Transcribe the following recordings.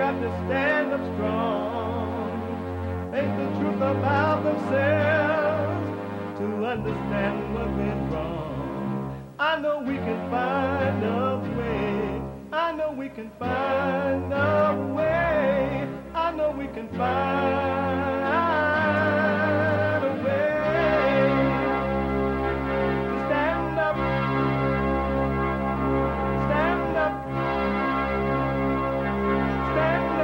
got to stand up strong, face the truth about themselves, to understand what went wrong. I know we can find a way. I know we can find a way. I know we can find a way to stand up, stand up, stand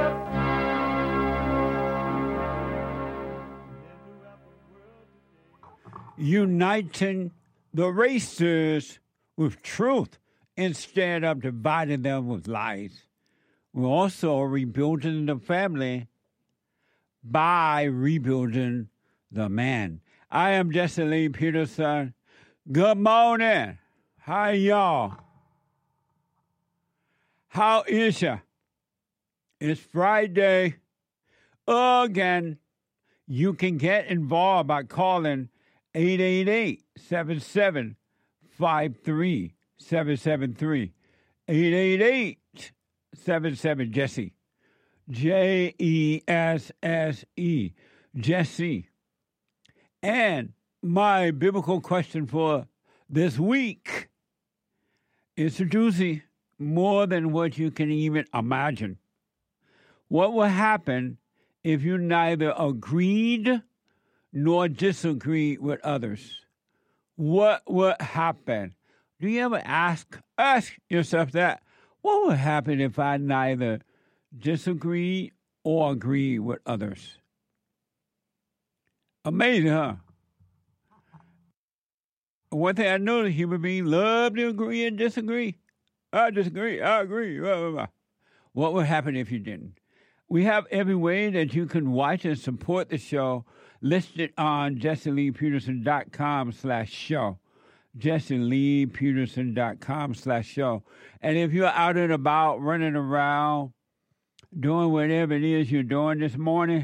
up. Uniting the races with truth instead of dividing them with lies. We're also rebuilding the family by rebuilding the man. I am Jesse Lee Peterson. Good morning. Hi, y'all. How is ya? It's Friday again. You can get involved by calling 888-7753-773. 888-77-JESSE. Jesse. Jesse. And my biblical question for this week is a doozy, more than what you can even imagine. What will happen if you neither agreed nor disagreed with others? What would happen? Do you ever ask yourself that? What would happen if I neither disagree or agree with others? Amazing, huh? One thing I know, the human beings love to agree and disagree. I disagree, I agree. Blah, blah, blah. What would happen if you didn't? We have every way that you can watch and support the show listed on JesseLeePeterson.com/show. JesseLeePeterson.com/show. And if you're out and about, running around, doing whatever it is you're doing this morning,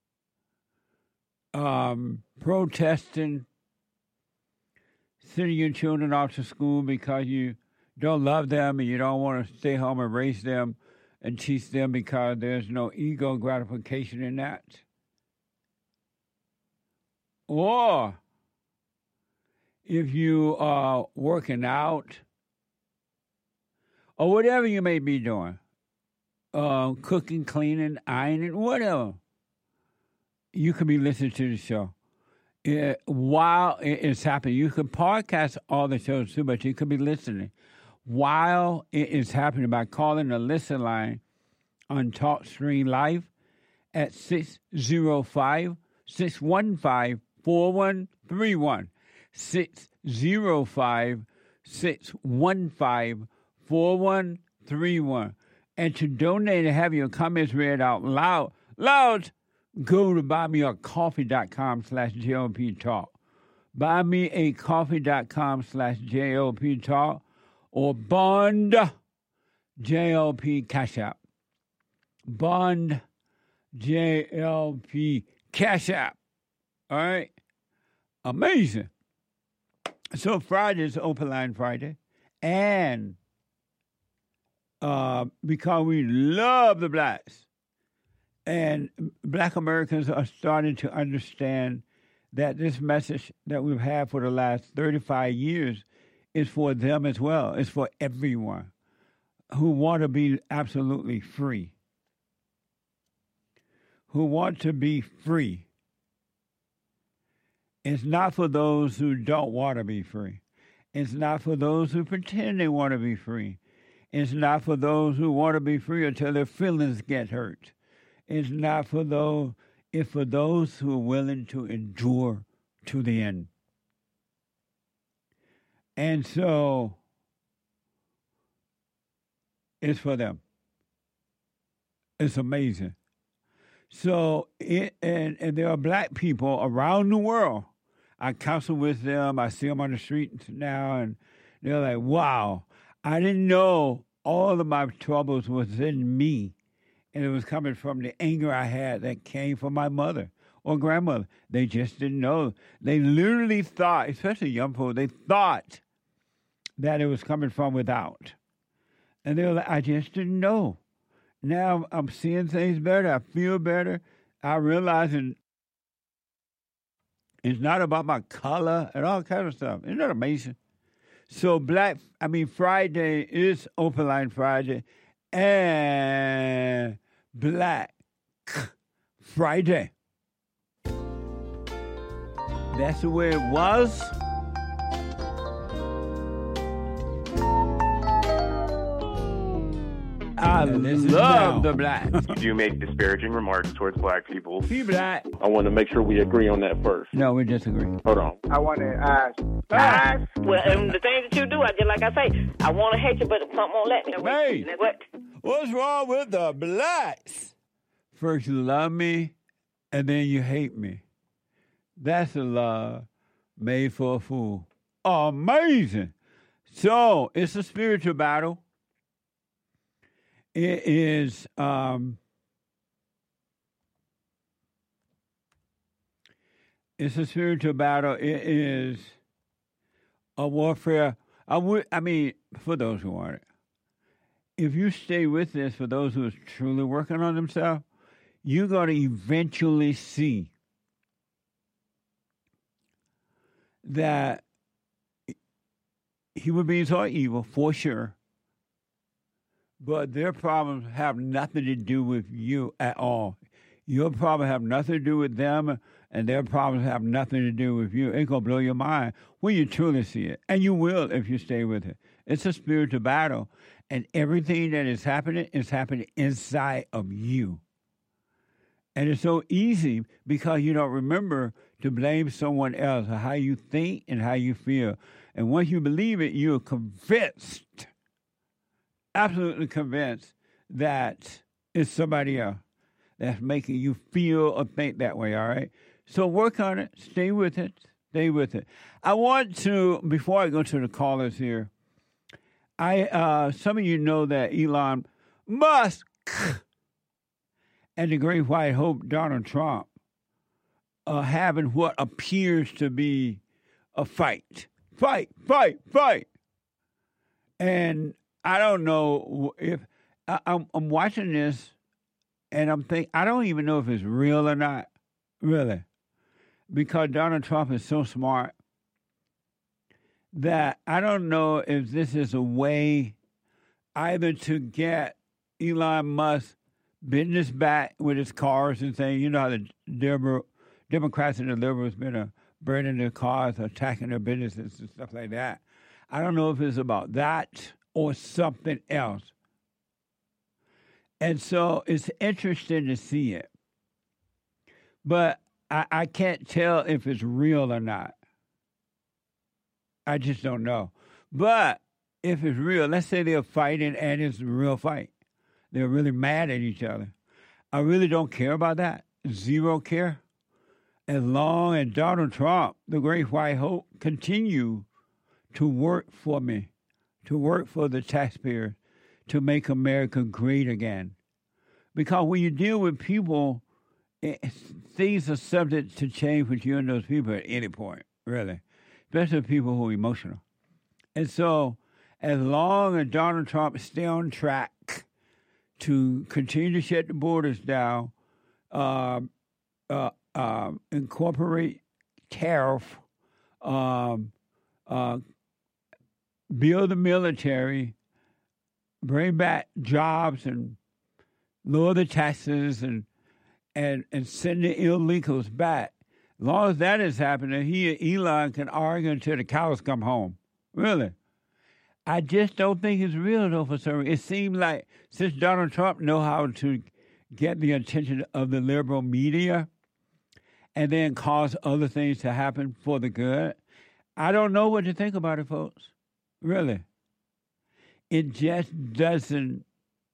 protesting, sending your children off to school because you don't love them and you don't want to stay home and raise them and teach them because there's no ego gratification in that. Or if you are working out or whatever you may be doing, cooking, cleaning, ironing, whatever, you could be listening to the show. While it's happening, you can podcast all the shows too, but you could be listening while it is happening by calling the listen line on TalkStream Live at 605-615-4131. 605-615-4131. And to donate and have your comments read out loud, go to buymeacoffee.com/JLP Talk. Buymeacoffee.com/JLP Talk or Bond JLP Cash App. Bond JLP Cash App. All right? Amazing. So Friday is Open Line Friday. And because we love the blacks, and black Americans are starting to understand that this message that we've had for the last 35 years is for them as well. It's for everyone who want to be absolutely free. Who want to be free. It's not for those who don't want to be free. It's not for those who pretend they want to be free. It's not for those who want to be free until their feelings get hurt. It's not for those, it's for those who are willing to endure to the end. And so, it's for them. It's amazing. So, and there are black people around the world. I counsel with them. I see them on the streets now, and they're like, wow, I didn't know all of my troubles was in me. And it was coming from the anger I had that came from my mother or grandmother. They just didn't know. They literally thought, especially young people, they thought that it was coming from without. And they were like, I just didn't know. Now I'm seeing things better. I feel better. I realizing it's not about my color and all kind of stuff. Isn't that amazing? So Friday is Open Line Friday and Black Friday. That's the way it was. I love the black. You do make disparaging remarks towards black people. Be black. I want to make sure we agree on that first. No, we disagree. Hold on. I want to ask. Well, and the things that you do, I just like I say, I want to hate you, but something won't let me. Hey. What? What's wrong with the blacks? First you love me, and then you hate me. That's a love made for a fool. Amazing. So it's a spiritual battle. It is it's a spiritual battle. It is a warfare. For those who want it. If you stay with this, for those who are truly working on themselves, you're going to eventually see that human beings are evil, for sure. But their problems have nothing to do with you at all. Your problems have nothing to do with them, and their problems have nothing to do with you. It's going to blow your mind when you truly see it. And you will if you stay with it. It's a spiritual battle, and everything that is happening inside of you. And it's so easy because you don't remember to blame someone else for how you think and how you feel. And once you believe it, you're convinced, absolutely convinced that it's somebody else that's making you feel or think that way, all right? So work on it. Stay with it. Stay with it. I want to, before I go to the callers here, some of you know that Elon Musk and the great white hope Donald Trump are having what appears to be a fight. Fight. And I don't know if I'm watching this, and I'm thinking I don't even know if it's real or not, really, because Donald Trump is so smart that I don't know if this is a way either to get Elon Musk business back with his cars and saying, you know how the Democrats and the liberals been burning their cars, attacking their businesses and stuff like that. I don't know if it's about that or something else. And so it's interesting to see it. But I can't tell if it's real or not. I just don't know. But if it's real, let's say they're fighting and it's a real fight. They're really mad at each other. I really don't care about that. Zero care. As long as Donald Trump, the great white hope, continue to work for me, to work for the taxpayers, to make America great again. Because when you deal with people, things are subject to change with you and those people at any point, really, especially people who are emotional. And so as long as Donald Trump stay on track to continue to shut the borders down, incorporate tariff, build the military, bring back jobs and lower the taxes and send the illegals back. As long as that is happening, he and Elon can argue until the cows come home. Really. I just don't think it's real, though, for some reason. It seems like since Donald Trump know how to get the attention of the liberal media and then cause other things to happen for the good, I don't know what to think about it, folks. Really. It doesn't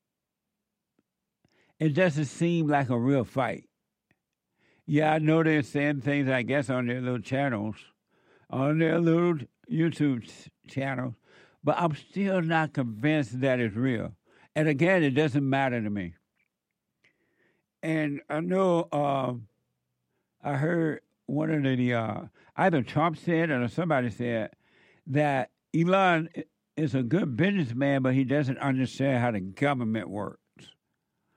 seem like a real fight. Yeah, I know they're saying things, I guess, on their little channels, on their little YouTube channels, but I'm still not convinced that it's real. And again, it doesn't matter to me. And I know I heard one of the, either Trump said or somebody said that Elon is a good businessman, but he doesn't understand how the government works.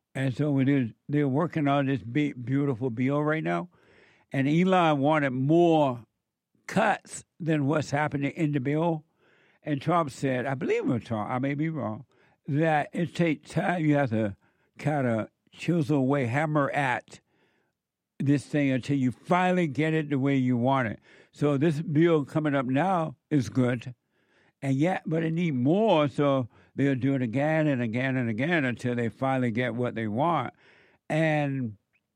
And so they're working on this big, beautiful bill right now. And Elon wanted more cuts than what's happening in the bill. And Trump said, I believe it was Trump, I may be wrong, that it takes time. You have to kind of chisel away, hammer at this thing until you finally get it the way you want it. So this bill coming up now is good. And yet, but it needs more, so they'll do it again and again and again until they finally get what they want. And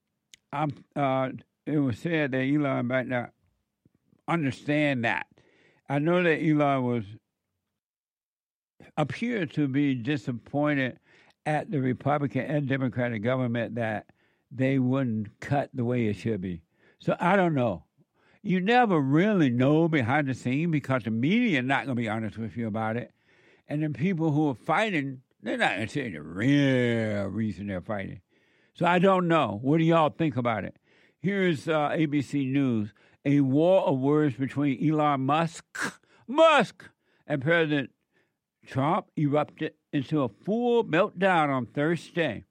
it was said that Elon might not understand that. I know that Elon appeared to be disappointed at the Republican and Democratic government that they wouldn't cut the way it should be. So I don't know. You never really know behind the scene because the media is not going to be honest with you about it. And then people who are fighting, they're not going to say the real reason they're fighting. So I don't know. What do y'all think about it? Here's ABC News. A war of words between Elon Musk and President Trump erupted into a full meltdown on Thursday.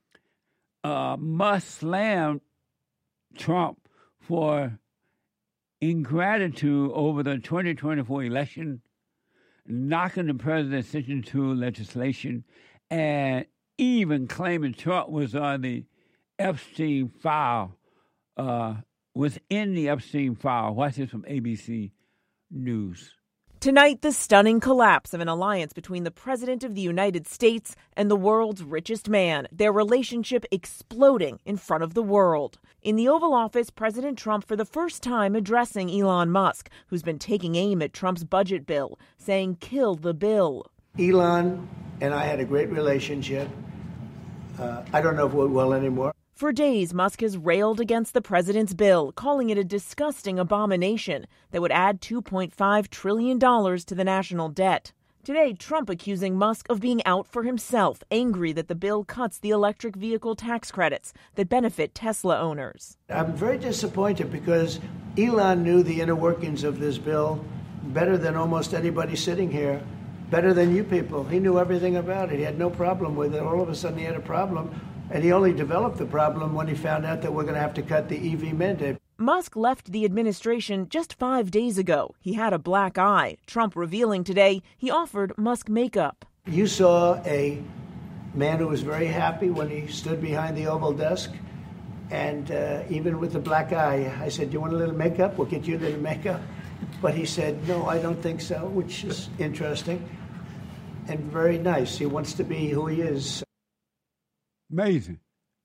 Musk slammed Trump for ingratitude over the 2024 election, knocking the president's into legislation, and even claiming Trump was on the Epstein file, was in the Epstein file. Watch this from ABC News. Tonight, the stunning collapse of an alliance between the President of the United States and the world's richest man, their relationship exploding in front of the world. In the Oval Office, President Trump for the first time addressing Elon Musk, who's been taking aim at Trump's budget bill, saying, "Kill the bill." Elon and I had a great relationship. I don't know if we're well anymore. For days, Musk has railed against the president's bill, calling it a disgusting abomination that would add $2.5 trillion to the national debt. Today, Trump accusing Musk of being out for himself, angry that the bill cuts the electric vehicle tax credits that benefit Tesla owners. I'm very disappointed because Elon knew the inner workings of this bill better than almost anybody sitting here, better than you people. He knew everything about it. He had no problem with it. All of a sudden, he had a problem. And he only developed the problem when he found out that we're going to have to cut the EV mandate. Musk left the administration just 5 days ago. He had a black eye. Trump revealing today he offered Musk makeup. You saw a man who was very happy when he stood behind the Oval desk. And even with the black eye, I said, "Do you want a little makeup? We'll get you a little makeup." But he said, "No, I don't think so," which is interesting and very nice. He wants to be who he is. Amazing.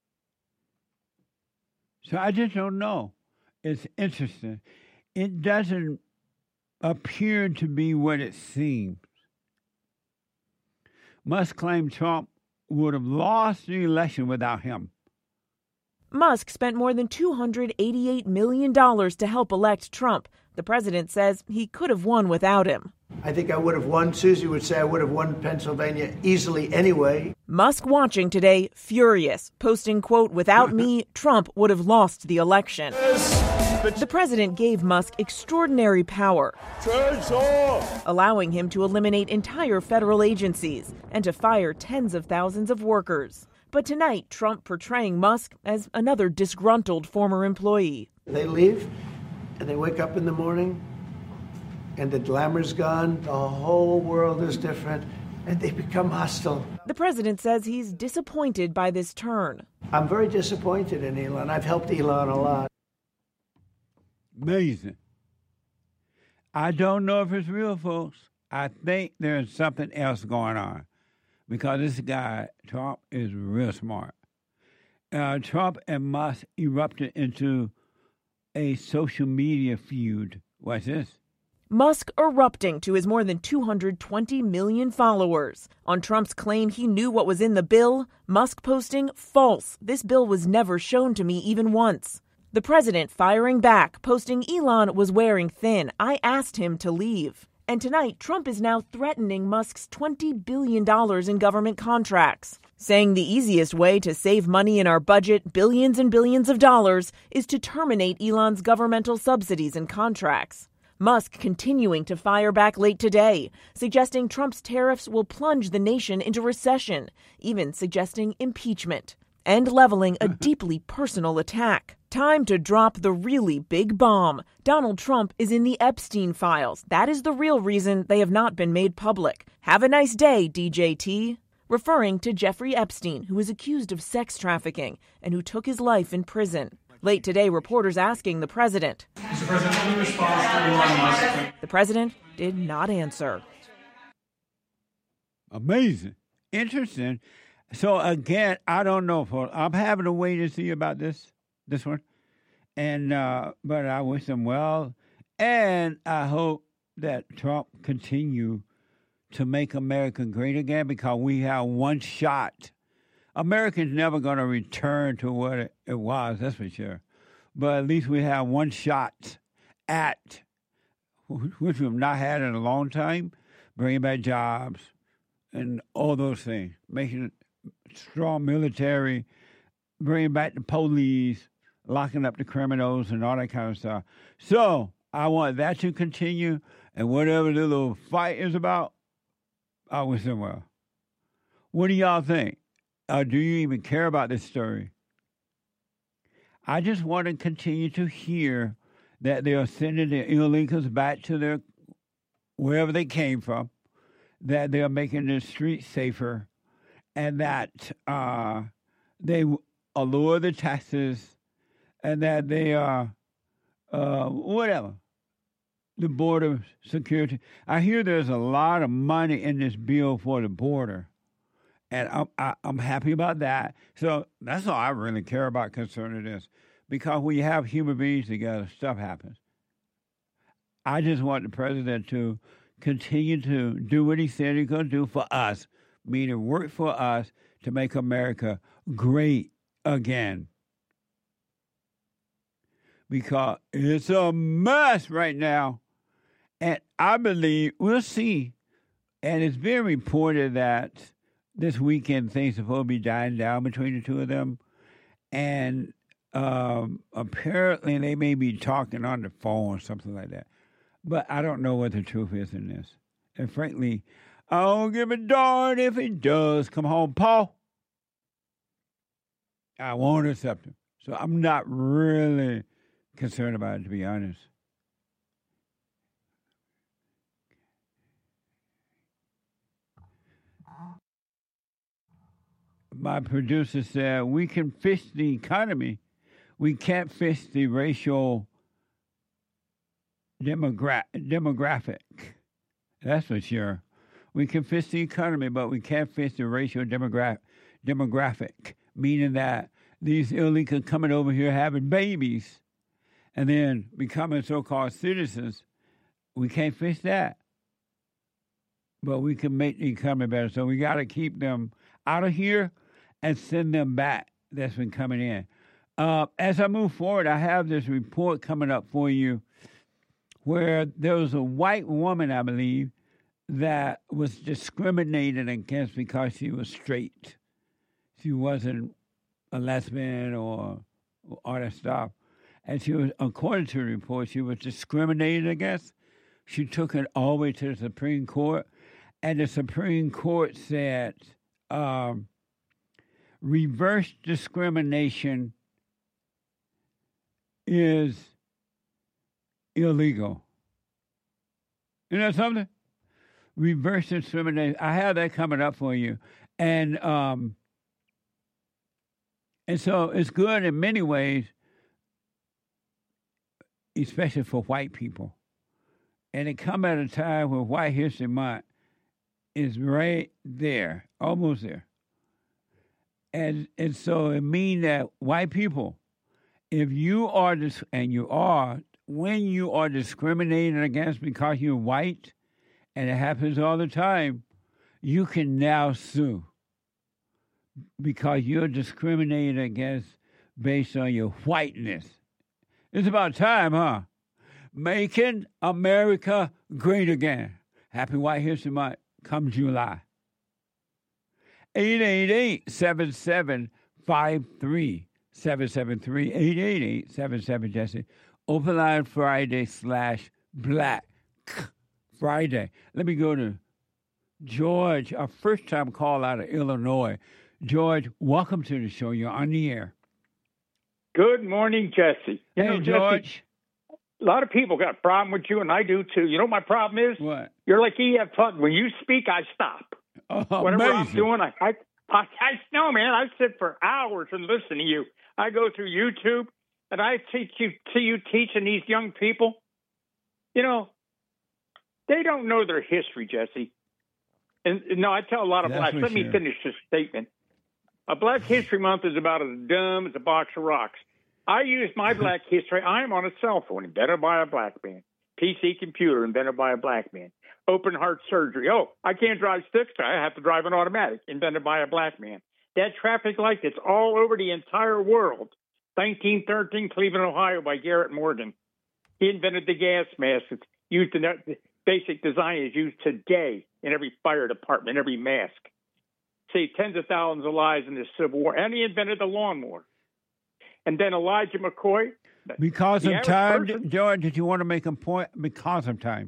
So I just don't know. It's interesting. It doesn't appear to be what it seems. Musk claimed Trump would have lost the election without him. Musk spent more than $288 million to help elect Trump. The president says he could have won without him. I think I would have won. Susie would say I would have won Pennsylvania easily anyway. Musk watching today, furious, posting, quote, "Without me, Trump would have lost the election." The president gave Musk extraordinary power, allowing him to eliminate entire federal agencies and to fire tens of thousands of workers. But tonight, Trump portraying Musk as another disgruntled former employee. They leave, and they wake up in the morning, and the glamour's gone, the whole world is different, and they become hostile. The president says he's disappointed by this turn. I'm very disappointed in Elon. I've helped Elon a lot. Amazing. I don't know if it's real, folks. I think there's something else going on because this guy, Trump, is real smart. Trump and Musk erupted into a social media feud. What's this? Musk erupting to his more than 220 million followers. On Trump's claim he knew what was in the bill, Musk posting, "False. This bill was never shown to me even once." The president firing back, posting Elon was wearing thin. I asked him to leave. And tonight, Trump is now threatening Musk's $20 billion in government contracts, saying the easiest way to save money in our budget, billions and billions of dollars, is to terminate Elon's governmental subsidies and contracts. Musk continuing to fire back late today, suggesting Trump's tariffs will plunge the nation into recession, even suggesting impeachment. and leveling a deeply personal attack. Time to drop the really big bomb. Donald Trump is in the Epstein files. That is the real reason they have not been made public. Have a nice day, DJT. Referring to Jeffrey Epstein, who is accused of sex trafficking and who took his life in prison. Late today, reporters asking the president. Mr. President, any response to Elon Musk? The president did not answer. Amazing. Interesting. So, again, I don't know. I'm having to wait and see about this one. And but I wish him well. And I hope that Trump continue to make America great again, because we have one shot. America's never going to return to what it was, that's for sure. But at least we have one shot at, which we've not had in a long time, bringing back jobs and all those things, making a strong military, bringing back the police, locking up the criminals and all that kind of stuff. So I want that to continue, and whatever the little fight is about, I wish them well. What do y'all think? Do you even care about this story? I just want to continue to hear that they are sending the illegals back to their wherever they came from, that they are making the streets safer, and that they lower the taxes, and that they are whatever. The border security. I hear there's a lot of money in this bill for the border, and I'm happy about that. So that's all I really care about concerning this, because when you have human beings together, stuff happens. I just want the president to continue to do what he said he's going to do for us, meaning work for us to make America great again. Because it's a mess right now. And I believe, we'll see, and it's been reported that this weekend things are supposed to be dying down between the two of them. And apparently they may be talking on the phone or something like that. But I don't know what the truth is in this. And frankly, I don't give a darn if he does come home, Paul. I won't accept him. So I'm not really concerned about it, to be honest. My producer said, we can fix the economy. We can't fix the racial demographic. That's for sure. We can fix the economy, but we can't fix the racial demographic, meaning that these illegals coming over here having babies and then becoming so-called citizens, we can't fix that. But we can make the economy better. So we got to keep them out of here and send them back that's been coming in. As I move forward, I have this report coming up for you where there was a white woman, I believe, that was discriminated against because she was straight. She wasn't a lesbian or all that stuff. And she was, according to the report, she was discriminated against. She took it all the way to the Supreme Court, and the Supreme Court said reverse discrimination is illegal. You know something? Reverse discrimination. I have that coming up for you. And so it's good in many ways, especially for white people. And it come at a time where White History Month is right there, almost there. And so it means that white people, if you are, and you are, when you are discriminated against because you're white, and it happens all the time, you can now sue because you're discriminated against based on your whiteness. It's about time, huh? Making America great again. Happy White History Month come July. 888-7753-773. 888-77-JESSE. Open line Friday /Black Friday. Let me go to George, our first time call out of Illinois. George, welcome to the show. You're on the air. Good morning, Jesse. Hey, George. A lot of people got a problem with you, and I do too. You know what my problem is? What? You're like E.F. Hutton. When you speak, I stop. Oh, Whatever amazing. I'm doing, I know, man. I sit for hours and listen to you. I go through YouTube, and I see you teaching these young people. You know, they don't know their history, Jesse. And no, I tell a lot of That's blacks. for Let me sure. finish this statement. A Black History Month is about as dumb as a box of rocks. I use my Black history. I'm on a cell phone invented by a black man. PC computer invented by a black man. Open heart surgery. Oh, I can't drive sticks. I have to drive an automatic invented by a black man. That traffic light that's all over the entire world. 1913, Cleveland, Ohio, by Garrett Morgan. He invented the gas mask. It's used in the basic design is used today in every fire department, every mask. Saved tens of thousands of lives in the Civil War. And he invented the lawnmower. And then Elijah McCoy. Because the of average time, person- George, did you want to make a point? Because of time.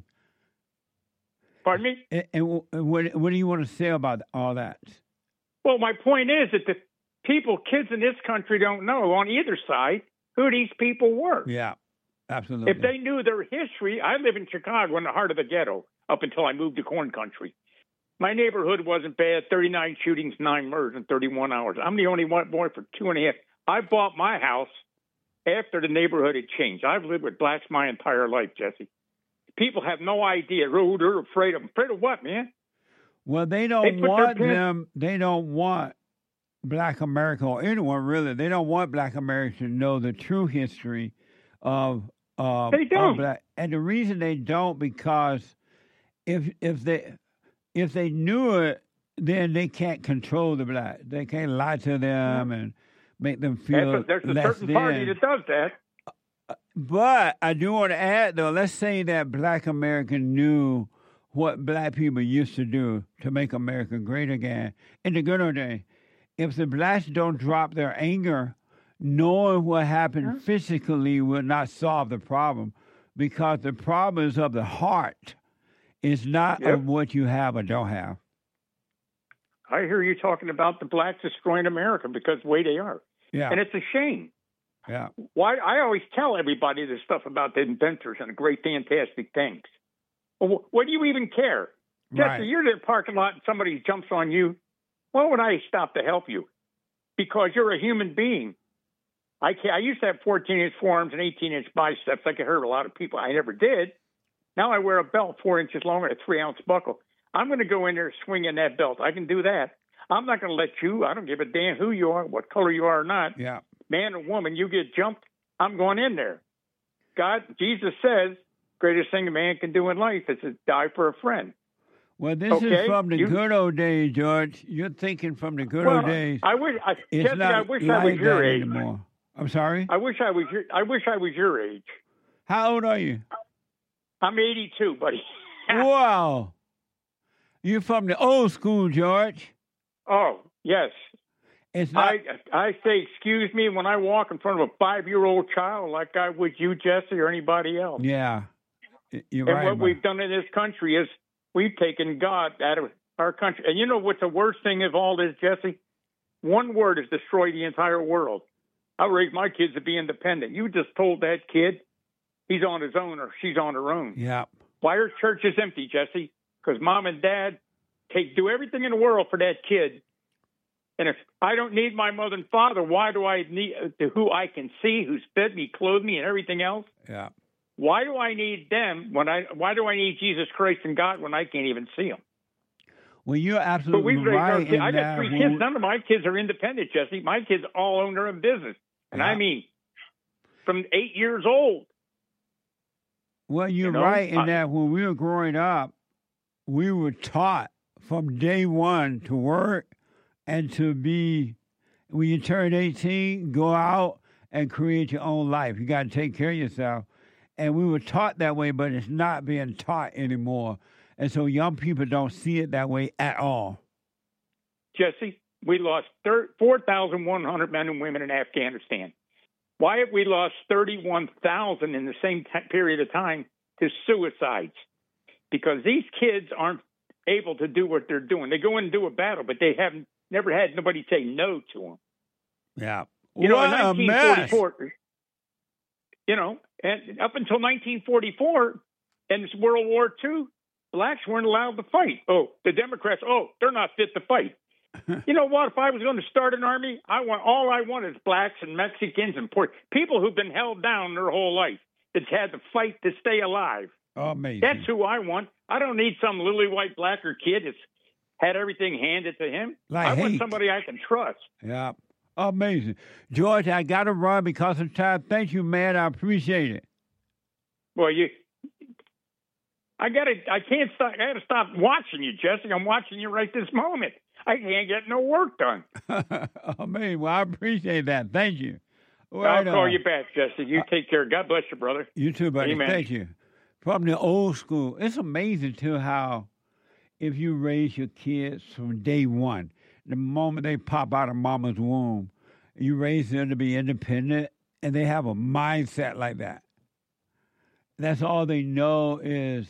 Pardon me? And what do you want to say about all that? Well, my point is that the kids in this country don't know on either side who these people were. Yeah, absolutely. If they knew their history, I live in Chicago in the heart of the ghetto up until I moved to corn country. My neighborhood wasn't bad, 39 shootings, 9 murders in 31 hours. I'm the only white boy for 2.5. I bought my house after the neighborhood had changed. I've lived with blacks my entire life, Jesse. People have no idea. Oh, they're afraid of them. Afraid of what, man? Well, they They don't put their want pin- them. They don't want Black America or anyone really. They don't want Black Americans to know the true history of They don't. of Black. And the reason they don't because if they knew it, then they can't control the Black. They can't lie to them and make them feel There's a less certain party than. that does that. But I do want to add, though, let's say that Black American knew what Black people used to do to make America great again in the good old days. If the Blacks don't drop their anger, knowing what happened physically will not solve the problem because the problem is of the heart. It's not Yep. of what you have or don't have. I hear you talking about the blacks destroying America because the way they are. Yeah. And it's a shame. Yeah. Why I always tell everybody this stuff about the inventors and the great, fantastic things. Well, what do you even care? Right. Jesse, you're in the parking lot and somebody jumps on you. Why would I stop to help you? Because you're a human being. I used to have 14-inch forearms and 18-inch biceps. I could hurt a lot of people. I never did. Now I wear a belt 4 inches long and a 3-ounce buckle. I'm going to go in there swinging that belt. I can do that. I'm not going to let you. I don't give a damn who you are, what color you are or not. Yeah. Man or woman, you get jumped, I'm going in there. Jesus says, greatest thing a man can do in life is to die for a friend. Well, this is Okay, from the you- good old days, George. You're thinking from the good Well, old days. I wish, It's Jesse, not I wish like I was your that age. anymore. I'm sorry? I wish I was your age. How old are you? I'm 82, buddy. Wow. You're from the old school, George. Oh, yes. It's not. I say excuse me when I walk in front of a 5-year-old child like I would you, Jesse, or anybody else. Yeah. You're And right. what man. we've done in this country is we've taken God out of our country. And you know what's the worst thing of all this, Jesse? One word has destroyed the entire world. I raised my kids to be independent. You just told that kid he's on his own or she's on her own. Yeah. Why are churches empty, Jesse? Because mom and dad do everything in the world for that kid. And if I don't need my mother and father, why do I need who I can see, who's fed me, clothed me, and everything else? Yeah. Why do I need them why do I need Jesus Christ and God when I can't even see them? Well, you're But absolutely we've raised our right kids. in I got that. 3 kids. None of my kids are independent, Jesse. My kids all own their own business. And I Yeah. mean, from 8 years old. Well, you're You know, right in that when we were growing up, we were taught from day one to work and to be, when you turn 18, go out and create your own life. You got to take care of yourself. And we were taught that way, but it's not being taught anymore. And so young people don't see it that way at all. Jesse, we lost 4,100 men and women in Afghanistan. Why have we lost 31,000 in the same period of time to suicides? Because these kids aren't able to do what they're doing. They go in and do a battle, but they haven't never had nobody say no to them. Yeah. You know, in What a mess. 1944, you know, and up until 1944 and it's World War II, blacks weren't allowed to fight. Oh, the Democrats, they're not fit to fight. You know what? If I was going to start an army, all I want is blacks and Mexicans and people who've been held down their whole life that's had to fight to stay alive. Amazing. That's who I want. I don't need some lily white blacker kid that's had everything handed to him. Like I want hate. somebody I can trust. Yeah. Amazing. George, I got to run because of time. Thank you, man. I appreciate it. Well, I got to stop watching you, Jesse. I'm watching you right this moment. I can't get no work done. Amazing. Well, I appreciate that. Thank you. I'll call you back, Jesse. You take care. God bless you, brother. You too, buddy. Amen. Thank you. From the old school, it's amazing, too, how if you raise your kids from day one, the moment they pop out of mama's womb, you raise them to be independent, and they have a mindset like that. That's all they know is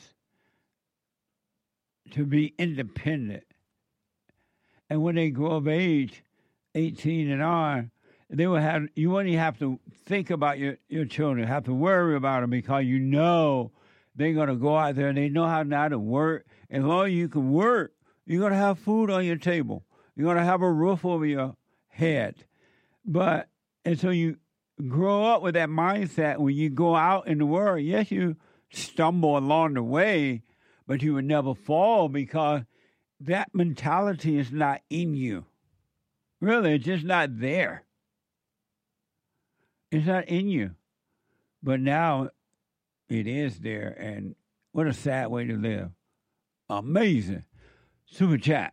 to be independent. And when they grow of age, 18 and on, you won't even have to think about your children, have to worry about them because you know they're going to go out there and they know how not to work. As long as you can work, you're going to have food on your table. You're going to have a roof over your head. And so you grow up with that mindset when you go out in the world. Yes, you stumble along the way, but you will never fall because that mentality is not in you. Really, it's just not there. It's not in you. But now it is there, and what a sad way to live. Amazing. Super chat.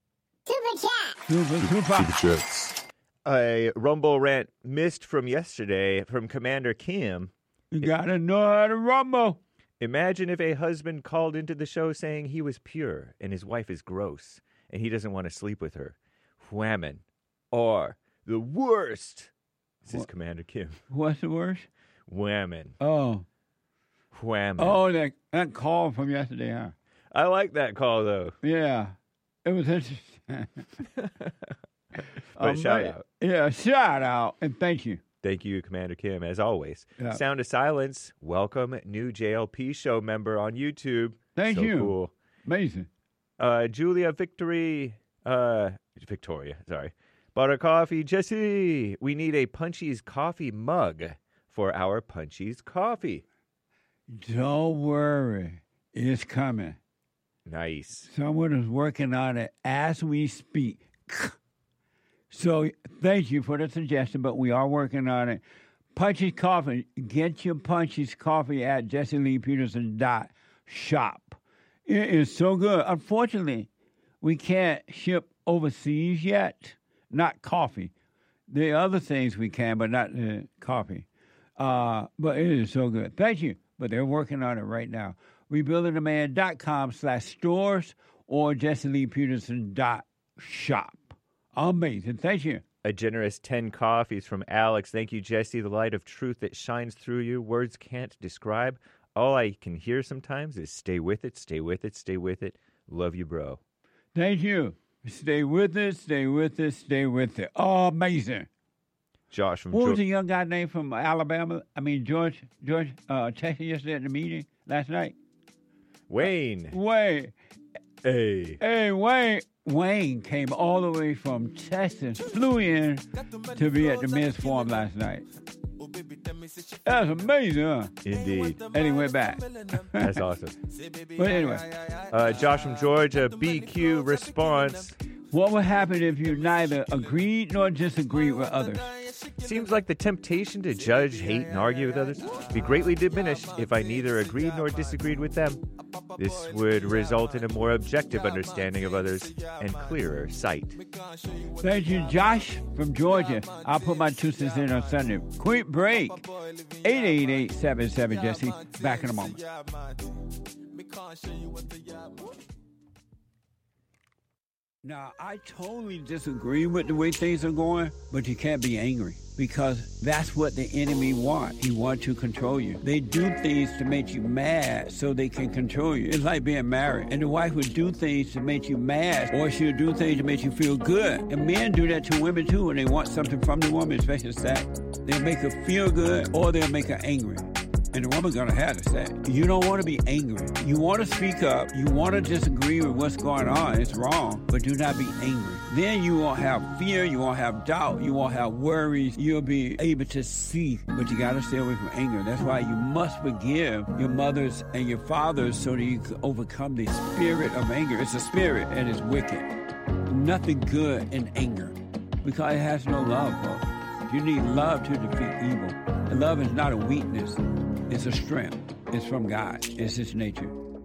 Super chats. A Rumble rant missed from yesterday from Commander Kim. You gotta know how to rumble. Imagine if a husband called into the show saying he was pure and his wife is gross and he doesn't want to sleep with her. Women are the worst. This is Commander Kim. What's the worst? Women. Oh. Women. Oh, that call from yesterday, huh? I like that call, though. Yeah. It was interesting. But shout out. Yeah, shout out, and thank you. Thank you, Commander Kim, as always. Yeah. Sound of Silence, welcome, new JLP show member on YouTube. Thank so you. Cool. Amazing. Julia Victoria, sorry. Butter Coffee, Jesse, we need a Punchy's coffee mug for our Punchy's coffee. Don't worry. It's coming. Nice. Someone is working on it as we speak. So thank you for the suggestion, but we are working on it. Punchy's Coffee. Get your Punchy's Coffee at JesseLeePeterson.shop. It is so good. Unfortunately, we can't ship overseas yet. Not coffee. The other things we can, but not coffee. But it is so good. Thank you. But they're working on it right now. RebuildingTheMan.com/stores or JesseLeePeterson.shop. Amazing. Thank you. A generous 10 coffees from Alex. Thank you, Jesse. The light of truth that shines through you. Words can't describe. All I can hear sometimes is stay with it, stay with it, stay with it. Love you, bro. Thank you. Stay with it, stay with it, stay with it. Oh, amazing. Josh from What was the young guy named from Alabama? George texted yesterday at the meeting last night. Wayne. Hey, Wayne came all the way from Texas, flew in to be at the men's forum last night. That's amazing, huh? Indeed. And he went back. That's awesome. But anyway. Josh from Georgia, BQ response. What would happen if you neither agreed nor disagreed with others? Seems like the temptation to judge, hate, and argue with others be greatly diminished if I neither agreed nor disagreed with them. This would result in a more objective understanding of others and clearer sight. Thank you, Josh from Georgia. I'll put my 2 cents in on Sunday. Quick break. 888-77-Jesse. Back in a moment. Now, I totally disagree with the way things are going, but you can't be angry because that's what the enemy wants. He wants to control you. They do things to make you mad so they can control you. It's like being married. And the wife would do things to make you mad, or she'll do things to make you feel good. And men do that to women too when they want something from the woman, especially sex. They'll make her feel good or they'll make her angry. And the woman's going to have to say, you don't want to be angry. You want to speak up. You want to disagree with what's going on. It's wrong, but do not be angry. Then you won't have fear. You won't have doubt. You won't have worries. You'll be able to see, but you got to stay away from anger. That's why you must forgive your mothers and your fathers so that you can overcome the spirit of anger. It's a spirit and it's wicked. Nothing good in anger because it has no love, folks. You need love to defeat evil. And love is not a weakness. It's a strength. It's from God. It's His nature.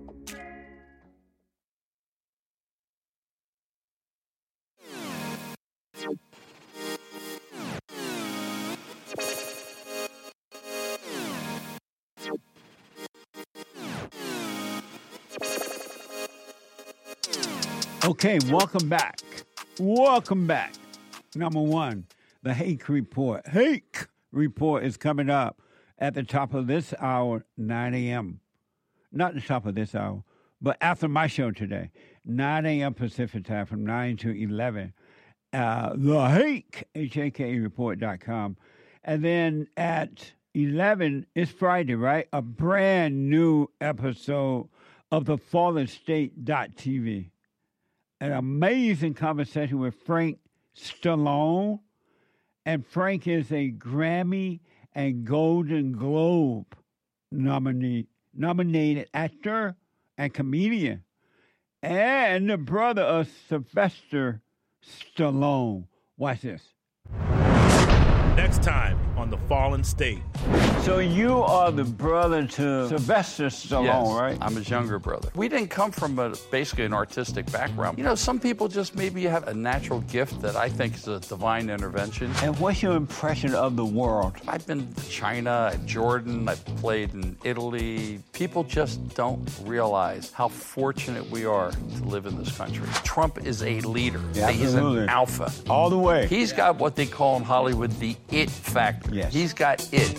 Okay, welcome back. Welcome back. Number one, the Hake Report. Hake Report is coming up at the top of this hour, 9 a.m. Not the top of this hour, but after my show today, 9 a.m. Pacific time from 9 to 11. The Hake, HAKReport.com. And then at 11, it's Friday, right? A brand new episode of the FallenState.tv. An amazing conversation with Frank Stallone. And Frank is a Grammy and Golden Globe nominated actor and comedian, and the brother of Sylvester Stallone. Watch this. Next time on The Fallen State. So you are the brother to Sylvester Stallone, yes, right? I'm his younger brother. We didn't come from basically an artistic background. You know, some people just maybe have a natural gift that I think is a divine intervention. And what's your impression of the world? I've been to China, Jordan, I've played in Italy. People just don't realize how fortunate we are to live in this country. Trump is a leader. Yeah, he's an alpha. All the way. He's got what they call in Hollywood the it factor. Yes. He's got it.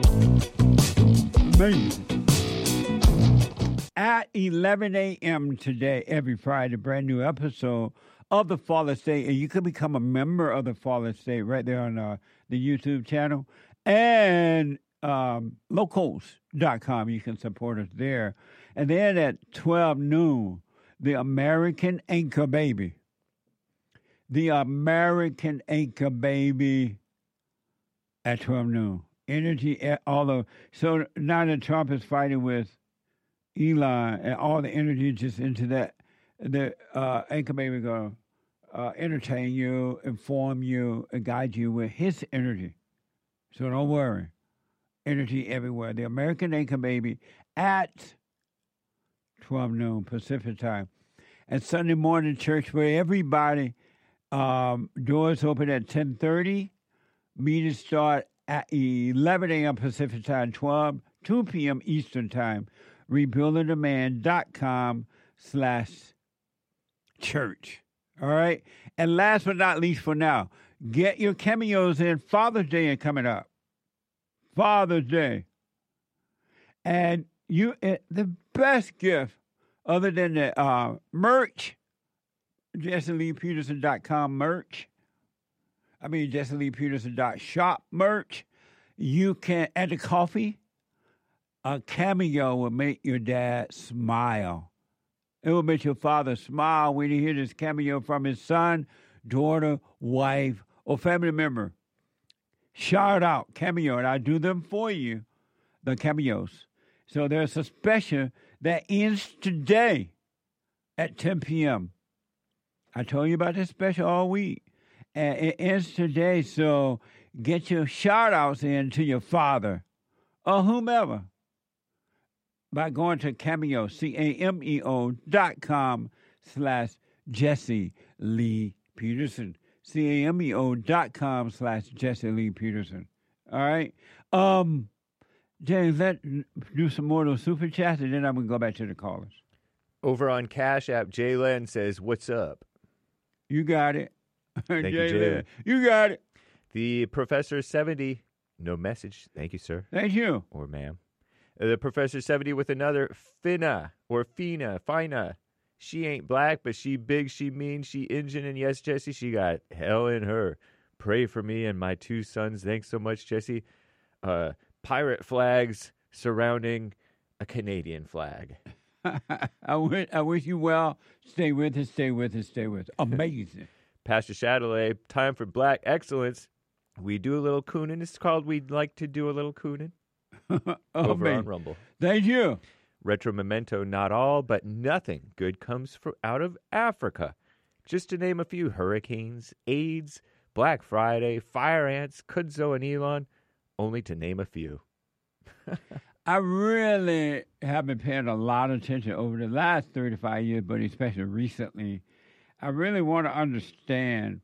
Amazing. At 11 a.m. today, every Friday, brand new episode of The Fallen State. And you can become a member of The Fallen State right there on the YouTube channel. And locals.com, you can support us there. And then at 12 noon, The American Anchor Baby. The American Anchor Baby at 12 noon. Energy, so now that Trump is fighting with Elon and all the energy just into that, the Anchor Baby going to entertain you, inform you, and guide you with his energy. So don't worry. Energy everywhere. The American Anchor Baby at 12 noon Pacific time. And Sunday morning church where everybody, doors open at 10:30. Meetings start at 11 a.m. Pacific time, 2 p.m. Eastern time. RebuildingTheMan.com/church. All right? And last but not least for now, get your cameos in. Father's Day is coming up. Father's Day. And the best gift, other than the merch, JesseLeePeterson.com merch, JesseLeePeterson.shop merch. You can, and the coffee, a cameo will make your dad smile. It will make your father smile when you hear this cameo from his son, daughter, wife, or family member. Shout out, cameo, and I do them for you, the cameos. So there's a special that ends today at 10 p.m. I told you about this special all week. And it ends today, so get your shout-outs in to your father or whomever by going to Cameo, CAMEO.com/Jesse Lee Peterson. CAMEO.com/Jesse Lee Peterson. All right? James, let's do some more of those super chats, and then I'm going to go back to the callers. Over on Cash App, Jaylen says, "What's up?" You got it. Thank you, Jay. You got it. The Professor 70, no message. Thank you, sir. Thank you. Or ma'am. The Professor 70 with another Fina. She ain't black, but she big, she mean, she Injun, and yes, Jesse, she got hell in her. Pray for me and my 2 sons. Thanks so much, Jesse. Pirate flags surrounding a Canadian flag. I wish you well. Stay with us, stay with us, stay with us. Amazing. Pastor Chatelet, time for Black Excellence. We do a little cooning. It's called We'd Like to Do a Little Cooning. Over on Rumble. Thank you. Retro Memento, not all, but nothing good comes out of Africa. Just to name a few: hurricanes, AIDS, Black Friday, fire ants, Kudzo and Elon, only to name a few. I really have been paying a lot of attention over the last 35 years, but especially recently. I really want to understand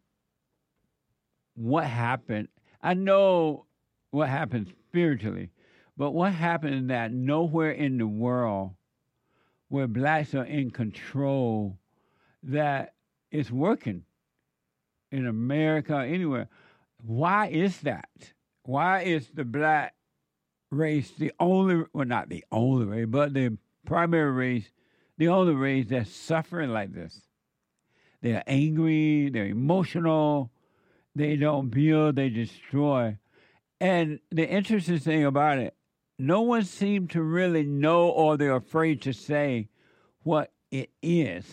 what happened. I know what happened spiritually, but what happened that nowhere in the world where blacks are in control that it's working in America, anywhere. Why is that? Why is the black race the only, well, not the only race, but the primary race, the only race that's suffering like this? They're angry, they're emotional, they don't build, they destroy. And the interesting thing about it, no one seems to really know, or they're afraid to say what it is.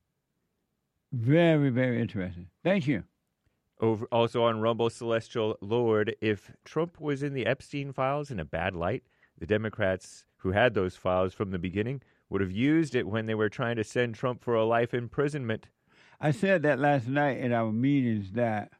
Very, very interesting. Thank you. Also on Rumble, Celestial Lord, if Trump was in the Epstein files in a bad light, the Democrats who had those files from the beginning would have used it when they were trying to send Trump for a life imprisonment. I said that last night in our meetings that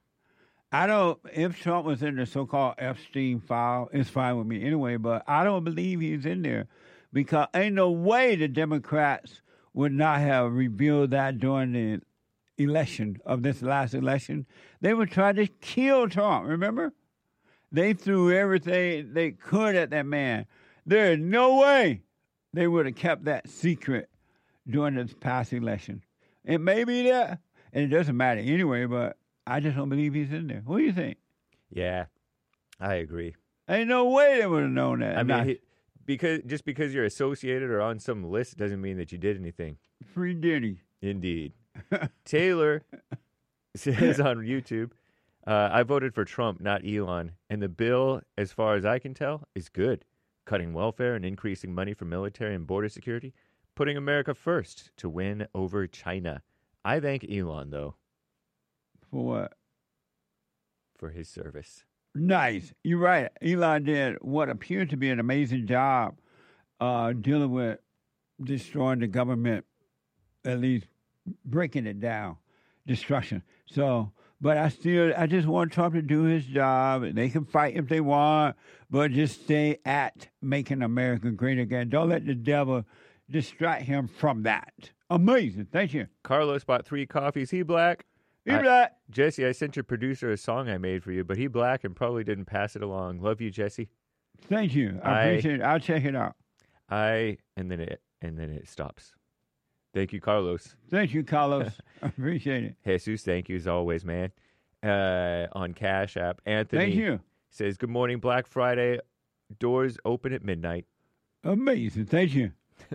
if Trump was in the so-called Epstein file, it's fine with me anyway, but I don't believe he's in there because ain't no way the Democrats would not have revealed that during the election of this last election. They would try to kill Trump, remember? They threw everything they could at that man. There is no way they would have kept that secret during this past election. It may be there, and it doesn't matter anyway, but I just don't believe he's in there. What do you think? Yeah, I agree. Ain't no way they would have known that. I mean, because you're associated or on some list doesn't mean that you did anything. Free Diddy. Indeed. Taylor says on YouTube, I voted for Trump, not Elon, and the bill, as far as I can tell, is good. Cutting welfare and increasing money for military and border security, putting America first to win over China. I thank Elon, though. For what? For his service. Nice. You're right. Elon did what appeared to be an amazing job dealing with destroying the government, at least breaking it down, destruction. So, but I just want Trump to do his job. They can fight if they want, but just stay at making America great again. Don't let the devil distract him from that. Amazing. Thank you. Carlos bought 3 coffees. He black. He black. Jesse, I sent your producer a song I made for you, but he black and probably didn't pass it along. Love you, Jesse. Thank you. I appreciate it. I'll check it out. And then it stops. Thank you, Carlos. Thank you, Carlos. I appreciate it. Jesus, thank you as always, man. On Cash App, Anthony thank you. Says, good morning, Black Friday. Doors open at midnight. Amazing. Thank you.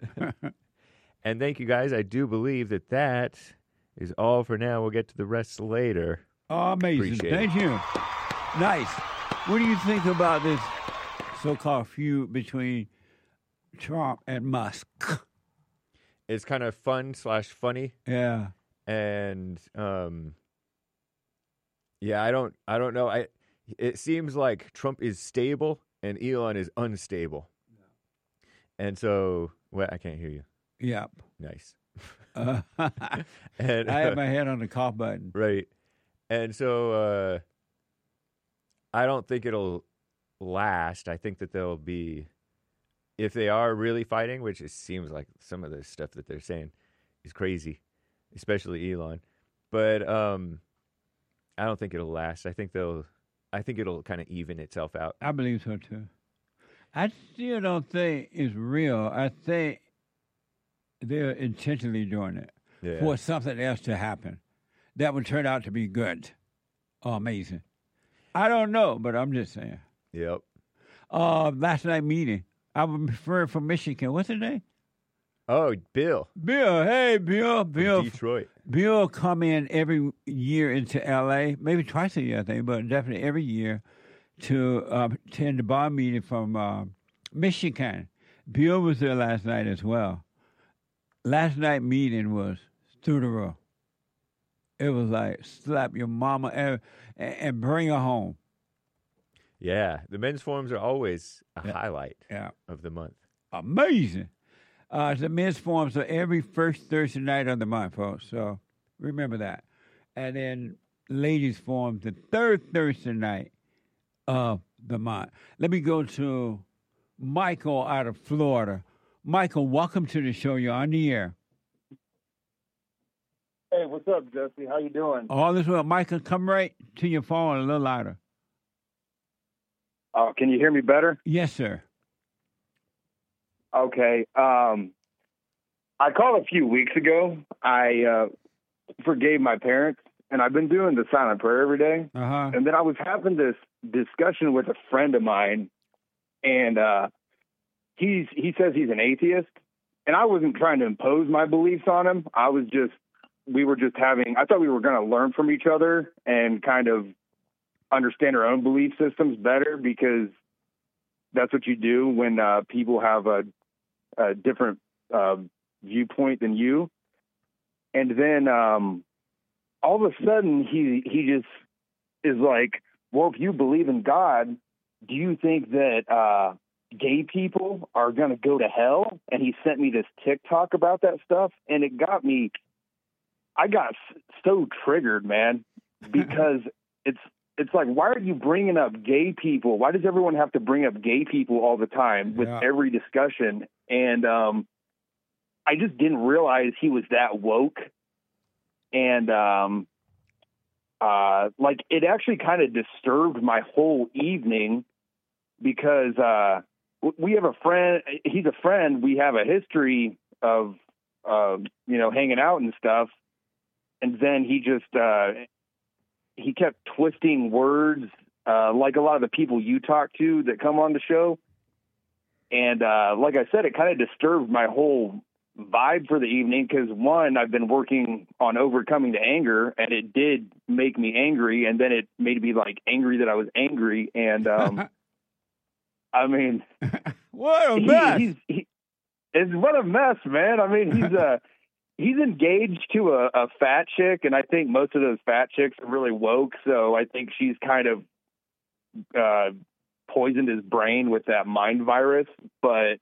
And thank you, guys. I do believe that is all for now. We'll get to the rest later. Amazing. Appreciate Thank it. you. Nice. What do you think about this so-called feud between Trump and Musk? It's kind of fun/funny. Yeah. And yeah, I don't know. It seems like Trump is stable and Elon is unstable. Yeah. And so, I can't hear you. Yep. Nice. And I have my head on the cough button. Right. And so I don't think it'll last. I think that they'll be, if they are really fighting, which it seems like some of the stuff that they're saying is crazy, especially Elon. But I don't think it'll last. I think it'll kind of even itself out. I believe so too. I still don't think it's real. I think they're intentionally doing it for something else to happen that would turn out to be good or amazing. I don't know, but I'm just saying. Yep. Last night meeting. I'm referring from Michigan. What's his name? Oh, Bill. Bill. Hey, Bill. Bill. Detroit. Bill come in every year into L.A., maybe twice a year, I think, but definitely every year to attend the bar meeting from Michigan. Bill was there last night as well. Last night meeting was through the roof. It was like slap your mama and bring her home. Yeah, the men's forums are always a highlight of the month. Amazing. The men's forums are every first Thursday night of the month, folks. So remember that. And then ladies' forums the third Thursday night of the month. Let me go to Michael out of Florida. Michael, welcome to the show. You're on the air. Hey, what's up, Jesse? How you doing? All this well. Michael, come right to your phone a little louder. Can you hear me better? Yes, sir. Okay. I called a few weeks ago. I forgave my parents, and I've been doing the silent prayer every day. Uh-huh. And then I was having this discussion with a friend of mine, and he says he's an atheist, and I wasn't trying to impose my beliefs on him. I thought we were going to learn from each other and kind of understand our own belief systems better, because that's what you do when people have a different viewpoint than you. And then all of a sudden he just is like, well, if you believe in God, do you think that gay people are going to go to hell? And he sent me this TikTok about that stuff, and it got me. I got so triggered, man, because it's like, why are you bringing up gay people? Why does everyone have to bring up gay people all the time with every discussion? And I just didn't realize he was that woke. And like, it actually kind of disturbed my whole evening, because we have a friend. He's a friend. We have a history of hanging out and stuff. And then he just he kept twisting words, like a lot of the people you talk to that come on the show. And like I said, it kind of disturbed my whole vibe for the evening, because, one, I've been working on overcoming the anger, and it did make me angry, and then it made me like angry that I was angry. And I mean, what a mess! What a mess, man. I mean, he's engaged to a fat chick, and I think most of those fat chicks are really woke, so I think she's kind of poisoned his brain with that mind virus. But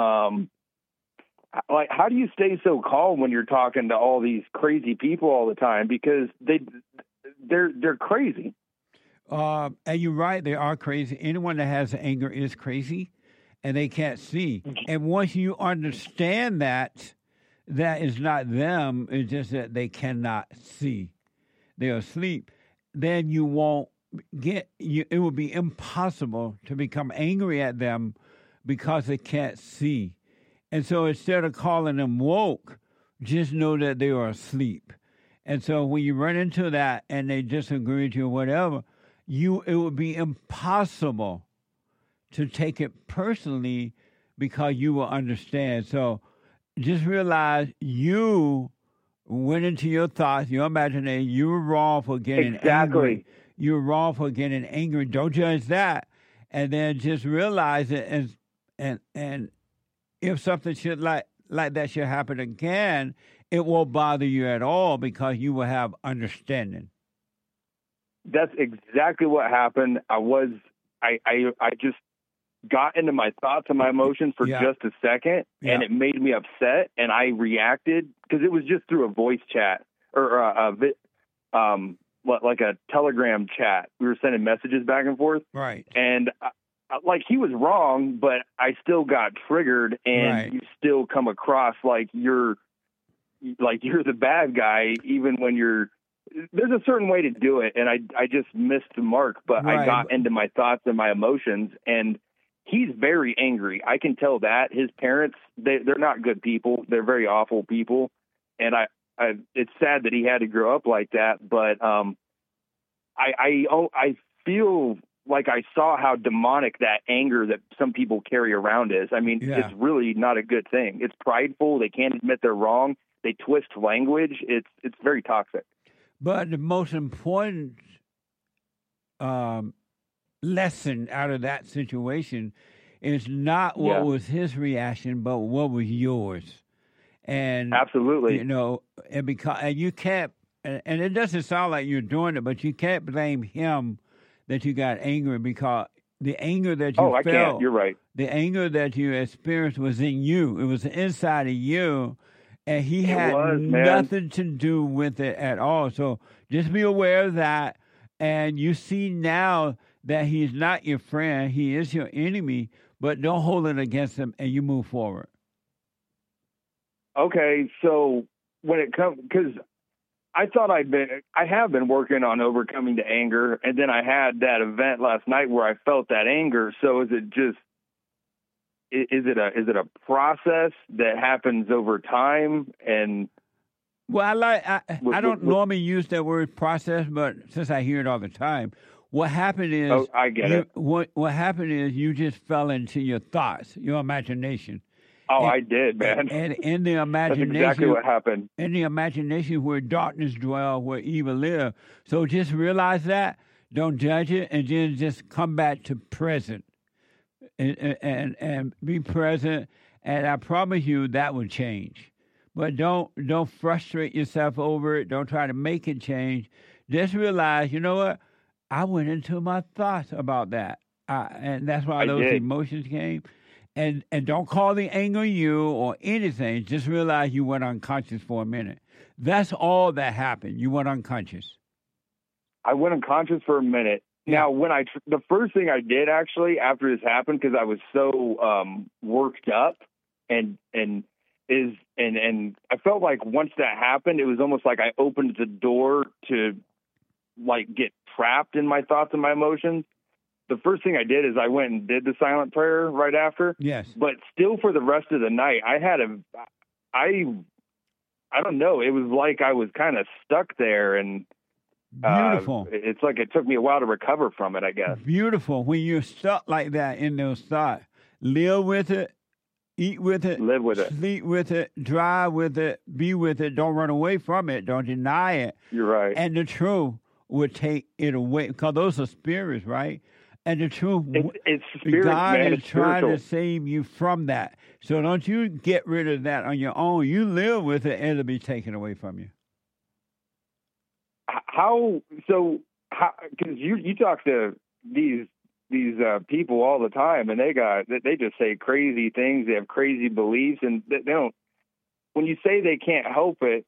like, how do you stay so calm when you're talking to all these crazy people all the time? Because they're crazy. And you're right, they are crazy. Anyone that has anger is crazy, and they can't see. And once you understand that is not them, it's just that they cannot see, they're asleep, then you won't it will be impossible to become angry at them because they can't see. And so instead of calling them woke, just know that they are asleep. And so when you run into that and they disagree with you or whatever, it would be impossible to take it personally, because you will understand. So just realize you went into your thoughts, your imagination. You were wrong for getting angry. You were wrong for getting angry. Don't judge that. And then just realize it. And if something should like that should happen again, it won't bother you at all, because you will have understanding. That's exactly what happened. I just got into my thoughts and my emotions for just a second, and it made me upset, and I reacted, because it was just through a voice chat or like a Telegram chat. We were sending messages back and forth. Right. And like, he was wrong, but I still got triggered, and you still come across like you're the bad guy, even when there's a certain way to do it. And I just missed the mark, but I got into my thoughts and my emotions, and he's very angry. I can tell that. His parents, they're not good people. They're very awful people. And it's sad that he had to grow up like that. But I feel like I saw how demonic that anger that some people carry around is. I mean, Yeah. it's really not a good thing. It's prideful. They can't admit they're wrong. They twist language. It's very toxic. But the most important lesson out of that situation is not what Yeah. was his reaction, but what was yours. And Absolutely. you know, and you can't, and it doesn't sound like you're doing it, but you can't blame him that you got angry, because the anger that you I felt, can't. You're right. the anger that you experienced was in you. It was inside of you, and he had was, man. nothing to do with it at all. So just be aware of that, and you see now that he's not your friend; he is your enemy. But don't hold it against him, and you move forward. Okay, so when it comes, because I thought I have been working on overcoming the anger, and then I had that event last night where I felt that anger. So is it a process that happens over time? And well, I don't normally use that word process, but since I hear it all the time, what happened is I get it. What happened is you just fell into your thoughts, your imagination. I did, man. And in the imagination, that's exactly what happened. In the imagination where darkness dwells, where evil live. So just realize that. Don't judge it, and then just come back to present, and be present. And I promise you that will change. But don't frustrate yourself over it. Don't try to make it change. Just realize, you know what? I went into my thoughts about that, and that's why those emotions came. And don't call the anger you or anything. Just realize you went unconscious for a minute. That's all that happened. You went unconscious. I went unconscious for a minute. Now, when the first thing I did actually after this happened, because I was so worked up, and I felt like once that happened, it was almost like I opened the door to like get trapped in my thoughts and my emotions. The first thing I did is I went and did the silent prayer right after. Yes. But still for the rest of the night, I don't know. It was like I was kind of stuck there, and beautiful. It's like it took me a while to recover from it, I guess. Beautiful. When you're stuck like that in those thoughts, live with it, eat with it, live with it, sleep with it, drive with it, be with it. Don't run away from it. Don't deny it. You're right. And the truth will take it away, because those are spirits, right? And the truth, it's spirit, God man. is It's trying spiritual. to save you from that. So don't you get rid of that on your own. You live with it, and it'll be taken away from you. How? Because you talk to these people all the time, and they just say crazy things. They have crazy beliefs, and they don't. When you say they can't help it,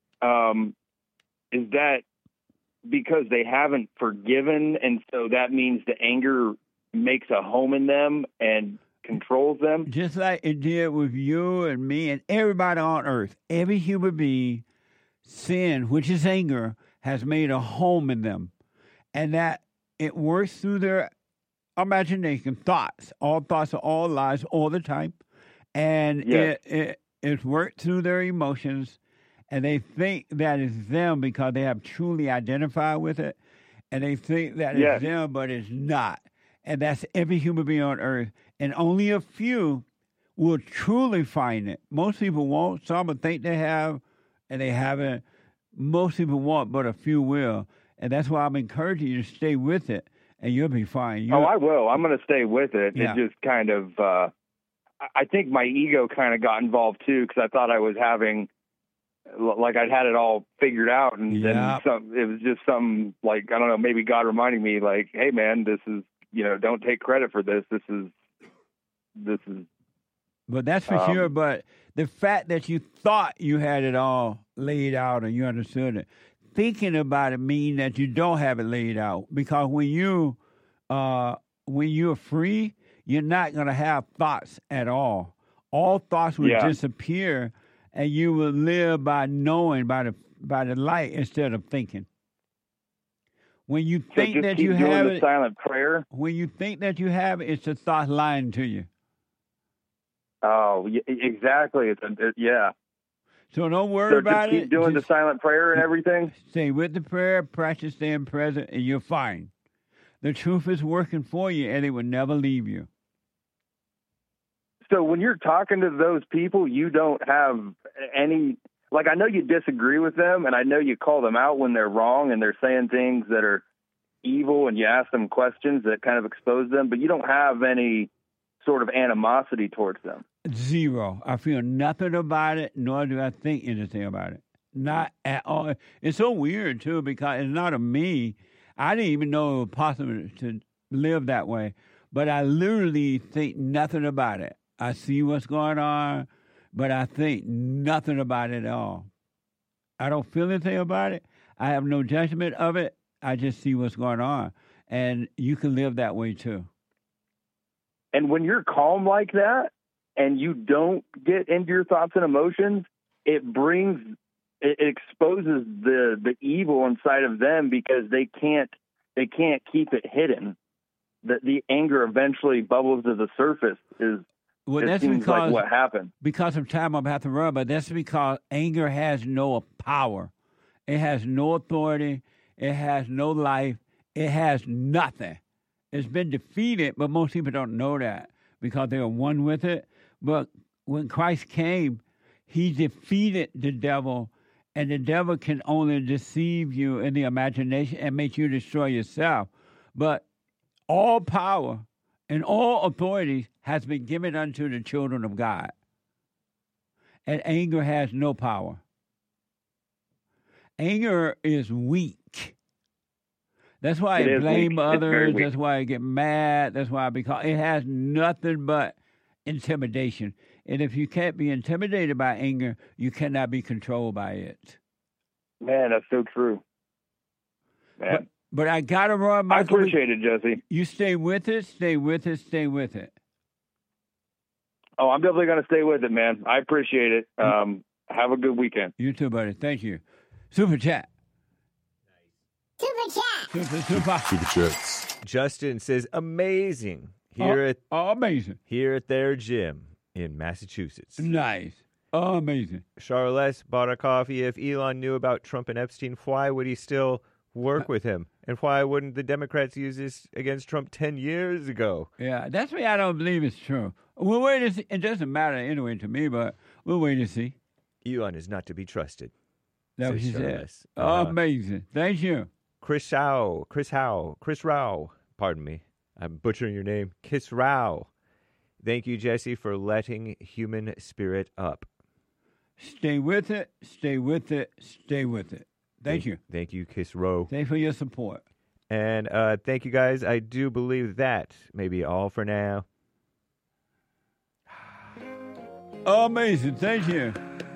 is that because they haven't forgiven, and so that means the anger makes a home in them and controls them? Just like it did with you and me and everybody on earth. Every human being, sin, which is anger, has made a home in them. And that it works through their imagination, thoughts. All thoughts are all lies all the time. And it's worked through their emotions. And they think that is them because they have truly identified with it. And they think that it's them, but it's not. And that's every human being on earth. And only a few will truly find it. Most people won't. Some will think they have, and they haven't. Most people won't, but a few will. And that's why I'm encouraging you to stay with it, and you'll be fine. I will. I'm going to stay with it. Yeah. It just kind of, I think my ego kind of got involved too, because I thought I was having, like I'd had it all figured out, and then it was just something like, I don't know, maybe God reminding me like, hey man, this is, don't take credit for this. This is. But that's for sure. But the fact that you thought you had it all laid out and you understood it, thinking about it means that you don't have it laid out. Because when you're free, you're not going to have thoughts at all. All thoughts will disappear, and you will live by knowing, by the light instead of thinking. When you think that you have it, silent prayer. When you think that you have it, it's the thought lying to you. Oh, exactly. So don't worry about it. Keep doing the silent prayer and everything. Stay with the prayer, practice staying present, and you're fine. The truth is working for you, and it will never leave you. So when you're talking to those people, you don't have any, like, I know you disagree with them, and I know you call them out when they're wrong and they're saying things that are evil, and you ask them questions that kind of expose them, but you don't have any sort of animosity towards them. Zero. I feel nothing about it, nor do I think anything about it. Not at all. It's so weird, too, because it's not a me. I didn't even know it was possible to live that way, but I literally think nothing about it. I see what's going on, but I think nothing about it at all. I don't feel anything about it. I have no judgment of it. I just see what's going on, and you can live that way, too. And when you're calm like that and you don't get into your thoughts and emotions, it exposes the evil inside of them because they can't keep it hidden. The anger eventually bubbles to the surface. It seems because, like what happened. Because of time, I'm about to run, but that's because anger has no power. It has no authority. It has no life. It has nothing. It's been defeated, but most people don't know that because they are one with it. But when Christ came, he defeated the devil, and the devil can only deceive you in the imagination and make you destroy yourself. But all power and all authority has been given unto the children of God. And anger has no power. Anger is weak. That's why I blame others. That's why I get mad. That's why it has nothing but intimidation. And if you can't be intimidated by anger, you cannot be controlled by it. Man, that's so true. Man. But I got to run, Michael. I appreciate it, Jesse. You stay with it, stay with it, stay with it. Oh, I'm definitely going to stay with it, man. I appreciate it. Have a good weekend. You too, buddy. Thank you. Super chat. Super chats. Justin says, amazing. Amazing. Here at their gym in Massachusetts. Nice. Amazing. Charles bought a coffee. If Elon knew about Trump and Epstein, why would he still work with him? And why wouldn't the Democrats use this against Trump 10 years ago? Yeah, that's why I don't believe it's true. We'll wait and see. It doesn't matter anyway to me, but we'll wait and see. Elon is not to be trusted. That was said. Amazing. Thank you. Chris Rao, pardon me. I'm butchering your name. Kiss Rao. Thank you, Jesse, for letting human spirit up. Stay with it, stay with it, stay with it. Thank you. Thank you, Kiss Rao. Thank you for your support. And thank you, guys. I do believe that may be all for now. Amazing. Thank you.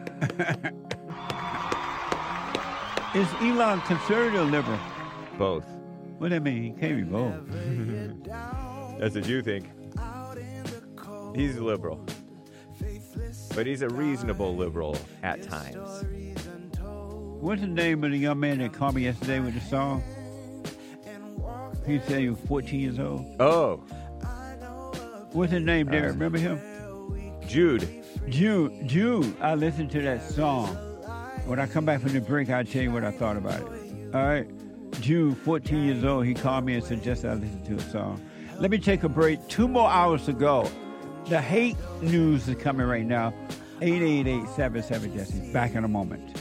Is Elon conservative or liberal? Both. What do that mean? He can't be both. That's what you think. He's liberal. But he's a reasonable liberal at times. What's the name of the young man that called me yesterday with the song? He said he was 14 years old. Oh. What's his name, Derek? Remember him? Jude. I listened to that song. When I come back from the break, I'll tell you what I thought about it. All right? Jude, 14 years old, he called me and suggested I listen to a song. Let me take a break. 2 more hours to go. The hate news is coming right now. 888-77-JESSE. Back in a moment.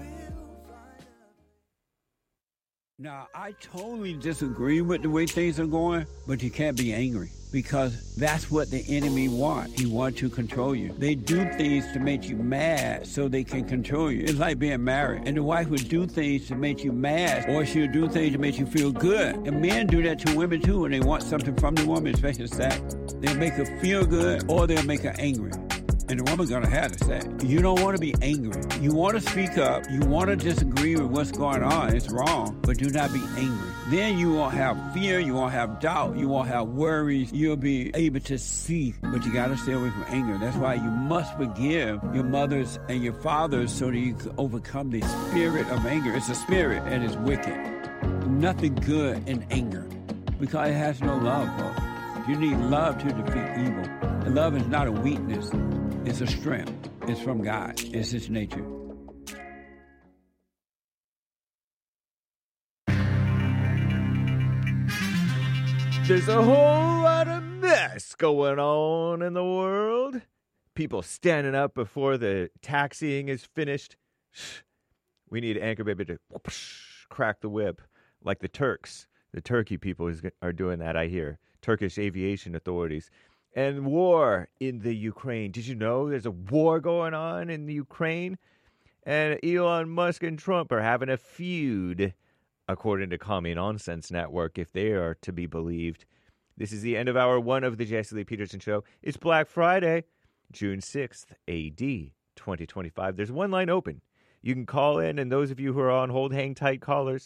Now, I totally disagree with the way things are going, but you can't be angry because that's what the enemy wants. He wants to control you. They do things to make you mad so they can control you. It's like being married. And the wife would do things to make you mad, or she'll do things to make you feel good. And men do that to women too when they want something from the woman, especially sex. They'll make her feel good or they'll make her angry. And the woman's going to have to say, you don't want to be angry. You want to speak up. You want to disagree with what's going on. It's wrong, but do not be angry. Then you won't have fear. You won't have doubt. You won't have worries. You'll be able to see, but you got to stay away from anger. That's why you must forgive your mothers and your fathers so that you can overcome the spirit of anger. It's a spirit and it's wicked. Nothing good in anger because it has no love, folks. You need love to defeat evil. And love is not a weakness. It's a strength. It's from God. It's His nature. There's a whole lot of mess going on in the world. People standing up before the taxiing is finished. We need Anchor Baby to crack the whip like the Turks. The Turkey people are doing that, I hear. Turkish aviation authorities. And war in the Ukraine. Did you know there's a war going on in the Ukraine? And Elon Musk and Trump are having a feud, according to Commie Nonsense Network, if they are to be believed. This is the end of hour one of the Jesse Lee Peterson Show. It's Black Friday, June 6th, A.D., 2025. There's one line open. You can call in, and those of you who are on hold, hang tight, callers.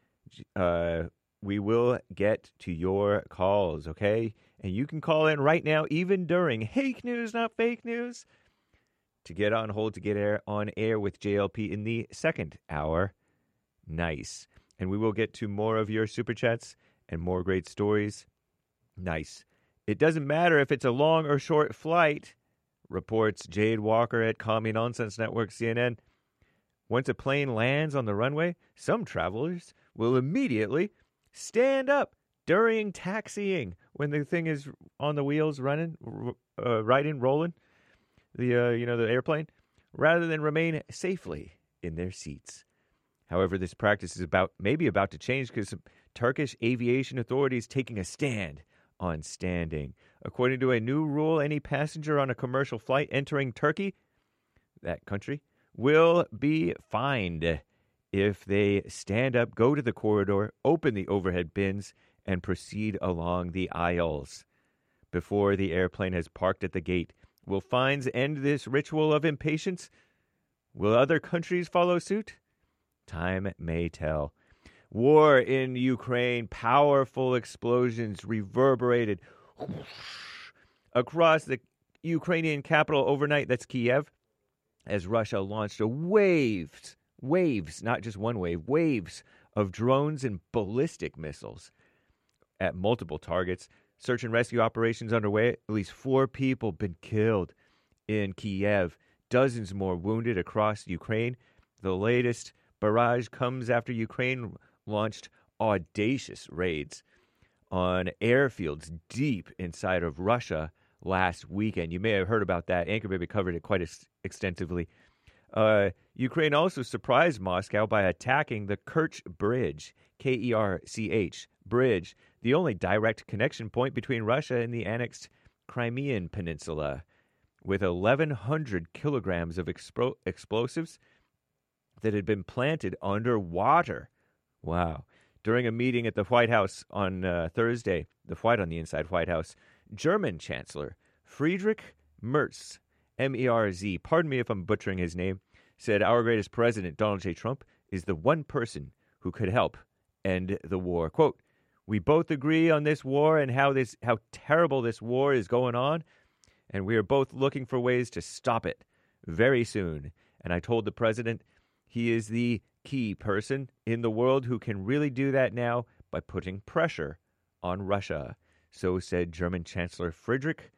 We will get to your calls, okay? And you can call in right now, even during Hake News, Not Fake News, to get on hold, to get on air with JLP in the second hour. Nice. And we will get to more of your super chats and more great stories. Nice. It doesn't matter if it's a long or short flight, reports Jade Walker at Commie Nonsense Network, CNN. Once a plane lands on the runway, some travelers will immediately stand up during taxiing when the thing is on the wheels running, rolling, the airplane, rather than remain safely in their seats. However, this practice is maybe about to change because Turkish aviation authorities taking a stand on standing. According to a new rule, any passenger on a commercial flight entering Turkey, that country, will be fined if they stand up, go to the corridor, open the overhead bins, and proceed along the aisles before the airplane has parked at the gate. Will fines end this ritual of impatience? Will other countries follow suit? Time may tell. War in Ukraine, powerful explosions reverberated across the Ukrainian capital overnight, that's Kiev, as Russia launched waves, not just one wave, waves of drones and ballistic missiles at multiple targets. Search and rescue operations underway. At least 4 people been killed in Kiev. Dozens more wounded across Ukraine. The latest barrage comes after Ukraine launched audacious raids on airfields deep inside of Russia last weekend. You may have heard about that. Anchor Baby covered it quite extensively. Ukraine also surprised Moscow by attacking the Kerch Bridge, Kerch Bridge, the only direct connection point between Russia and the annexed Crimean Peninsula, with 1,100 kilograms of explosives that had been planted underwater. Wow. During a meeting at the White House on Thursday, the White on the Inside White House, German Chancellor Friedrich Merz, M-E-R-Z, pardon me if I'm butchering his name, said our greatest president, Donald J. Trump, is the one person who could help end the war. Quote, we both agree on this war and how terrible this war is going on, and we are both looking for ways to stop it very soon. And I told the president he is the key person in the world who can really do that now by putting pressure on Russia. So said German Chancellor Friedrich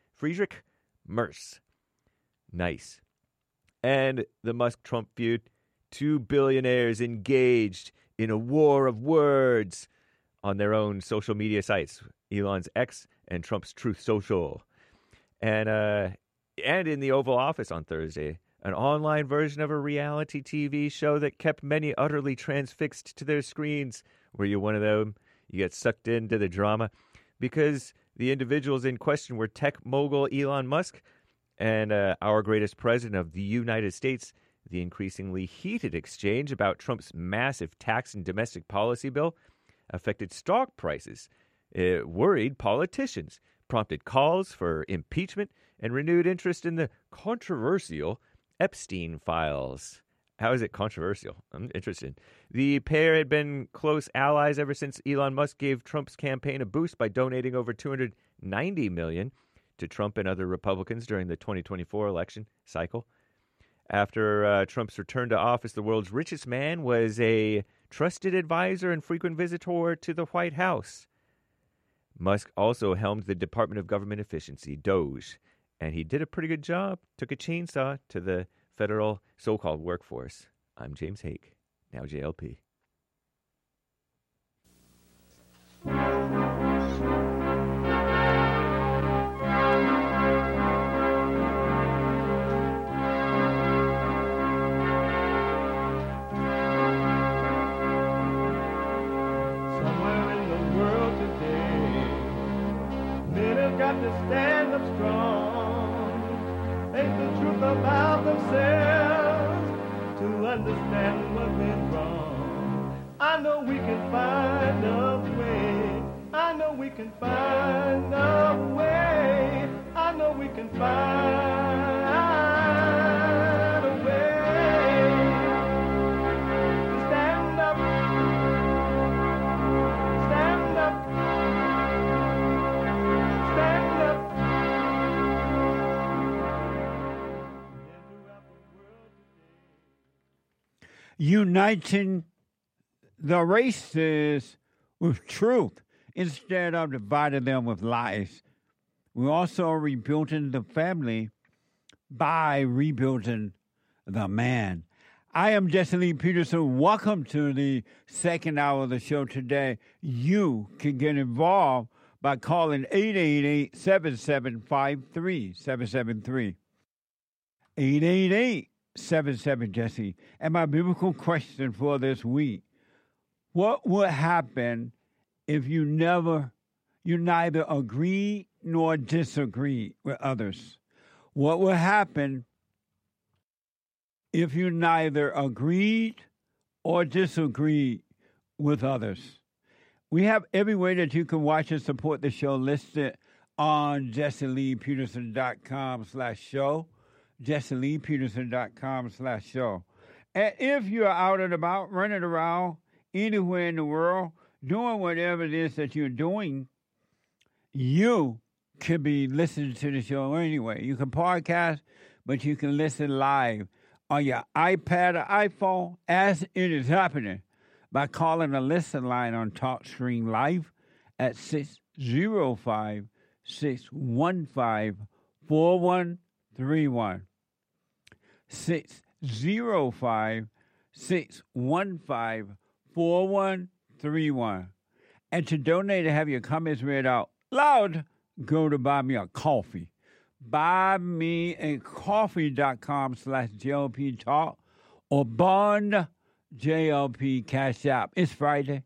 Merz. Nice. And the Musk-Trump feud, 2 billionaires engaged in a war of words on their own social media sites, Elon's X and Trump's Truth Social. And in the Oval Office on Thursday, an online version of a reality TV show that kept many utterly transfixed to their screens. Were you one of them? You get sucked into the drama? Because the individuals in question were tech mogul Elon Musk and our greatest president of the United States. The increasingly heated exchange about Trump's massive tax and domestic policy bill affected stock prices. It worried politicians, prompted calls for impeachment, and renewed interest in the controversial Epstein files. How is it controversial? I'm interested. The pair had been close allies ever since Elon Musk gave Trump's campaign a boost by donating over $290 million to Trump and other Republicans during the 2024 election cycle. After Trump's return to office, the world's richest man was a trusted advisor and frequent visitor to the White House. Musk also helmed the Department of Government Efficiency, DOGE, and he did a pretty good job, took a chainsaw to the federal so-called workforce. I'm James Hake, now JLP. have to stand up strong, face the truth about themselves, to understand what went wrong. I know we can find a way. I know we can find a way. I know we can find a way to stand up, stand up, stand up. Uniting the races with truth instead of dividing them with lies. We're also rebuilding the family by rebuilding the man. I am Jesse Lee Peterson. Welcome to the second hour of the show today. You can get involved by calling 888-7753-773. 888-77-JESSE. And my biblical question for this week: what would happen if you neither agree nor disagree with others? What would happen if you neither agreed or disagreed with others? We have every way that you can watch and support the show listed on JesseLeePeterson.com/show. JesseLeePeterson.com/show. And if you're out and about, running around anywhere in the world, doing whatever it is that you're doing, you can be listening to the show anyway. You can podcast, but you can listen live on your iPad or iPhone as it is happening by calling the listen line on TalkStream Live at 605-615-4131. 605-615-4131. And to donate and have your comments read out loud, go to Buy Me a Coffee. BuyMeACoffee.com/JLP Talk or Bond JLP Cash App. It's Friday.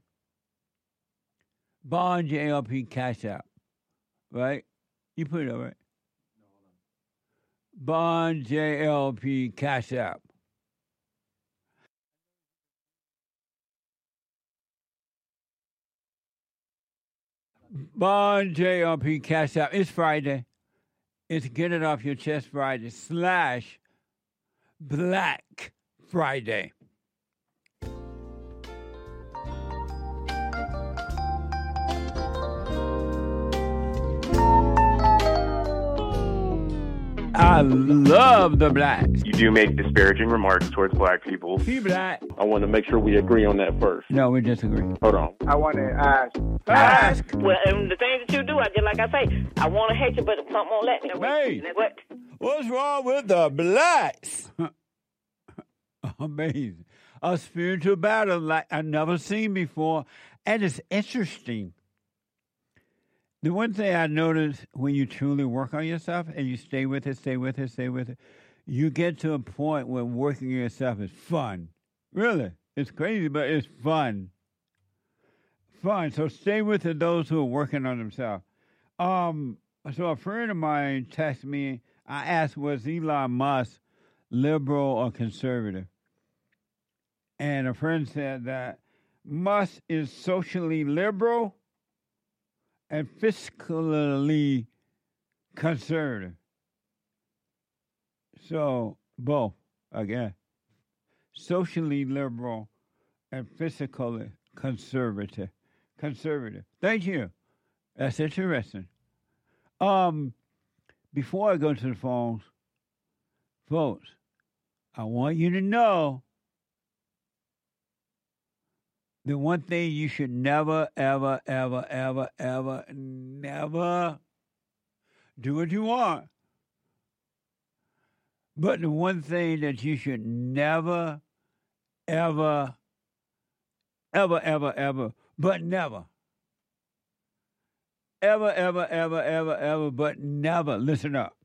Bond JLP Cash App. Right? You put it up, right? Bond JLP Cash App. Bond JLP Cash App. It's Friday. It's Get It Off Your Chest Friday / Black Friday. I love the blacks. You do make disparaging remarks towards black people. Be black. I want to make sure we agree on that first. No, we disagree. Hold on. I want to ask. Well, and the things that you do, I just like I say, I want to hate you, but something won't let me. Hey, what? What's wrong with the blacks? Amazing. A spiritual battle like I've never seen before. And it's interesting. The one thing I noticed when you truly work on yourself and you stay with it, you get to a point where working on yourself is fun. Really. It's crazy, but it's fun. Fun. So stay with it, those who are working on themselves. So a friend of mine texted me. I asked, was Elon Musk liberal or conservative? And a friend said that Musk is socially liberal and fiscally conservative. So, both, again. Socially liberal and fiscally conservative. Thank you. That's interesting. Before I go to the phones, folks, I want you to know the one thing you should never, ever, ever, ever, ever, never do what you want. But the one thing that you should never, ever, ever, ever, ever, but never. Ever, ever, ever, ever, ever, but never. Listen up.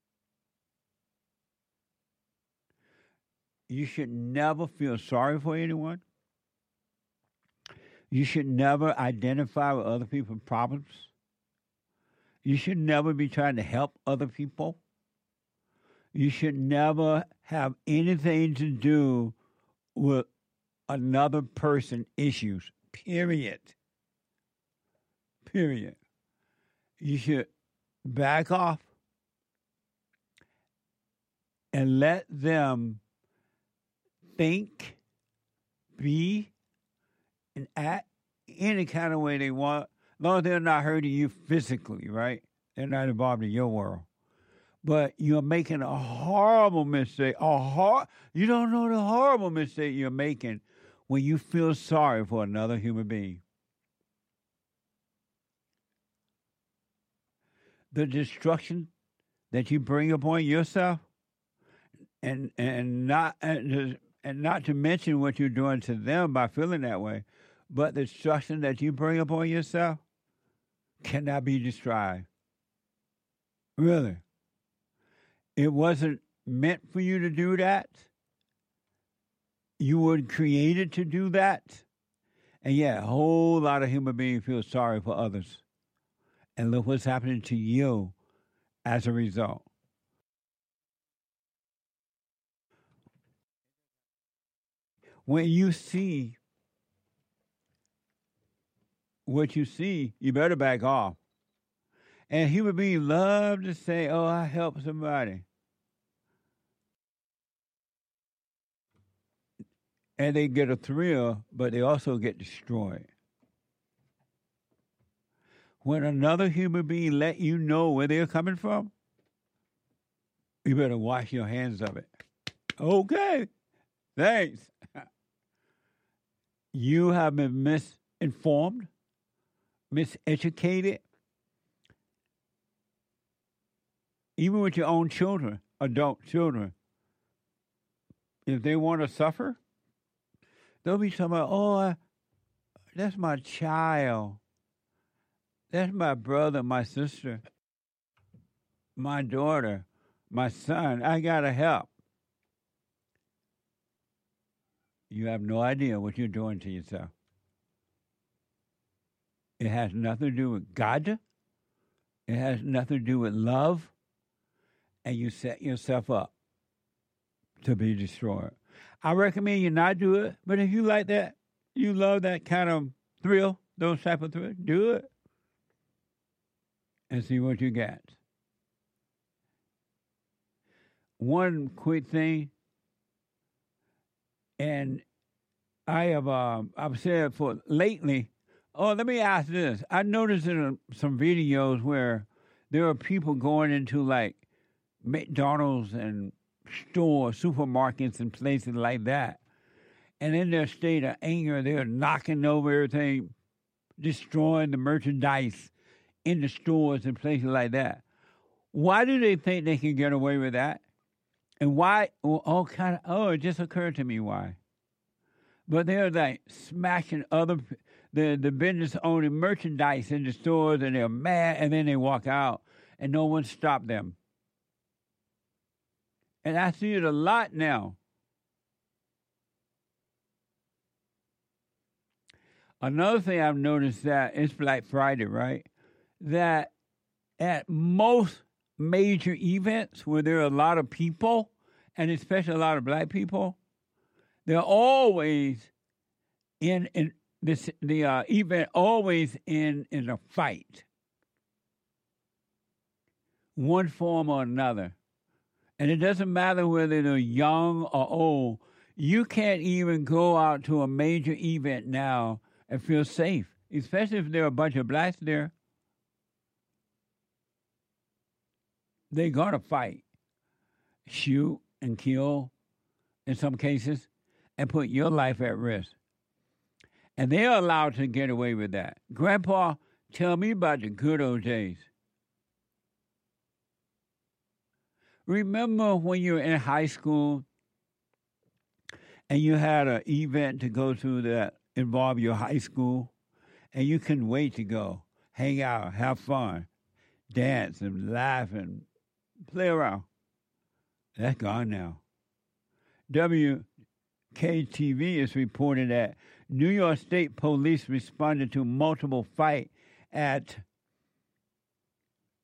You should never feel sorry for anyone. You should never identify with other people's problems. You should never be trying to help other people. You should never have anything to do with another person's issues, period. Period. You should back off and let them think, be, and act any kind of way they want, as long as they're not hurting you physically, right? They're not involved in your world. But you're making a horrible mistake. You don't know the horrible mistake you're making when you feel sorry for another human being. The destruction that you bring upon yourself, and not to mention what you're doing to them by feeling that way, but the destruction that you bring upon yourself cannot be described. Really. It wasn't meant for you to do that. You weren't created to do that. And yeah, a whole lot of human beings feel sorry for others. And look what's happening to you as a result. When you see what you see, you better back off. And human beings love to say, oh, I helped somebody. And they get a thrill, but they also get destroyed. When another human being let you know where they're coming from, you better wash your hands of it. Okay, thanks. You have been misinformed, miseducated, even with your own children, adult children. If they want to suffer, they'll be talking about, oh, that's my child. That's my brother, my sister, my daughter, my son. I got to help. You have no idea what you're doing to yourself. It has nothing to do with God. It has nothing to do with love. And you set yourself up to be destroyed. I recommend you not do it, but if you like that, you love that kind of thrill, those type of thrills, do it. And see what you got. One quick thing, and I've said for lately, let me ask this. I noticed in some videos where there are people going into like McDonald's and stores, supermarkets and places like that. And in their state of anger, they're knocking over everything, destroying the merchandise in the stores and places like that. Why do they think they can get away with that? And why? It just occurred to me why. But they're like smashing the business owning merchandise in the stores, and they're mad, and then they walk out, and no one stopped them. And I see it a lot now. Another thing I've noticed that it's Black Friday, right? That at most major events where there are a lot of people, and especially a lot of black people, they're always in this event always in a fight, one form or another. And it doesn't matter whether they're young or old. You can't even go out to a major event now and feel safe, especially if there are a bunch of blacks there. They're going to fight, shoot and kill in some cases, and put your life at risk. And they're allowed to get away with that. Grandpa, tell me about the good old days. Remember when you were in high school and you had an event to go to that involved your high school, and you couldn't wait to go, hang out, have fun, dance and laugh and play around? That's gone now. WKTV is reporting that New York State Police responded to multiple fights at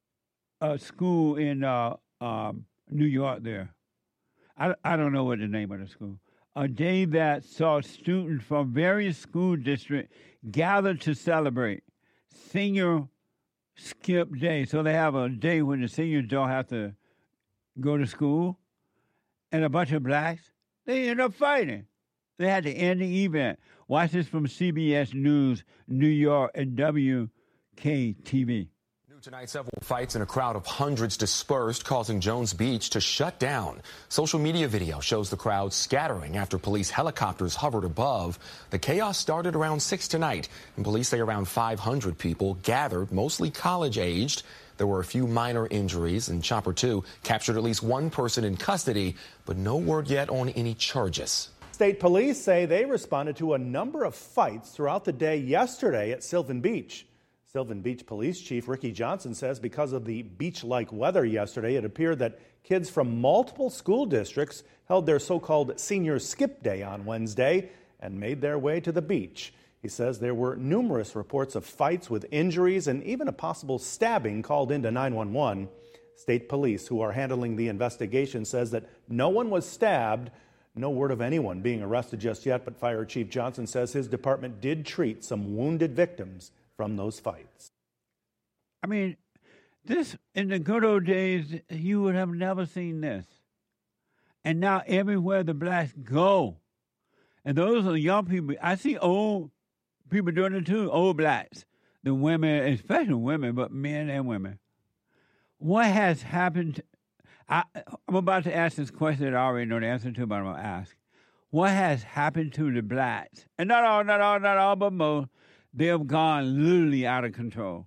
a school in New York there. I don't know what the name of the school. A day that saw students from various school districts gather to celebrate Senior Skip Day. So they have a day when the seniors don't have to go to school. And a bunch of blacks, they end up fighting. They had to end the event. Watch this from CBS News, New York, and WKTV. Tonight, several fights and a crowd of hundreds dispersed, causing Jones Beach to shut down. Social media video shows the crowd scattering after police helicopters hovered above. The chaos started around 6 tonight, and police say around 500 people gathered, mostly college-aged. There were a few minor injuries, and Chopper 2 captured at least one person in custody, but no word yet on any charges. State police say they responded to a number of fights throughout the day yesterday at Sylvan Beach. Sylvan Beach Police Chief Ricky Johnson says because of the beach-like weather yesterday, it appeared that kids from multiple school districts held their so-called Senior Skip Day on Wednesday and made their way to the beach. He says there were numerous reports of fights with injuries and even a possible stabbing called into 911. State police, who are handling the investigation, says that no one was stabbed. No word of anyone being arrested just yet, but Fire Chief Johnson says his department did treat some wounded victims from those fights. I mean, this, in the good old days, you would have never seen this. And now everywhere the blacks go, and those are young people. I see old people doing it too, old blacks. The women, especially women, but men and women. What has happened? I'm about to ask this question that I already know the answer to, but I'm going to ask. What has happened to the blacks? And not all, but most. They have gone literally out of control.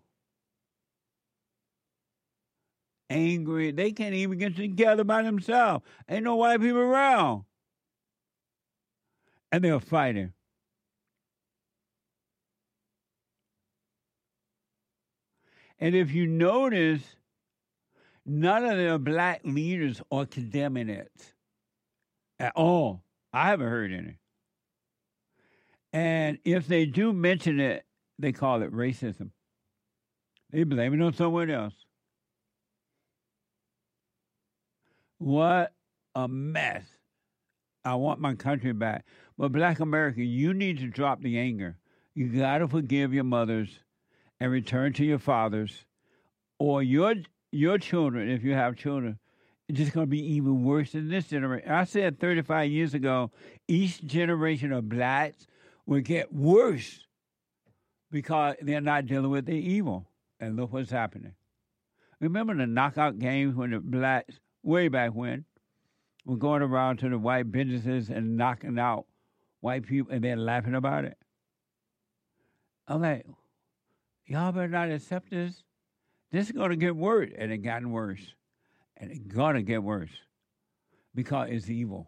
Angry. They can't even get together by themselves. Ain't no white people around. And they're fighting. And if you notice, none of the black leaders are condemning it at all. I haven't heard any. And if they do mention it, they call it racism. They blame it on someone else. What a mess. I want my country back. But Black America, you need to drop the anger. You got to forgive your mothers and return to your fathers, or your children, if you have children. It's just going to be even worse than this generation. I said 35 years ago, each generation of blacks will get worse because they're not dealing with the evil. And look what's happening. Remember the knockout games when the blacks, way back when, were going around to the white businesses and knocking out white people, and they're laughing about it? I'm like, y'all better not accept this. This is going to get worse. And it gotten worse. And it's going to get worse because it's evil.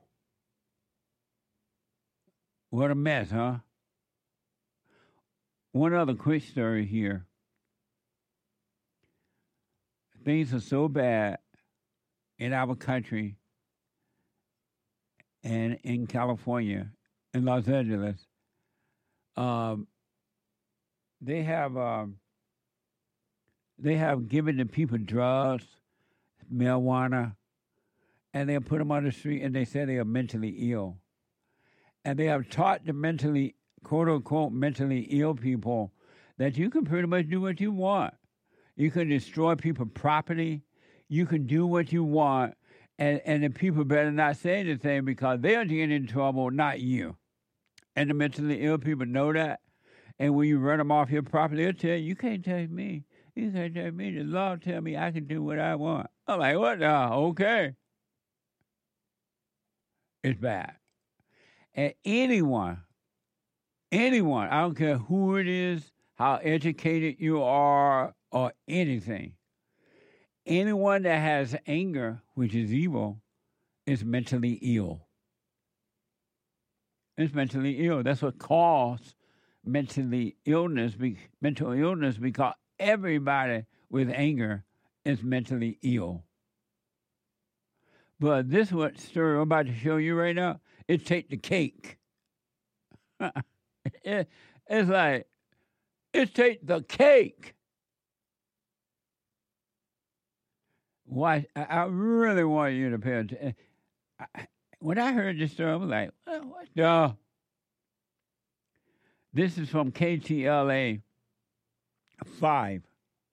What a mess, huh? One other quick story here. Things are so bad in our country and in California, in Los Angeles. They have given the people drugs, marijuana, and they put them on the street, and they say they are mentally ill. And they have taught the mentally, quote-unquote, mentally ill people that you can pretty much do what you want. You can destroy people's property. You can do what you want. And the people better not say anything because they'll get in trouble, not you. And the mentally ill people know that. And when you run them off your property, they'll tell you can't touch me. You can't touch me. The law tell me I can do what I want. I'm like, what now? Okay. It's bad. And anyone, I don't care who it is, how educated you are, or anything, anyone that has anger, which is evil, is mentally ill. It's mentally ill. That's what causes mental illness, because everybody with anger is mentally ill. But this is what story I'm about to show you right now. It take the cake. It's like, it take the cake. Why? I really want you to pay attention. When I heard this story, I was like, well, what the? This is from KTLA 5.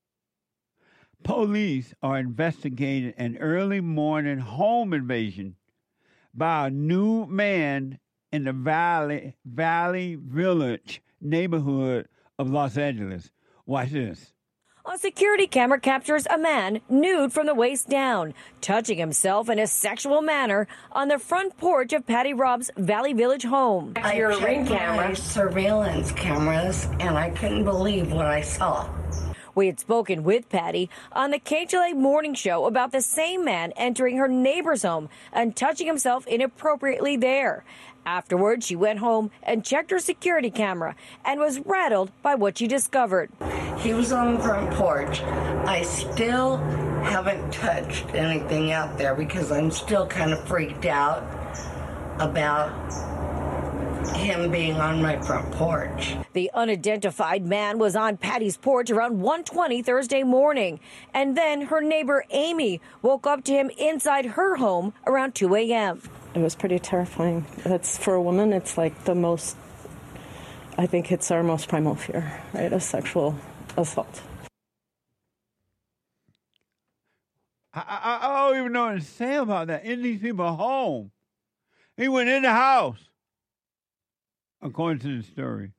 Police are investigating an early morning home invasion by a new man in the Valley Village neighborhood of Los Angeles. Watch this. A security camera captures a man nude from the waist down, touching himself in a sexual manner on the front porch of Patty Robb's Valley Village home. I checked my surveillance cameras, and I couldn't believe what I saw. We had spoken with Patty on the KTLA Morning Show about the same man entering her neighbor's home and touching himself inappropriately there. Afterwards, she went home and checked her security camera and was rattled by what she discovered. He was on the front porch. I still haven't touched anything out there because I'm still kind of freaked out about him being on my front porch. The unidentified man was on Patty's porch around 1:20 Thursday morning, and then her neighbor Amy woke up to him inside her home around 2 a.m. It was pretty terrifying. That's, for a woman, it's like the most, I think it's our most primal fear, right? A sexual assault. I don't even know what to say about that. In these people's home. He went in the house, according to the story.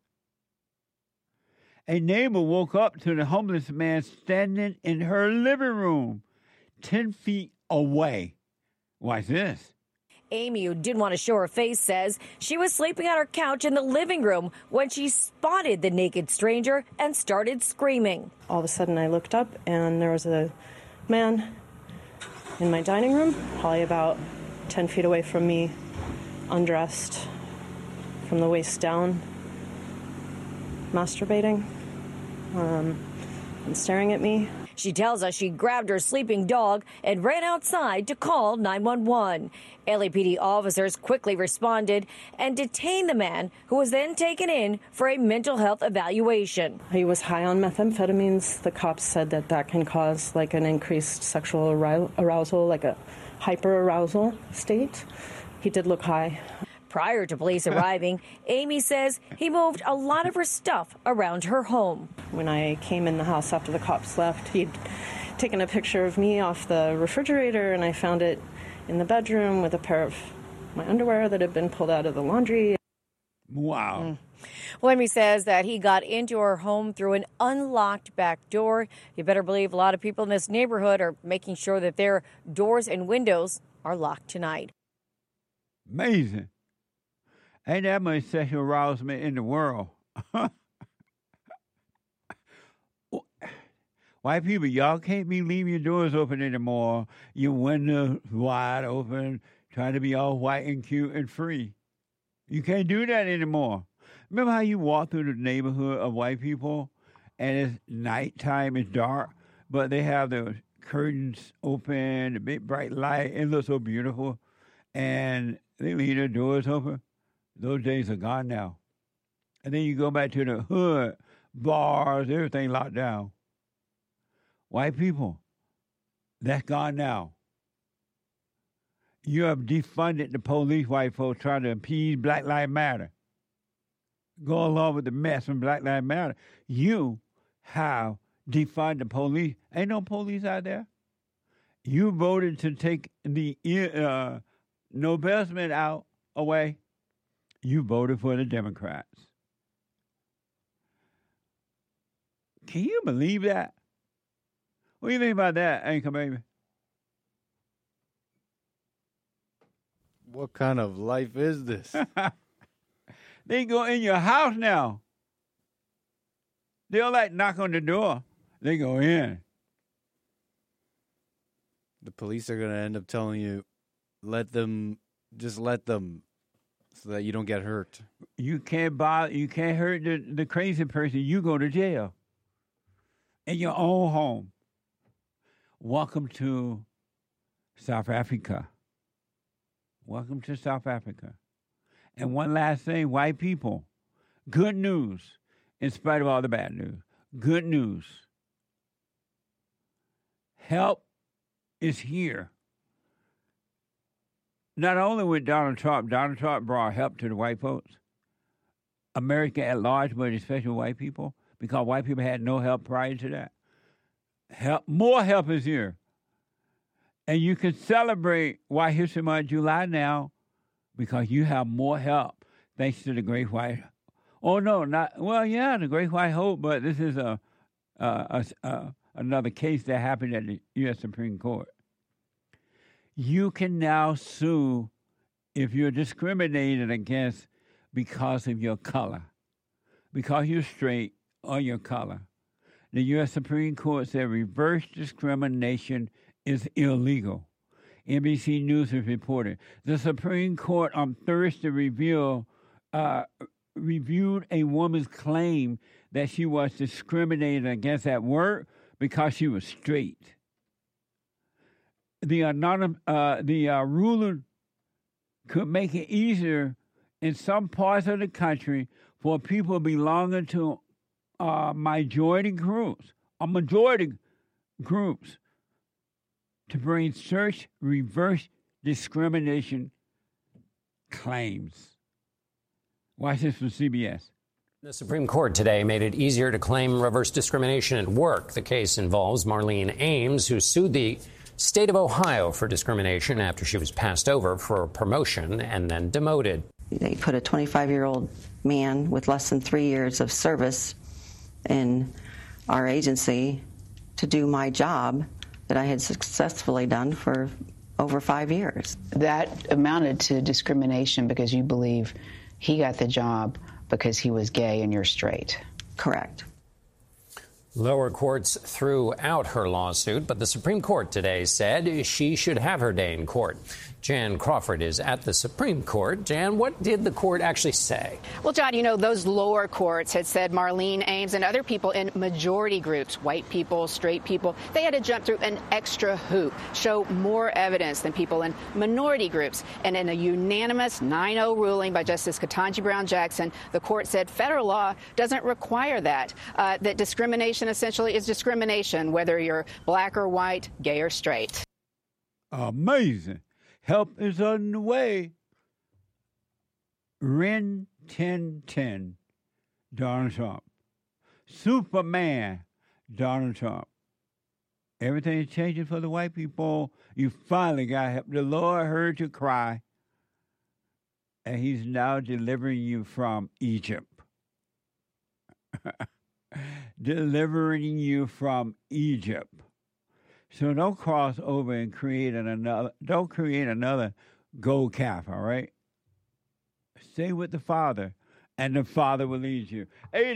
A neighbor woke up to the homeless man standing in her living room, 10 feet away. Watch this. Amy, who didn't want to show her face, says she was sleeping on her couch in the living room when she spotted the naked stranger and started screaming. All of a sudden I looked up and there was a man in my dining room, probably about 10 feet away from me, undressed from the waist down, masturbating and staring at me. She tells us she grabbed her sleeping dog and ran outside to call 911. LAPD officers quickly responded and detained the man, who was then taken in for a mental health evaluation. He was high on methamphetamines. The cops said that that can cause like an increased sexual arousal, like a hyperarousal state. He did look high. Prior to police arriving, Amy says he moved a lot of her stuff around her home. When I came in the house after the cops left, he'd taken a picture of me off the refrigerator, and I found it in the bedroom with a pair of my underwear that had been pulled out of the laundry. Wow. Well, Amy says that he got into her home through an unlocked back door. You better believe a lot of people in this neighborhood are making sure that their doors and windows are locked tonight. Amazing. Ain't that much sexual arousement in the world. White people, y'all can't be leaving your doors open anymore. Your windows wide open, trying to be all white and cute and free. You can't do that anymore. Remember how you walk through the neighborhood of white people and it's nighttime, it's dark, but they have the curtains open, the big bright light. It looks so beautiful. And they leave their doors open. Those days are gone now. And then you go back to the hood, bars, everything locked down. White people, that's gone now. You have defunded the police, white folks, trying to appease Black Lives Matter. Go along with the mess from Black Lives Matter. You have defunded the police. Ain't no police out there. You voted to take the no embezzlement out away. You voted for the Democrats. Can you believe that? What do you think about that, Anchor Baby? What kind of life is this? They go in your house now. They don't like knock on the door. They go in. The police are going to end up telling you, let them, so that you don't get hurt. You can't hurt the crazy person. You go to jail in your own home. Welcome to South Africa. Welcome to South Africa. And one last thing, white people, good news, in spite of all the bad news, good news. Help is here. Not only with Donald Trump brought help to the white folks, America at large, but especially white people, because white people had no help prior to that. More help is here. And you can celebrate White History Month July now because you have more help thanks to the Great White. Oh no, the Great White Hope, but this is another case that happened at the U.S. Supreme Court. You can now sue if you're discriminated against because of your color, because you're straight or your color. The U.S. Supreme Court said reverse discrimination is illegal. NBC News has reported. The Supreme Court on Thursday reviewed a woman's claim that she was discriminated against at work because she was straight. The ruling could make it easier in some parts of the country for people belonging to majority groups to bring search reverse discrimination claims. Watch this from CBS. The Supreme Court today made it easier to claim reverse discrimination at work. The case involves Marlene Ames, who sued the state of Ohio for discrimination after she was passed over for a promotion and then demoted. They put a 25-year-old man with less than 3 years of service in our agency to do my job that I had successfully done for over 5 years. That amounted to discrimination because you believe he got the job because he was gay and you're straight. Correct. Lower courts threw out her lawsuit, but the Supreme Court today said she should have her day in court. Jan Crawford is at the Supreme Court. Jan, what did the court actually say? Well, John, you know, those lower courts had said Marlene Ames and other people in majority groups, white people, straight people, they had to jump through an extra hoop, show more evidence than people in minority groups. And in a unanimous 9-0 ruling by Justice Ketanji Brown Jackson, the court said federal law doesn't require that, that discrimination essentially is discrimination, whether you're black or white, gay or straight. Amazing. Help is on the way. Ren 1010, Donald Trump. Superman, Donald Trump. Everything is changing for the white people. You finally got help. The Lord heard your cry, and he's now delivering you from Egypt. Delivering you from Egypt. So don't cross over and create another gold calf, all right? Stay with the Father, and the Father will lead you.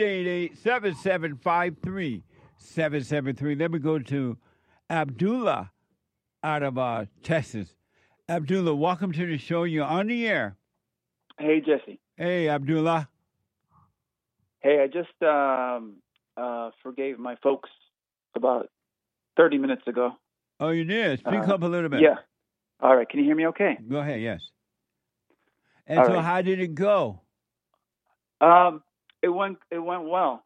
888-7753-773. Let me go to Abdullah out of Texas. Abdullah, welcome to the show. You're on the air. Hey, Jesse. Hey, Abdullah. Hey, I just forgave my folks about 30 minutes ago. Oh, you did? Speak up a little bit. Yeah. All right. Can you hear me okay? Go ahead, yes. And All so right. how did it go? It went well.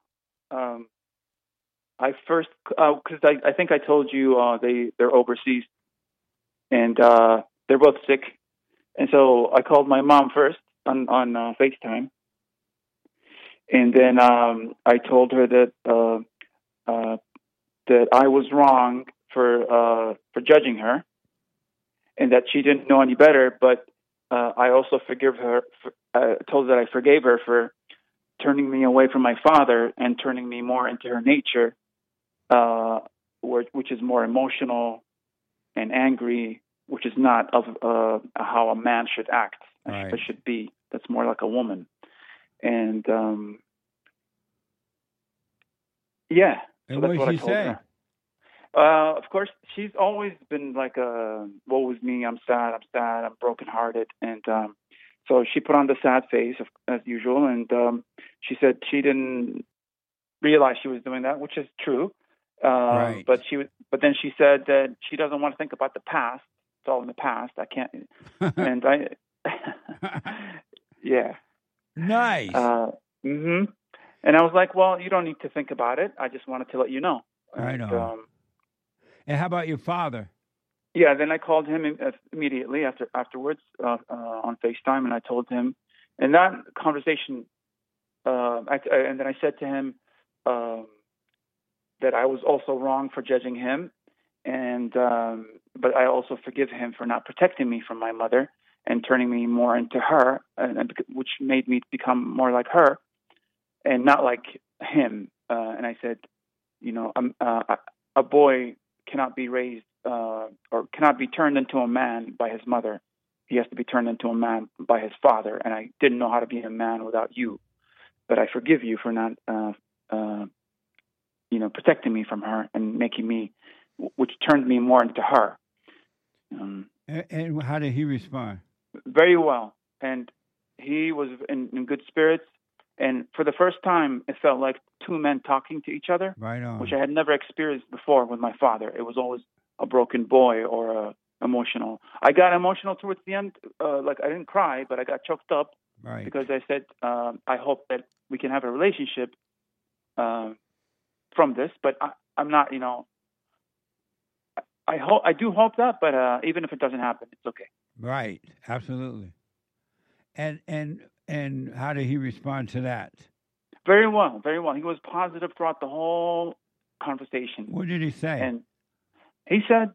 I first, because I think I told you they're overseas, and they're both sick. And so I called my mom first on FaceTime. And then I told her that that I was wrong for judging her, and that she didn't know any better. But I also forgive her. Told her that I forgave her for turning me away from my father and turning me more into her nature, which is more emotional and angry, which is not of how a man should act. Right. It should be. That's more like a woman. And yeah. And so what that's did what I she told say? her. Of course, she's always been like, woe is me, I'm sad, I'm brokenhearted. And so she put on the sad face, as usual, and she said she didn't realize she was doing that, which is true. Right. But then she said that she doesn't want to think about the past. It's all in the past. I can't. And yeah. Nice. Mm-hmm. And I was like, well, you don't need to think about it. I just wanted to let you know. I know. And how about your father? Yeah, then I called him immediately afterwards on FaceTime, and I told him. In that conversation, and then I said to him that I was also wrong for judging him, and but I also forgive him for not protecting me from my mother and turning me more into her, and which made me become more like her and not like him. And I said, you know, a boy cannot be raised or cannot be turned into a man by his mother. He has to be turned into a man by his father. And I didn't know how to be a man without you, but I forgive you for not, protecting me from her and making me, which turned me more into her. And how did he respond? Very well. And he was in good spirits. And for the first time, it felt like two men talking to each other, right on, which I had never experienced before with my father. It was always a broken boy or emotional. I got emotional towards the end. Like I didn't cry, but I got choked up, right? Because I said, I hope that we can have a relationship from this. But I'm not, you know. I do hope that, but even if it doesn't happen, it's okay. Right, absolutely. And how did he respond to that? Very well, very well. He was positive throughout the whole conversation. What did he say? And he said,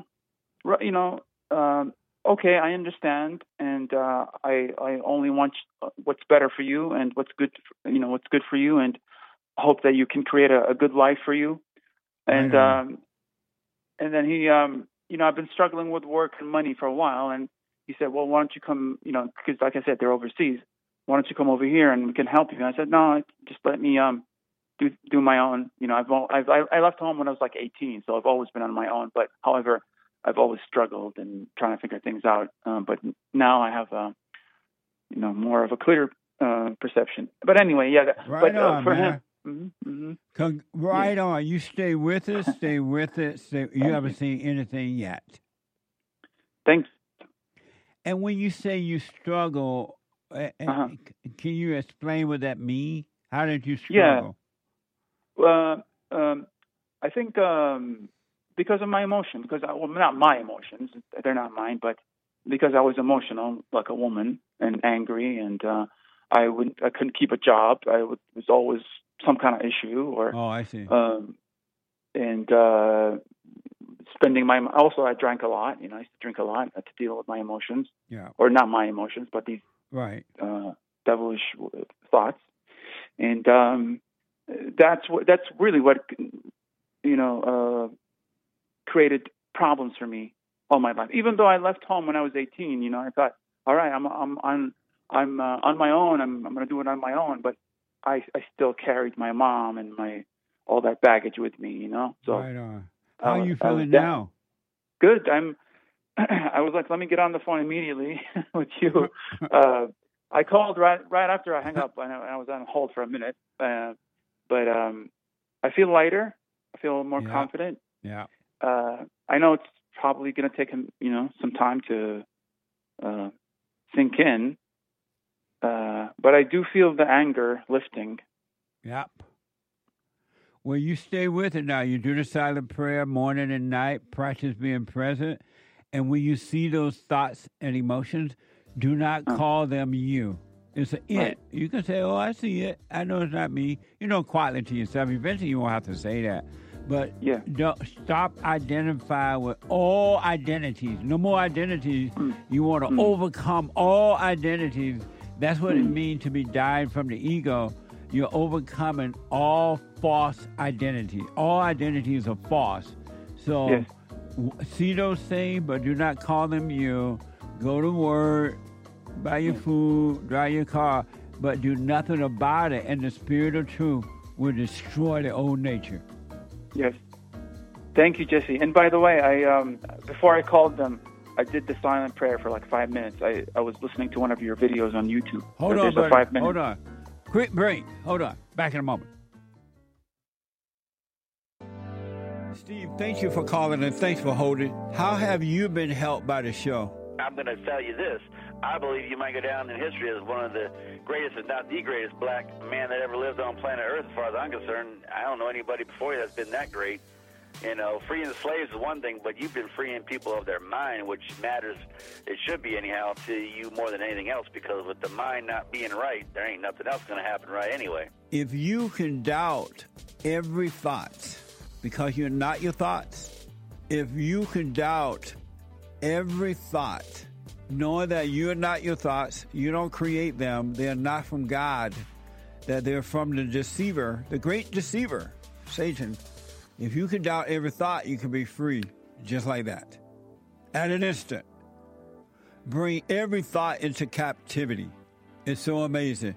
okay, I understand, and I only want what's better for you and what's good for you, and hope that you can create a good life for you. And then he, I've been struggling with work and money for a while, and he said, well, why don't you come, because like I said, they're overseas. Why don't you come over here and we can help you? And I said, no, just let me do my own. I left home when I was like 18, so I've always been on my own. But however, I've always struggled and trying to figure things out. But now I have, more of a clear perception. But anyway, yeah. Right on, for man. him. Right on. You stay with us. Stay with it. You haven't seen anything yet. Thanks. And when you say you struggle, can you explain what that means? How did you struggle? Yeah. I think because of my emotions, not my emotions, they're not mine, but because I was emotional like a woman and angry, and I couldn't keep a job. Was always some kind of issue, or I see. And spending also I drank a lot. I used to drink a lot to deal with my emotions. Yeah. Or not my emotions, but these devilish thoughts. And that's really what created problems for me all my life. Even though I left home when I was 18, I thought, all right, I'm on my own. I'm going to do it on my own. But I still carried my mom and all that baggage with me. So right on. How are you feeling now? Good. I was like, let me get on the phone immediately with you. I called right after I hung up, and I was on hold for a minute. But I feel lighter. I feel more confident. Yeah. I know it's probably going to take him, some time to sink in. But I do feel the anger lifting. Yep. Well, you stay with it now. You do the silent prayer morning and night, practice being present. And when you see those thoughts and emotions, do not call them you. It's an it. Right. You can say, oh, I see it. I know it's not me. Quietly to yourself. Eventually, you won't have to say that. But don't stop identifying with all identities. No more identities. You want to overcome all identities. That's what it means to be dying from the ego. You're overcoming all false identities. All identities are false. So see those things, but do not call them you. Go to work, buy your food, drive your car, but do nothing about it. And the spirit of truth will destroy the old nature. Yes. Thank you, Jesse. And by the way, I before I called them, I did the silent prayer for like 5 minutes. I was listening to one of your videos on YouTube. Hold on, buddy. 5 minutes. Hold on. Quick break. Hold on. Back in a moment. Steve, thank you for calling and thanks for holding. How have you been helped by the show? I'm going to tell you this. I believe you might go down in history as one of the greatest, if not the greatest, black man that ever lived on planet Earth, as far as I'm concerned. I don't know anybody before you that's been that great. You know, freeing the slaves is one thing, but you've been freeing people of their mind, which matters. It should be anyhow to you more than anything else, because with the mind not being right, there ain't nothing else going to happen right anyway. If you can doubt every thought because you're not your thoughts, if you can doubt every thought, knowing that you're not your thoughts, you don't create them, they're not from God, that they're from the deceiver, the great deceiver, Satan. If you can doubt every thought, you can be free just like that. At an instant. Bring every thought into captivity. It's so amazing.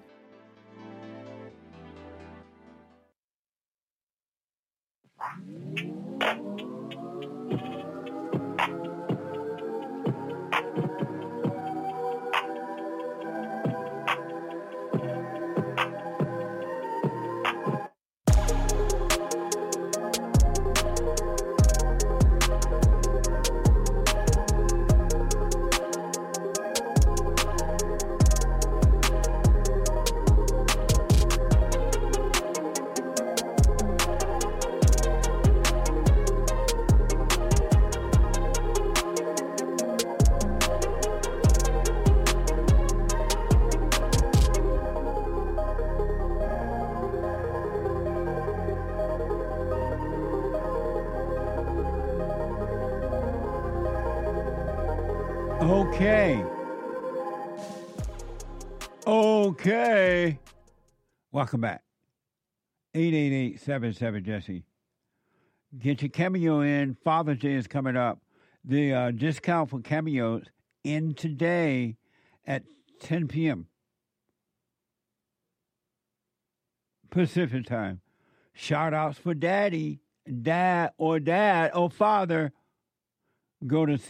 Okay. Welcome back. 888-77-JESSE. Get your Cameo in. Father's Day is coming up. The discount for Cameos in today at 10 p.m. Pacific time. Shout outs for dad or father. Go to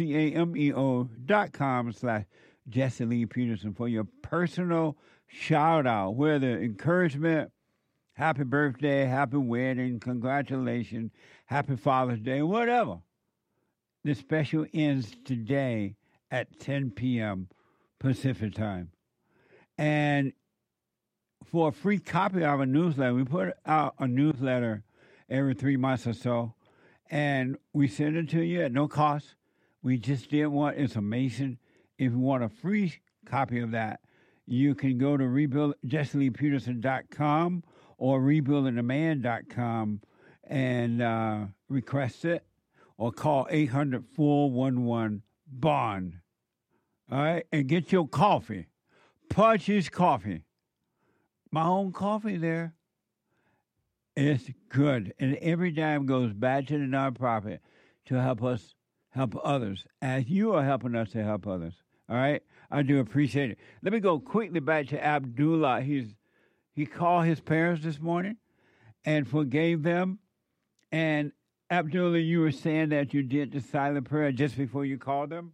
cameo.com/Jesse Lee Peterson for your personal shout out, whether encouragement, happy birthday, happy wedding, congratulations, happy Father's Day, whatever. The special ends today at 10 p.m. Pacific time. And for a free copy of our newsletter, we put out a newsletter every 3 months or so, and we send it to you at no cost. We just did one. It's amazing. If you want a free copy of that, you can go to JesseLeePeterson.com or rebuildingtheman.com and request it, or call 800-411-BOND. All right? And get your coffee. Pudge's Coffee. My own coffee there. It's good. And every dime goes back to the nonprofit to help us help others, as you are helping us to help others. All right? I do appreciate it. Let me go quickly back to Abdullah. He called his parents this morning and forgave them. And Abdullah, you were saying that you did the silent prayer just before you called them?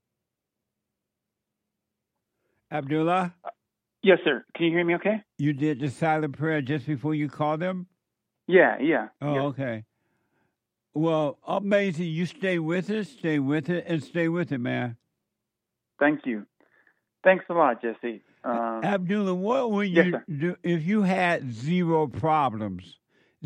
Abdullah? Yes, sir. Can you hear me okay? You did the silent prayer just before you called them? Yeah. Oh, yeah. Okay. Well, amazing. You stay with it, and stay with it, man. Thank you. Thanks a lot, Jesse. Abdullah, what would you do if you had zero problems?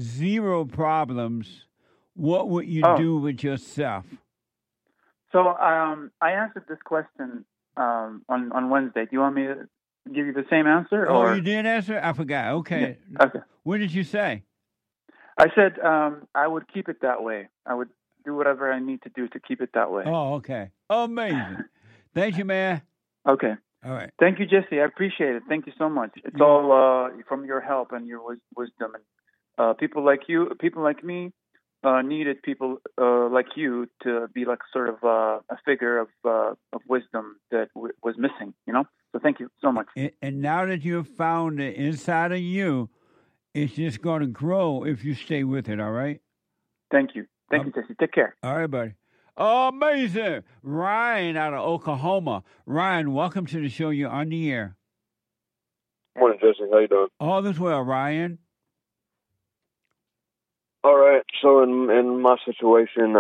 What would you do with yourself? So I answered this question on Wednesday. Do you want me to give you the same answer? Oh, you did answer? I forgot. Okay. Yeah. Okay. What did you say? I said I would keep it that way. I would do whatever I need to do to keep it that way. Oh, okay. Amazing. Thank you, man. Okay. All right. Thank you, Jesse. I appreciate it. Thank you so much. It's all from your help and your wisdom. And people like you, people like me, needed people like you to be like sort of a figure of wisdom that was missing, you know? So thank you so much. And now that you've found it inside of you, it's just going to grow if you stay with it, all right? Thank you. Thank you, Jesse. Take care. All right, buddy. Amazing. Ryan out of Oklahoma. Ryan, welcome to the show. You're on the air. Morning, Jesse. How you doing? All is well, Ryan. All right. So in my situation,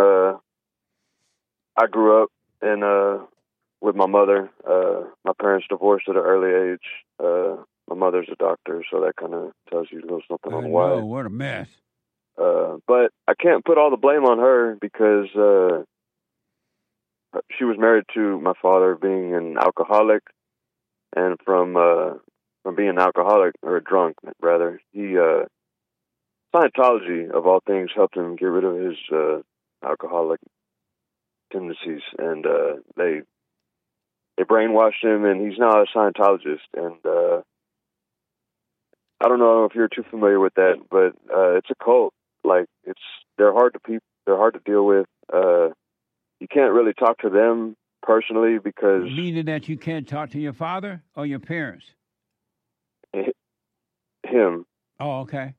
I grew up with my mother. My parents divorced at an early age. My mother's a doctor, so that kind of tells you a little something on why. Oh, what a mess. But I can't put all the blame on her because she was married to my father being an alcoholic, and from being an alcoholic, or a drunk rather, he Scientology of all things helped him get rid of his alcoholic tendencies, and they brainwashed him, and he's now a Scientologist. And I don't know if you're too familiar with that, but it's a cult. Like, they're hard to deal with. You can't really talk to them personally because... Meaning that you can't talk to your father or your parents? Him. Oh, okay.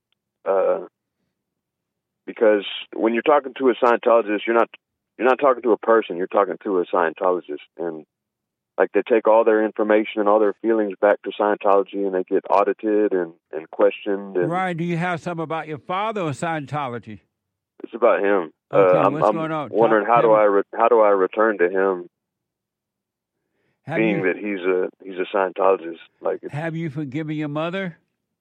Because when you're talking to a Scientologist, you're not talking to a person. You're talking to a Scientologist, and like they take all their information and all their feelings back to Scientology, and they get audited and questioned. And Ryan, do you have something about your father or Scientology? It's about him. Okay, I'm going on? wondering how do I return to him, being that he's a Scientologist. Like, have you forgiven your mother?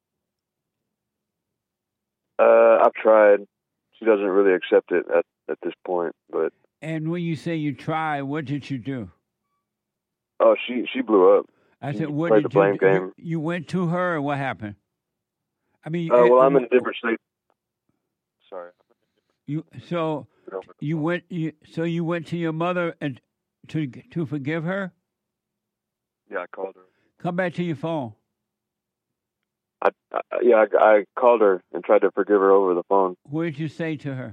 I've tried. She doesn't really accept it at this point. But and when you say you tried, what did you do? Oh, she blew up. I said, what played did the blame you? game. You went to her, and what happened? I mean, well, I'm in a different state. Sorry. You went to your mother and to forgive her? Yeah, I called her. Come back to your phone. I called her and tried to forgive her over the phone. What did you say to her?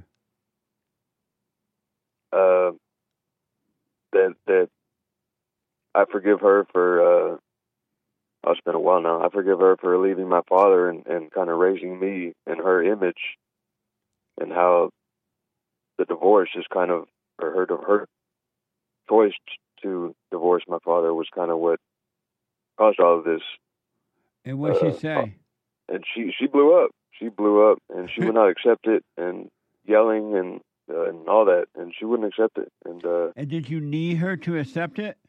That I forgive her for it's been a while now. I forgive her for leaving my father and kind of raising me in her image, and how the divorce is kind of, or her choice to divorce my father was kind of what caused all of this. And what did she say? And she blew up. She blew up, and she would not accept it, and yelling and all that, and she wouldn't accept it. And did you need her to accept it?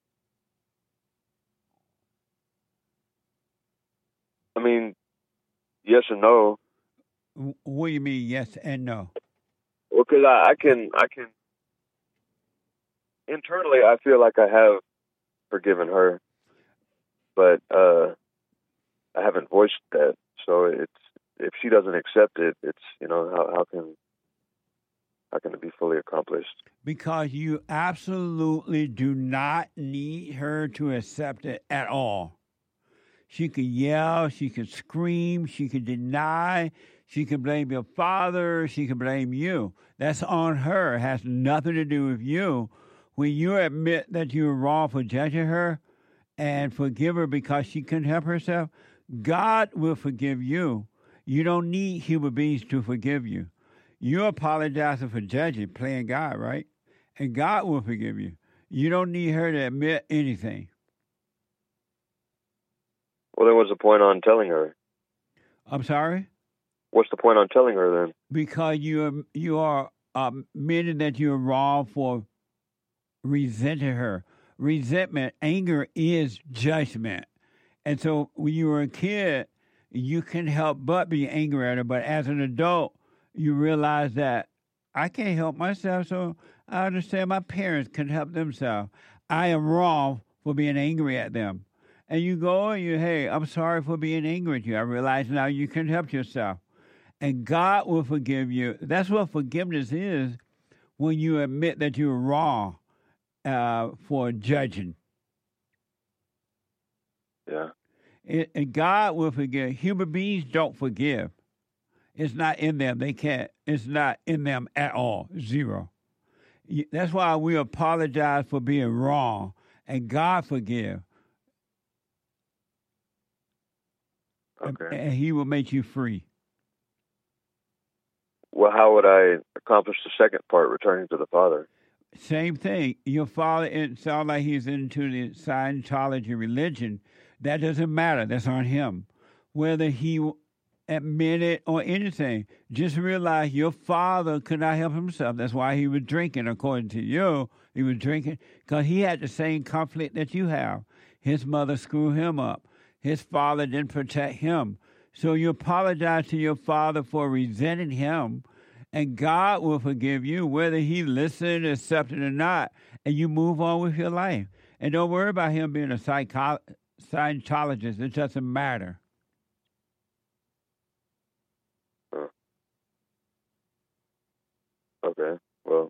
I mean, yes and no. What do you mean, yes and no? Well, because I can internally, I feel like I have forgiven her, but I haven't voiced that. So if she doesn't accept it, it's, how can it be fully accomplished? Because you absolutely do not need her to accept it at all. She could yell, she could scream, she could deny, she could blame your father, she could blame you. That's on her. It has nothing to do with you. When you admit that you were wrong for judging her and forgive her because she couldn't help herself, God will forgive you. You don't need human beings to forgive you. You're apologizing for judging, playing God, right? And God will forgive you. You don't need her to admit anything. Well, then what's the point on telling her? I'm sorry? What's the point on telling her then? Because you are admitting that you're wrong for resenting her. Resentment, anger is judgment. And so when you were a kid, you can help but be angry at her. But as an adult, you realize that I can't help myself, so I understand my parents can help themselves. I am wrong for being angry at them. And you go and hey, I'm sorry for being angry at you. I realize now you can help yourself. And God will forgive you. That's what forgiveness is, when you admit that you're wrong for judging. Yeah. And God will forgive. Human beings don't forgive. It's not in them. They can't. It's not in them at all. Zero. That's why we apologize for being wrong. And God forgive. Okay. And He will make you free. Well, how would I accomplish the second part, returning to the Father? Same thing. Your father, it sounds like he's into the Scientology religion. That doesn't matter. That's on him. Whether he admitted or anything, just realize your father could not help himself. That's why he was drinking, according to you. He was drinking because he had the same conflict that you have. His mother screwed him up. His father didn't protect him. So you apologize to your father for resenting him, and God will forgive you, whether he listened, accepted or not, and you move on with your life. And don't worry about him being a Scientologist. It doesn't matter. Okay. Well,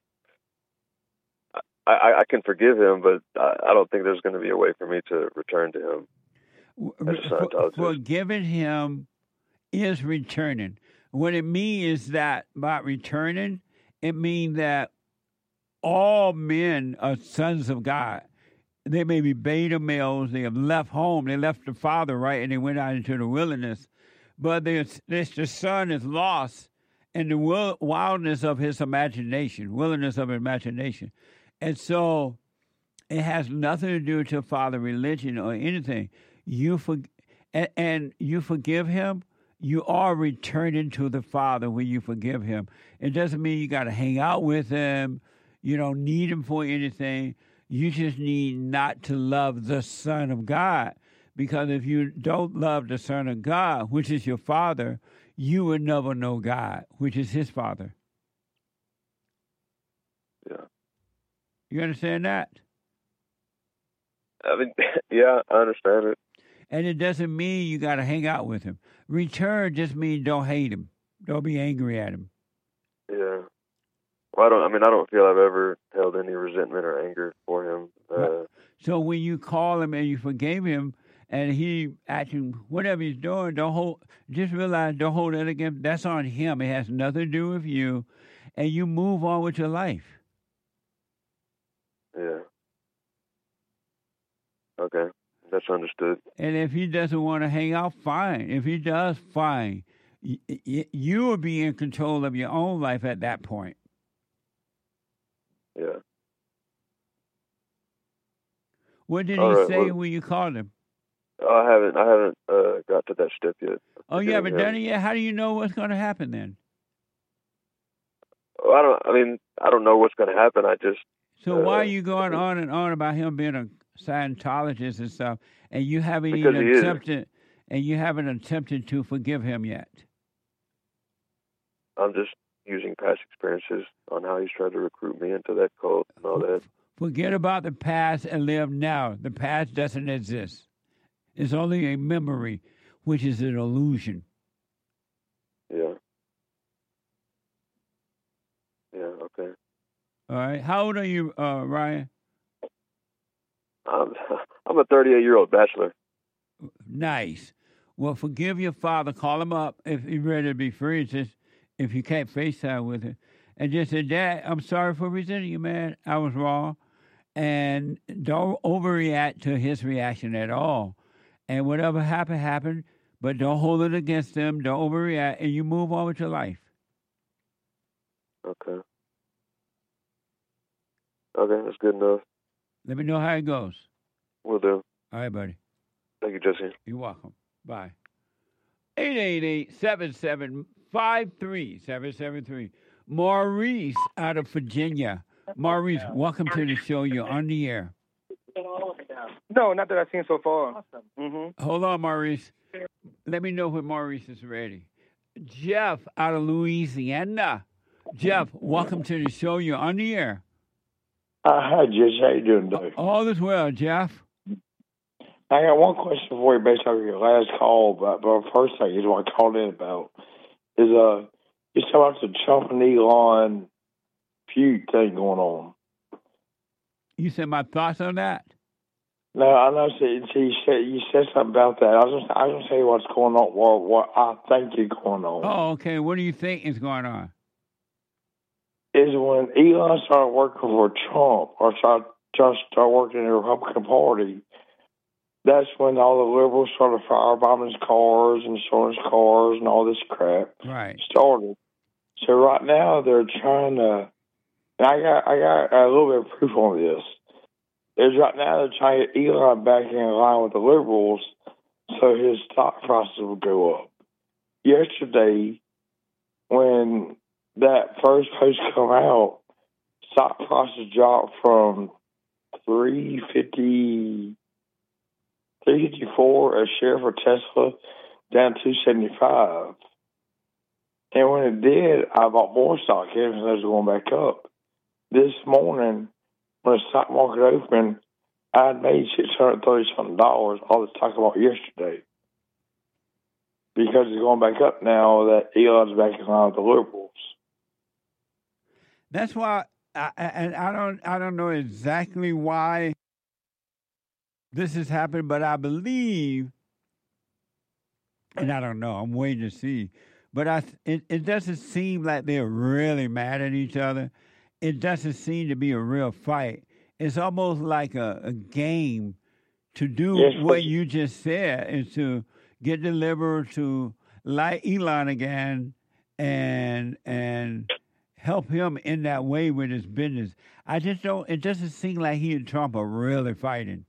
I can forgive him, but I don't think there's going to be a way for me to return to him. As a Scientologist. Forgiving him is returning. What it means is that by returning, it means that all men are sons of God. They may be beta males. They have left home. They left the father, right, and they went out into the wilderness. But the son is lost in the wildness of his imagination, wilderness of imagination. And so it has nothing to do with your father religion or anything. You forgive him, you are returning to the Father when you forgive him. It doesn't mean you got to hang out with him. You don't need him for anything. You just need not to love the Son of God. Because if you don't love the Son of God, which is your Father, you will never know God, which is his Father. Yeah. You understand that? I mean, yeah, I understand it. And it doesn't mean you got to hang out with him. Return just means don't hate him. Don't be angry at him. Yeah. Well, I don't feel I've ever held any resentment or anger for him. Right. So when you call him and you forgave him, and he acting whatever he's doing, just realize don't hold that against. That's on him. It has nothing to do with you, and you move on with your life. Yeah. Okay, that's understood. And if he doesn't want to hang out, fine. If he does, fine. You will be in control of your own life at that point. Yeah. What did he say when you called him? I haven't got to that step yet. Oh, you haven't done it yet? How do you know what's going to happen then? I don't know what's going to happen. So why are you going on and on about him being a Scientologist and stuff, and you haven't even attempted to forgive him yet? I'm just using past experiences on how he's tried to recruit me into that cult and all that. Forget about the past and live now. The past doesn't exist. It's only a memory, which is an illusion. Yeah. Yeah, okay. All right. How old are you, Ryan? I'm a 38-year-old bachelor. Nice. Well, forgive your father. Call him up if he's ready to be free. Just if you can't FaceTime with him. And just say, Dad, I'm sorry for resenting you, man. I was wrong. And don't overreact to his reaction at all. And whatever happened, happened. But don't hold it against them. Don't overreact. And you move on with your life. Okay. Okay, that's good enough. Let me know how it goes. Will do. All right, buddy. Thank you, Jesse. You're welcome. Bye. 888-775-3773. Maurice out of Virginia. Maurice, welcome to the show. You're on the air. No, not that I've seen so far. Awesome. Mm-hmm. Hold on, Maurice. Let me know when Maurice is ready. Jeff out of Louisiana. Jeff, welcome to the show. You're on the air. Hi, Jesse. How you doing today? All is well, Jeff. I got one question for you based on your last call, but first thing is what I called in about is you talking about the Trump and Elon feud thing going on. You said my thoughts on that? No, I know. You said something about that. I was going to tell you what's going on, what I think is going on. Oh, okay. What do you think is going on? Is when Elon started working for Trump or started working in the Republican Party, that's when all the liberals started firebombing his cars and storing his cars and all this crap started. So right now they're trying to, and I got a little bit of proof on this. Right now they're trying to get Elon back in line with the liberals so his stock prices will go up. Yesterday, when that first post come out, stock prices dropped from $354 a share for Tesla down to $275. And when it did, I bought more stock in it, and it was going back up. This morning, when the stock market opened, I had made $630-something all the stock I bought yesterday. Because it's going back up now that Elon's back in line with the liberals. That's why, I don't know exactly why this is happening, but I believe, and I don't know, I'm waiting to see, but it doesn't seem like they're really mad at each other. It doesn't seem to be a real fight. It's almost like a game to do what you just said, is to get the liberals to like Elon again and help him in that way with his business. It doesn't seem like he and Trump are really fighting.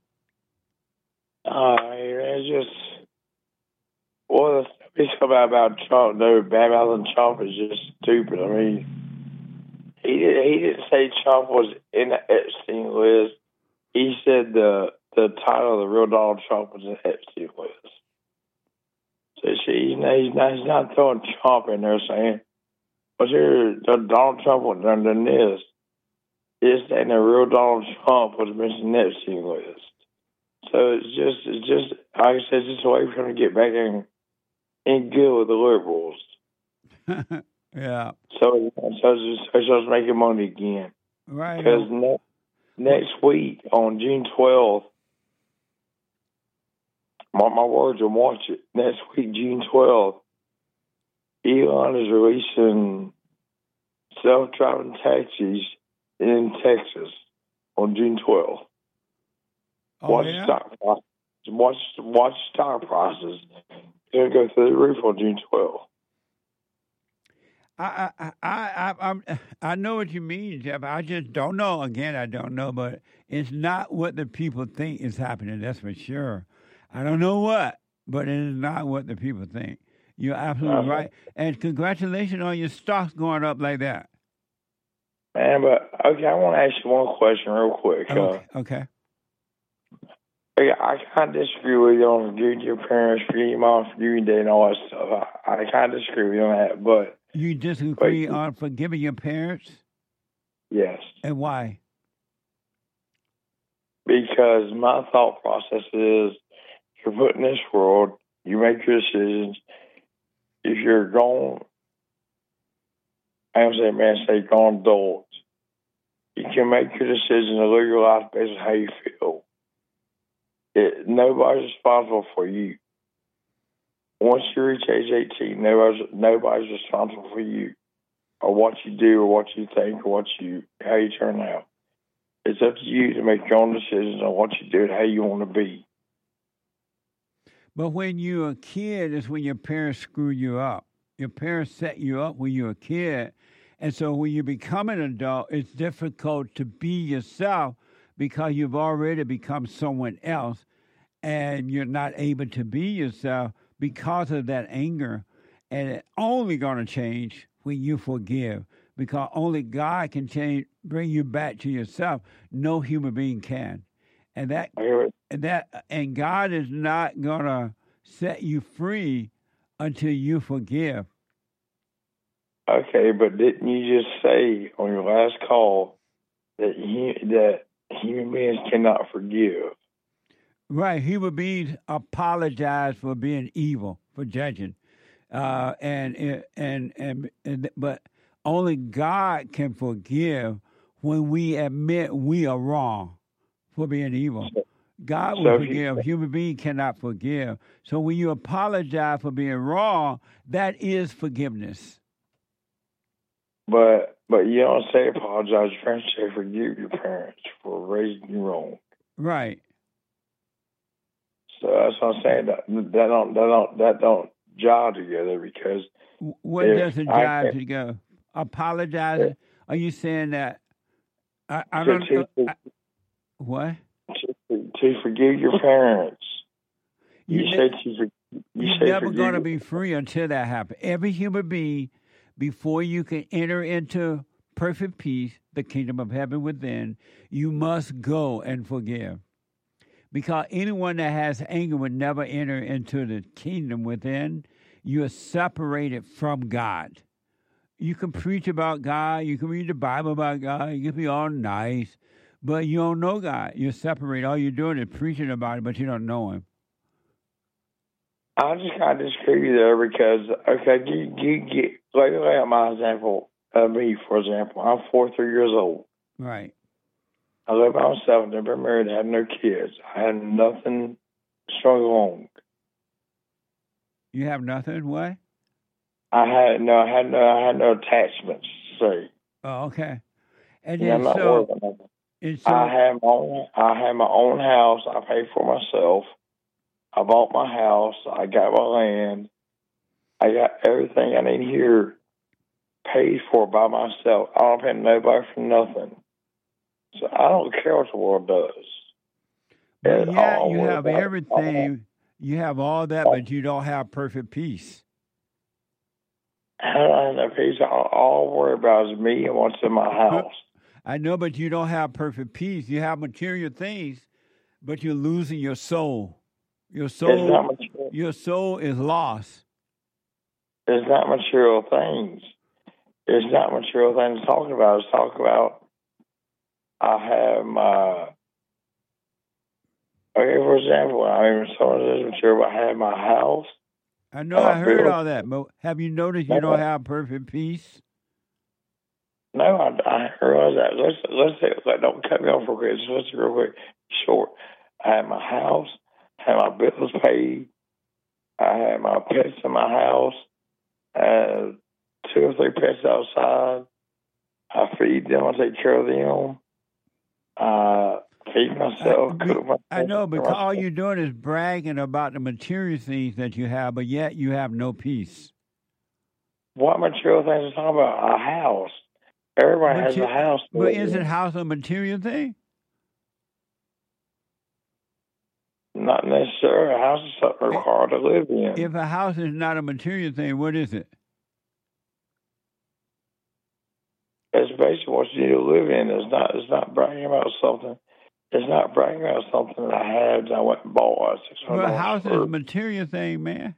It's just, well, the stuff about Trump, no, bad-mouthing Trump is just stupid. I mean, he didn't say Trump was in the Epstein list. He said the title of the real Donald Trump was in the Epstein list. So he's not throwing Trump in there saying, "Well, here, Donald Trump was done this." It's saying the real Donald Trump was mentioned in the Epstein list. So it's just like I said, just a way for him to get back in good with the liberals. Yeah. So it's making money again. Right. Because next week on June 12th, mark my words and watch it. Next week, June 12th, Elon is releasing self-driving taxis in Texas on June 12th. Watch stock prices. They're going to go through the roof on June 12th. I know what you mean, Jeff. I just don't know. Again, I don't know, but it's not what the people think is happening. That's for sure. I don't know what, but it is not what the people think. You're absolutely right. And congratulations on your stocks going up like that. Man, but okay, I want to ask you one question real quick. Okay. I kind of disagree with you on forgiving your parents, forgiving your mom, forgiving your dad, and all that stuff. I kind of disagree with you on that, but... You disagree on forgiving your parents? Yes. And why? Because my thought process is, you're put in this world, you make your decisions. If you're grown, I don't say man, say grown adult, you can make your decision to live your life based on how you feel. Nobody's responsible for you. Once you reach age 18, nobody's responsible for you, or what you do, or what you think, or how you turn out. It's up to you to make your own decisions on what you do and how you want to be. But when you're a kid, is when your parents screw you up. Your parents set you up when you're a kid, and so when you become an adult, it's difficult to be yourself because you've already become someone else, and you're not able to be yourself because of that anger. And it's only going to change when you forgive, because only God can bring you back to yourself. No human being can. And God is not going to set you free until you forgive. Okay, but didn't you just say on your last call that human beings cannot forgive? Right, human beings apologize for being evil, for judging, but only God can forgive when we admit we are wrong for being evil. God will forgive. Human being cannot forgive. So when you apologize for being wrong, that is forgiveness. But you don't say apologize. Your parents say forgive your parents for raising you wrong. Right. So that's what I'm saying. That don't jive together, because what doesn't jive together? Apologizing? Are you saying that? I don't know. What? To forgive your parents. You're never going to be free until that happens. Every human being, before you can enter into perfect peace, the kingdom of heaven within, you must go and forgive. Because anyone that has anger would never enter into the kingdom within. You are separated from God. You can preach about God. You can read the Bible about God. You can be all nice. But you don't know God. You're separated. All you're doing is preaching about it, but you don't know Him. I just kind of disagree there because, okay, you lay out my example of me, for example. I'm 43 years old. Right. I live by myself, never been married, had no kids. I had nothing strong along. You have nothing? What? I had no attachments, say. Oh, okay. And Yeah, then I'm not worried about nothing. I have my own house. I pay for myself. I bought my house. I got my land. I got everything I need here paid for by myself. I don't pay nobody for nothing. So I don't care what the world does. But yeah, you have everything. You have all that, but you don't have perfect peace. I don't have no peace. All I worry about is me and what's in my house. I know, but you don't have perfect peace. You have material things, but you're losing your soul. Your soul is lost. It's not material things. It's not material things to talk about. It's talking about I have my, okay, for example, I mean, someone says material, but I have my house. I know, I heard all that, but have you noticed you don't have perfect peace? No, I realize that. Let's say, don't cut me off real quick. Let's real quick, short. I have my house. I have my bills paid. I have my pets in my house. 2 or 3 pets outside. I feed them. I take care of them. Feed myself. Cook myself. I know, because all you're doing is bragging about the material things that you have, but yet you have no peace. What material things are you talking about? A house. Everybody has a house. But isn't a house a material thing? Not necessarily. A house is something required to live in. If a house is not a material thing, what is it? It's basically what you need to live in. It's not bragging about something. It's not bragging about something that I had and I went and bought $600. Well, a house is a material thing, man.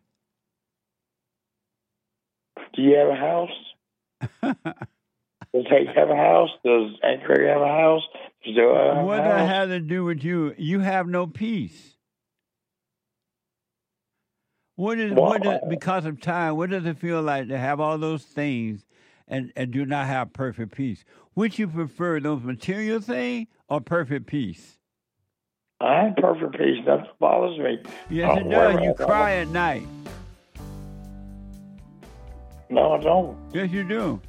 Do you have a house? Does Tate have a house? Does Aunt Craig have a house? Does Joe have a house? What does that have to do with you? You have no peace. Because of time, what does it feel like to have all those things and do not have perfect peace? Which you prefer, those material things or perfect peace? I have perfect peace. Nothing bothers me. Yes, it does. You cry at night. No, I don't. Yes, you do.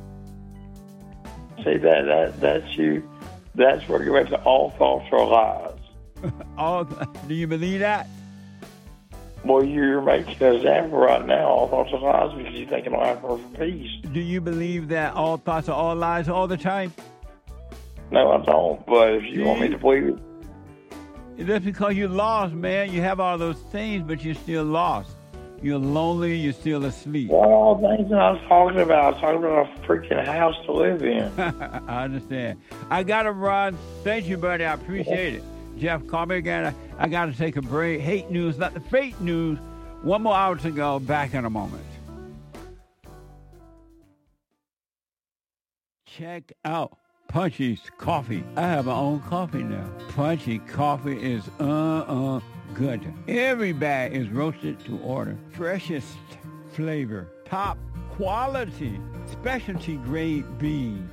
See, that's you. That's where you went to all thoughts are lies. Do you believe that? Well, you're making an example right now. All thoughts are lies because you think I don't have perfect peace. Do you believe that all thoughts are all lies all the time? No, I don't. But if you want me to believe it. That's because you're lost, man. You have all those things, but you're still lost. You're lonely. You're still asleep. Well, all the things that I was talking about. I was talking about a freaking house to live in. I understand. I got to run. Thank you, buddy. I appreciate it. Jeff, call me again. I got to take a break. Hate news, not the fake news. 1 more hour to go. Back in a moment. Check out Punchy's Coffee. I have my own coffee now. Punchy Coffee is good. Every bag is roasted to order. Freshest flavor. Top quality. Specialty grade beans.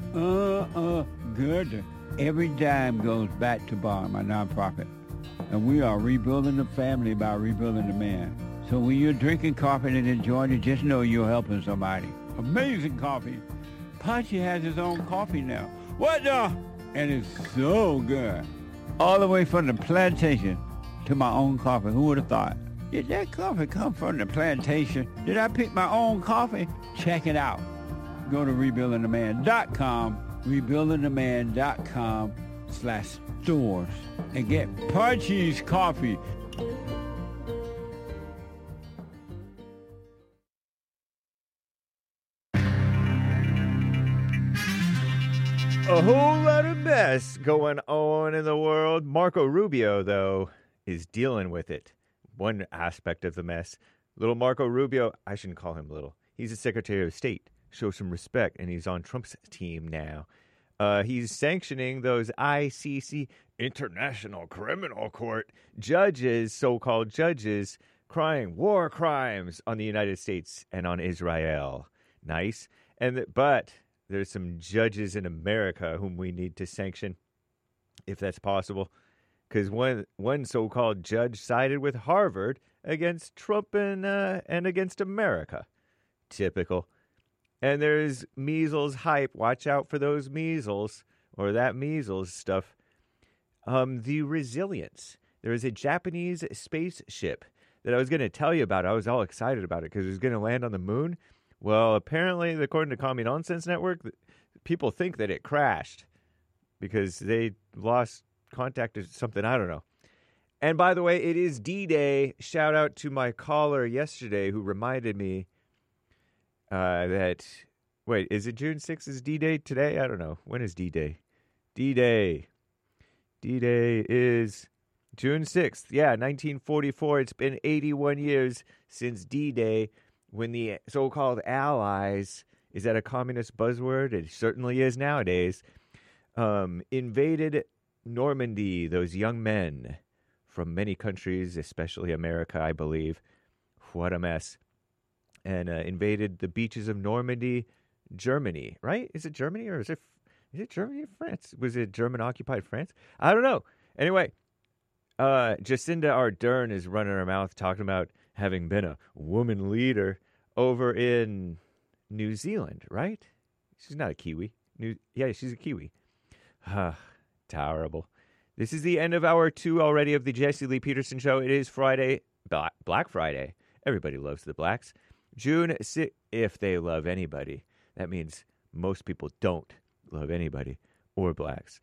Good. Every dime goes back to Bar, my nonprofit. And we are rebuilding the family by rebuilding the man. So when you're drinking coffee and enjoying it, just know you're helping somebody. Amazing coffee. Punchy has his own coffee now. What the? And it's so good. All the way from the plantation to my own coffee. Who would have thought? Did that coffee come from the plantation? Did I pick my own coffee? Check it out. Go to rebuildingtheman.com. rebuildingtheman.com/stores and get Punchy's Coffee. A whole lot of mess going on in the world. Marco Rubio, though, is dealing with it. One aspect of the mess. Little Marco Rubio, I shouldn't call him little. He's the Secretary of State. Show some respect, and he's on Trump's team now. He's sanctioning those ICC, International Criminal Court, judges, so-called judges, crying war crimes on the United States and on Israel. Nice. But there's some judges in America whom we need to sanction, if that's possible, because one so-called judge sided with Harvard against Trump and against America. Typical. And there's measles hype. Watch out for those measles, or that measles stuff. The Resilience. There is a Japanese spaceship that I was going to tell you about. I was all excited about it because it was going to land on the moon. Well, apparently, according to Commie Nonsense Network, people think that it crashed because they lost contact or something. I don't know. And by the way, it is D-Day. Shout out to my caller yesterday who reminded me that, wait, is it June 6th is D-Day today? I don't know. When is D-Day? D-Day. D-Day is June 6th. Yeah, 1944. It's been 81 years since D-Day, when the so-called Allies, is that a communist buzzword? It certainly is nowadays, invaded Normandy, those young men from many countries, especially America, I believe. What a mess. And invaded the beaches of Normandy, Germany, right? Is it Germany or is it Germany or France? Was it German-occupied France? I don't know. Anyway, Jacinda Ardern is running her mouth talking about having been a woman leader over in New Zealand, right? She's not a Kiwi. Yeah, she's a Kiwi. Terrible. This is the end of hour 2 already of the Jesse Lee Peterson Show. It is Friday, Black Friday. Everybody loves the blacks. June 6th, if they love anybody. That means most people don't love anybody or blacks.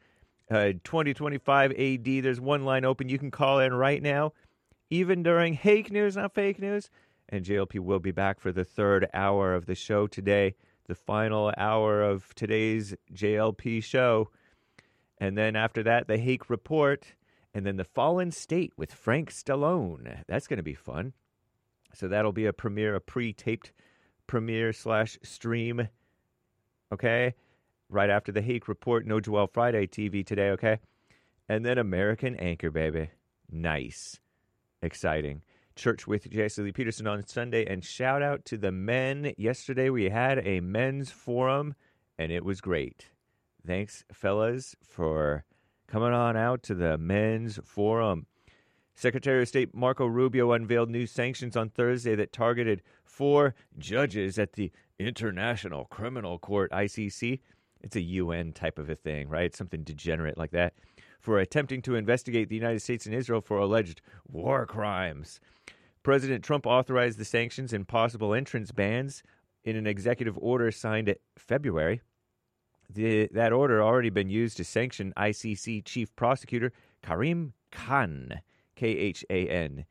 2025 AD, there's one line open. You can call in right now, even during Hake News, not fake news. And JLP will be back for the third hour of the show today, the final hour of today's JLP show. And then after that, the Hake Report, and then the Fallen State with Frank Stallone. That's going to be fun. So that'll be a pre-taped premiere / stream, okay? Right after the Hake Report, No Joel Friday TV today, okay? And then American Anchor, baby. Nice. Exciting. Church with Jesse Lee Peterson on Sunday, and shout out to the men. Yesterday we had a men's forum, and it was great. Thanks, fellas, for coming on out to the men's forum. Secretary of State Marco Rubio unveiled new sanctions on Thursday that targeted 4 judges at the International Criminal Court, ICC. It's a UN type of a thing, right? Something degenerate like that. For attempting to investigate the United States and Israel for alleged war crimes. President Trump authorized the sanctions and possible entrance bans in an executive order signed in February. That order already been used to sanction ICC Chief Prosecutor Karim Khan, Khan.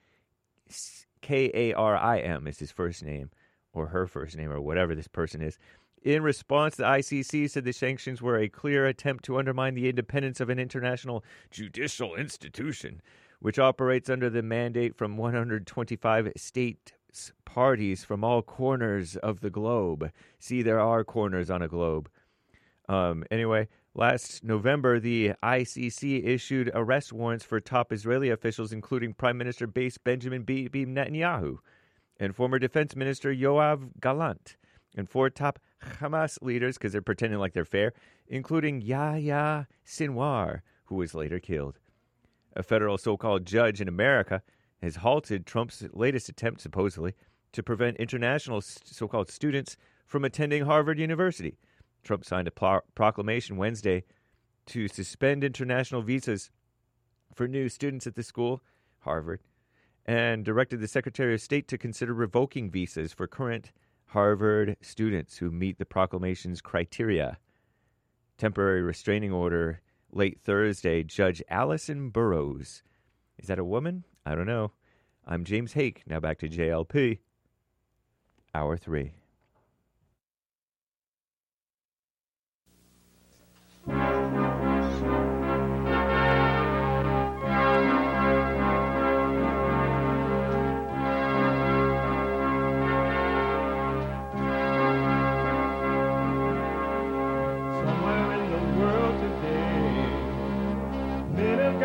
Karim is his first name, or her first name, or whatever this person is. In response, the ICC said the sanctions were a clear attempt to undermine the independence of an international judicial institution, which operates under the mandate from 125 state parties from all corners of the globe. See, there are corners on a globe. Anyway, last November, the ICC issued arrest warrants for top Israeli officials, including Prime Minister Benjamin Bibi Netanyahu and former Defense Minister Yoav Gallant, and 4 top Hamas leaders, because they're pretending like they're fair, including Yahya Sinwar, who was later killed. A federal so-called judge in America has halted Trump's latest attempt, supposedly, to prevent international so-called students from attending Harvard University. Trump signed a proclamation Wednesday to suspend international visas for new students at the school, Harvard, and directed the Secretary of State to consider revoking visas for current Harvard students who meet the proclamation's criteria. Temporary restraining order late Thursday, Judge Allison Burroughs. Is that a woman? I don't know. I'm James Hake. Now back to JLP. Hour 3.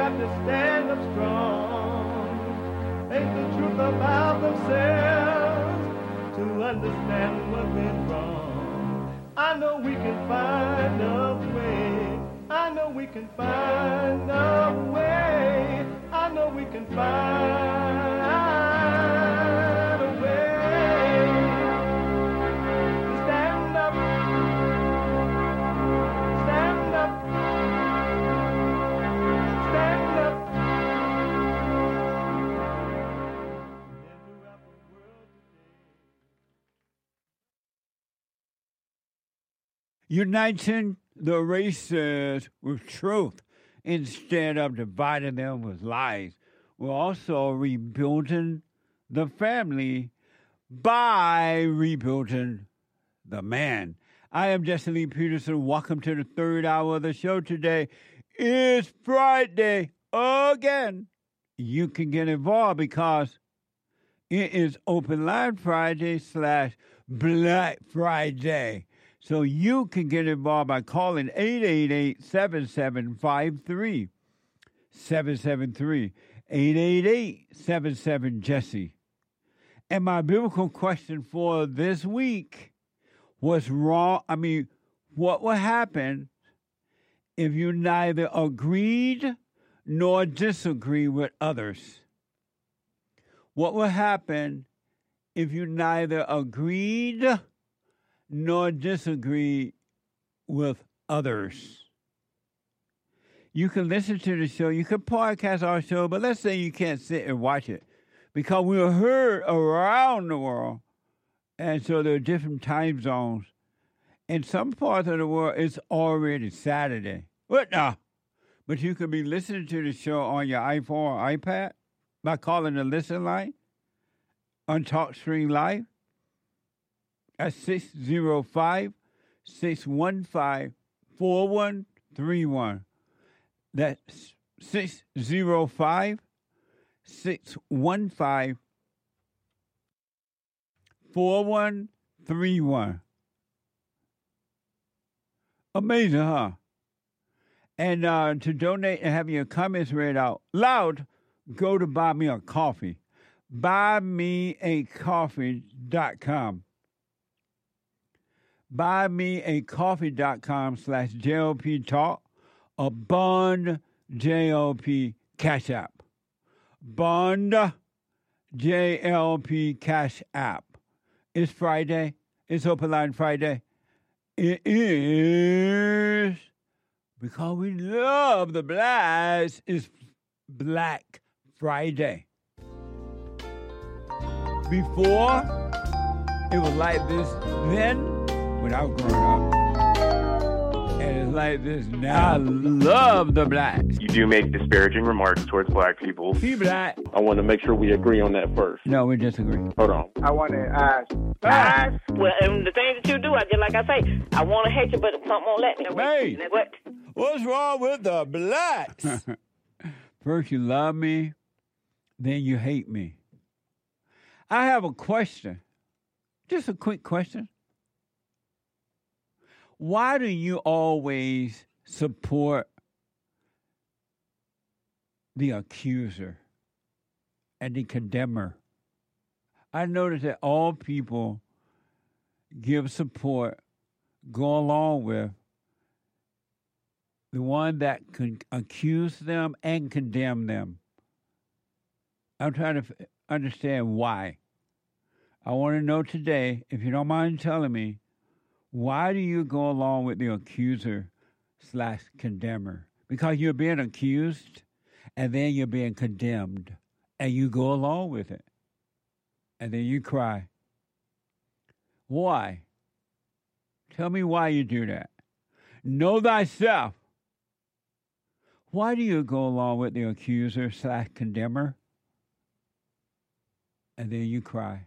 got to stand up strong. Ain't the truth about themselves to understand what went wrong. I know we can find a way. I know we can find a way. I know we can find a way to stand up, stand up, stand up. Uniting the races with truth instead of dividing them with lies. We're also rebuilding the family by rebuilding the man. I am Jesse Lee Peterson. Welcome to the third hour of the show today. It's Friday again. You can get involved because it is Open Line Friday / Black Friday. So you can get involved by calling 888-7753. 888-77-JESSE. And my biblical question for this week was what would happen if you neither agreed nor disagreed with others? What would happen if you neither agreed nor disagree with others? You can listen to the show. You can podcast our show, but let's say you can't sit and watch it because we're heard around the world. And so there are different time zones. In some parts of the world, it's already Saturday. What now? But you can be listening to the show on your iPhone or iPad by calling the listen line on TalkStream Live at 605-615-4131. That's 605-615-4131. Amazing, huh? And to donate and have your comments read out loud, go to Buy Me a Coffee. BuyMeACoffee.com. BuyMeACoffee.com/JLP Talk or Bond JLP Cash App. Bond JLP Cash App. It's Friday. It's Open Line Friday. It is because we love the blacks. It's Black Friday. Before, it was like this then when I was growing up. And it's like this now. I love the blacks. You do make disparaging remarks towards black people. He black. I want to make sure we agree on that first. No, we disagree. Hold on. I want to ask. Well, and the things that you do, I just like I say, I want to hate you, but something won't let me. Hey, what? What's wrong with the blacks? First you love me, then you hate me. I have a question. Just a quick question. Why do you always support the accuser and the condemner? I notice that all people give support, go along with the one that can accuse them and condemn them. I'm trying to understand why. I want to know today, if you don't mind telling me, why do you go along with the accuser/condemner? Because you're being accused and then you're being condemned and you go along with it. And then you cry. Why? Tell me why you do that. Know thyself. Why do you go along with the accuser/condemner? And then you cry.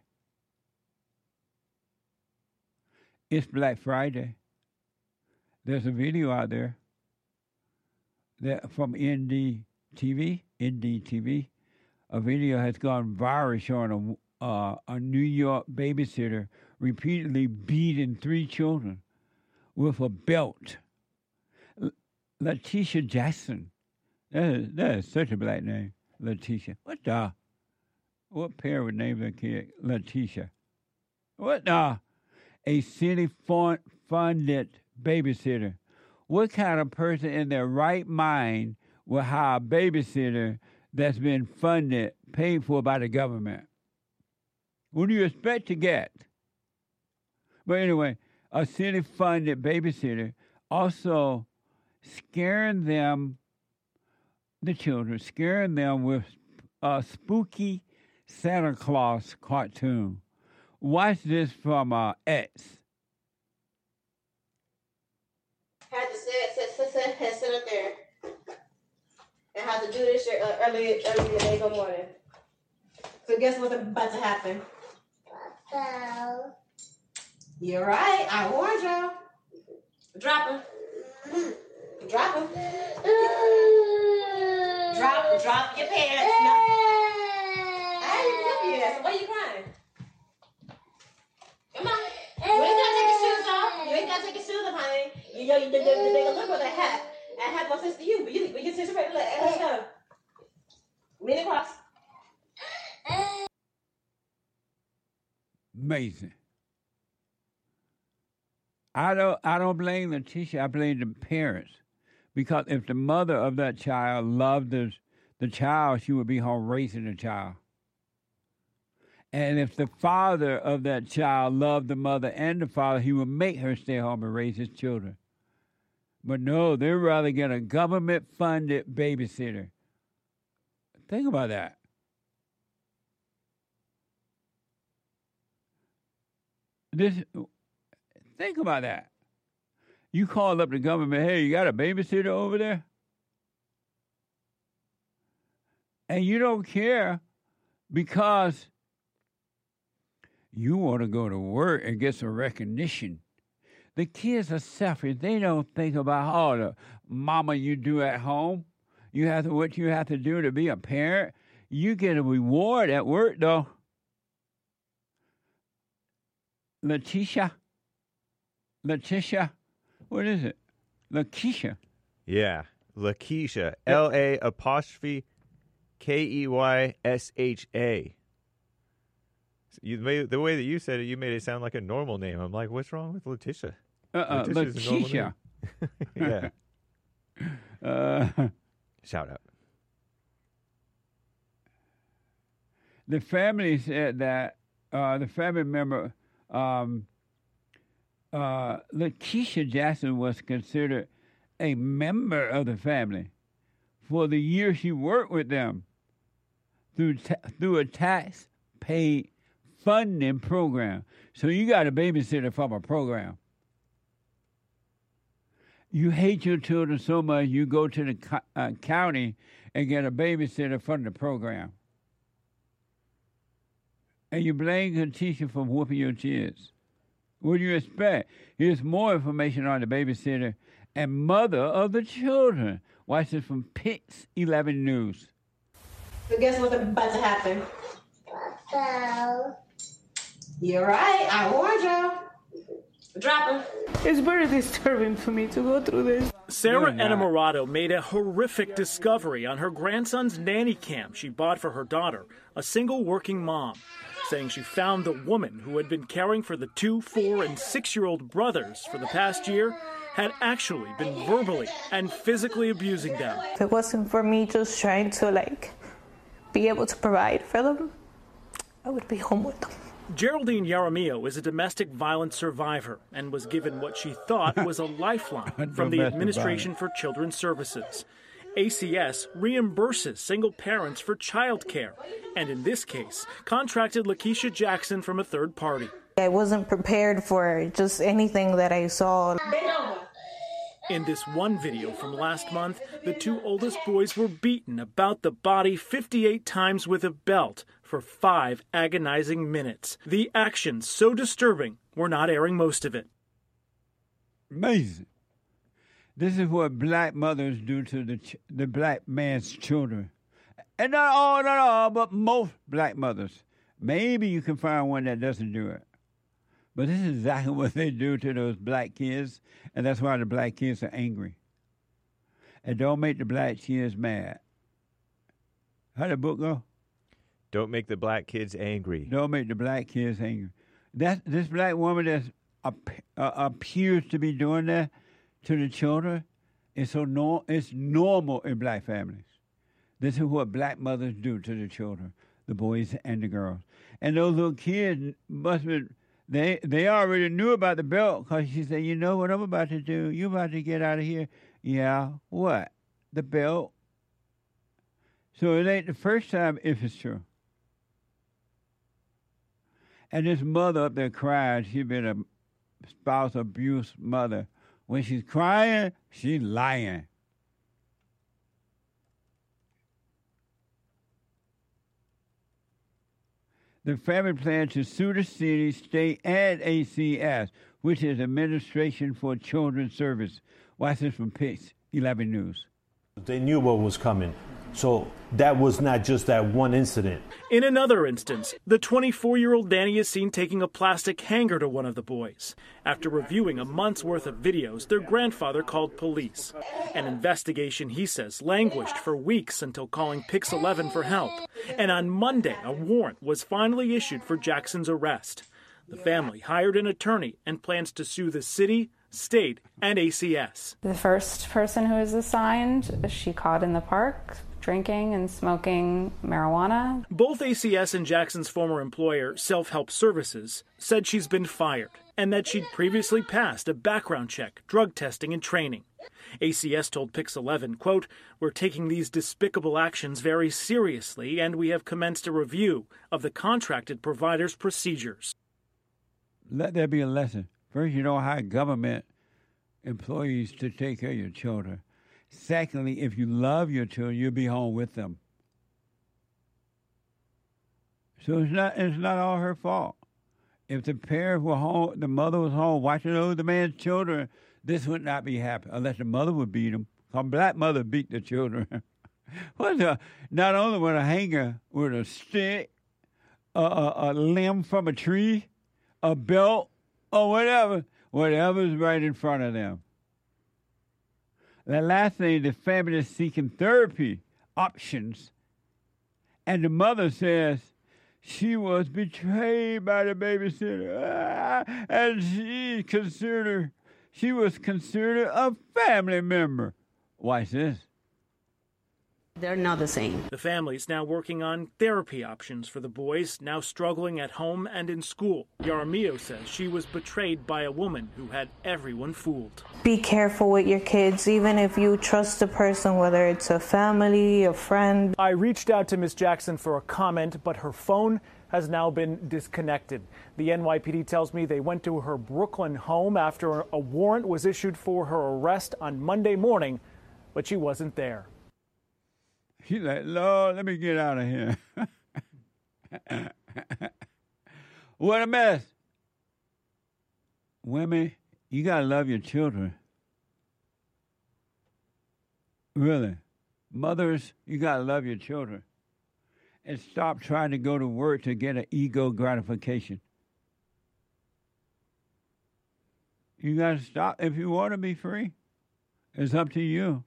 It's Black Friday. There's a video out there that from NDTV. A video has gone viral showing a New York babysitter repeatedly beating 3 children with a belt. Letitia Jackson That is such a black name, Letitia. What parent would name their kid Letitia? A city-funded babysitter. What kind of person in their right mind will hire a babysitter that's been funded, paid for by the government? What do you expect to get? But anyway, a city-funded babysitter also scaring the children with a spooky Santa Claus cartoon. Watch this from X. Had to sit up there. And had to do this shit early in the day, good morning. So guess what's about to happen? You're right. I warned you. Drop him. Drop him. Drop your pants. No. I didn't whip you yet. So why are you crying? Come on. You ain't gotta take your shoes off. You ain't gotta take your shoes off, honey. You know, they gonna look with a hat. A hat no sense to you, but you sense right. Let's go. Lean across. Amazing. I don't blame Letitia. I blame the parents, because if the mother of that child loved the child, she would be home raising the child. And if the father of that child loved the mother and the father, he would make her stay home and raise his children. But no, they'd rather get a government-funded babysitter. Think about that. Think about that. You call up the government, hey, you got a babysitter over there? And you don't care because you want to go to work and get some recognition. The kids are selfish. They don't think about, the mama you do at home. What you have to do to be a parent. You get a reward at work, though. Letitia, what is it? Lakeisha. Yeah, Lakeisha. LA''KEYSHA. The way that you said it, you made it sound like a normal name. I'm like, what's wrong with Letitia? Lakeisha. Yeah. Shout out. The family said that the family member, Lakeisha Jackson, was considered a member of the family for the year she worked with them through a tax-paid funding program. So you got a babysitter from a program. You hate your children so much, you go to the county and get a babysitter from the program. And you blame the teacher for whooping your kids. What do you expect? Here's more information on the babysitter and mother of the children. Watch this from Pix 11 News. So guess what's about to happen? You're right. I warned you. Drop him. It's very disturbing for me to go through this. Sarah Enamorado made a horrific discovery on her grandson's nanny cam she bought for her daughter, a single working mom, saying she found the woman who had been caring for the 2-, 4-, and 6-year-old brothers for the past year had actually been verbally and physically abusing them. If it wasn't for me just trying to be able to provide for them, I would be home with them. Geraldine Yaramillo is a domestic violence survivor and was given what she thought was a lifeline from the Administration for Children's Services. ACS reimburses single parents for child care, and in this case, contracted Lakeisha Jackson from a third party. I wasn't prepared for just anything that I saw. In this one video from last month, the 2 oldest boys were beaten about the body 58 times with a belt for 5 agonizing minutes. The action so disturbing, we're not airing most of it. Amazing. This is what black mothers do to the black man's children. And not all, but most black mothers. Maybe you can find one that doesn't do it. But this is exactly what they do to those black kids, and that's why the black kids are angry. and don't make the black kids mad. How'd the book go? Don't make the black kids angry. Don't make the black kids angry. This black woman that appears to be doing that to the children, it's normal in black families. This is what black mothers do to the children, the boys and the girls. And those little kids must have been, they already knew about the belt because she said, you know what I'm about to do? You about to get out of here. Yeah, what? The belt. So it ain't the first time if it's true. And this mother up there crying, she's been a spouse abuse mother. When she's crying, she's lying. The family plans to sue the city, state, and ACS, which is Administration for Children's Service. Watch this from Pix 11 News. They knew what was coming. So that was not just that one incident. In another instance, the 24-year-old nanny is seen taking a plastic hanger to one of the boys. After reviewing a month's worth of videos, their grandfather called police. An investigation, he says, languished for weeks until calling Pix 11 for help. And on Monday, a warrant was finally issued for Jackson's arrest. The family hired an attorney and plans to sue the city, state, and ACS. The first person who was assigned, she caught in the park, drinking and smoking marijuana. Both ACS and Jackson's former employer, Self Help Services, said she's been fired and that she'd previously passed a background check, drug testing, and training. ACS told Pix 11, quote, "We're taking these despicable actions very seriously and we have commenced a review of the contracted provider's procedures." Let there be a lesson. First, you don't hire government employees to take care of your children. Secondly, if you love your children, you'll be home with them. So it's not all her fault. If the parents were home, the mother was home watching over the man's children, this would not be happening unless the mother would beat them. A black mother beat the children. Not only with a hanger, with a stick, a limb from a tree, a belt, or whatever's right in front of them. The last thing, the family is seeking therapy options. And the mother says she was betrayed by the babysitter. And she was considered a family member. Watch this. They're not the same. The family's now working on therapy options for the boys, now struggling at home and in school. Yaramio says she was betrayed by a woman who had everyone fooled. Be careful with your kids, even if you trust the person, whether it's a family, a friend. I reached out to Miss Jackson for a comment, but her phone has now been disconnected. The NYPD tells me they went to her Brooklyn home after a warrant was issued for her arrest on Monday morning, but she wasn't there. She's like, Lord, let me get out of here. What a mess. Women, you got to love your children. Really. Mothers, you got to love your children. And stop trying to go to work to get an ego gratification. You got to stop. If you want to be free, it's up to you.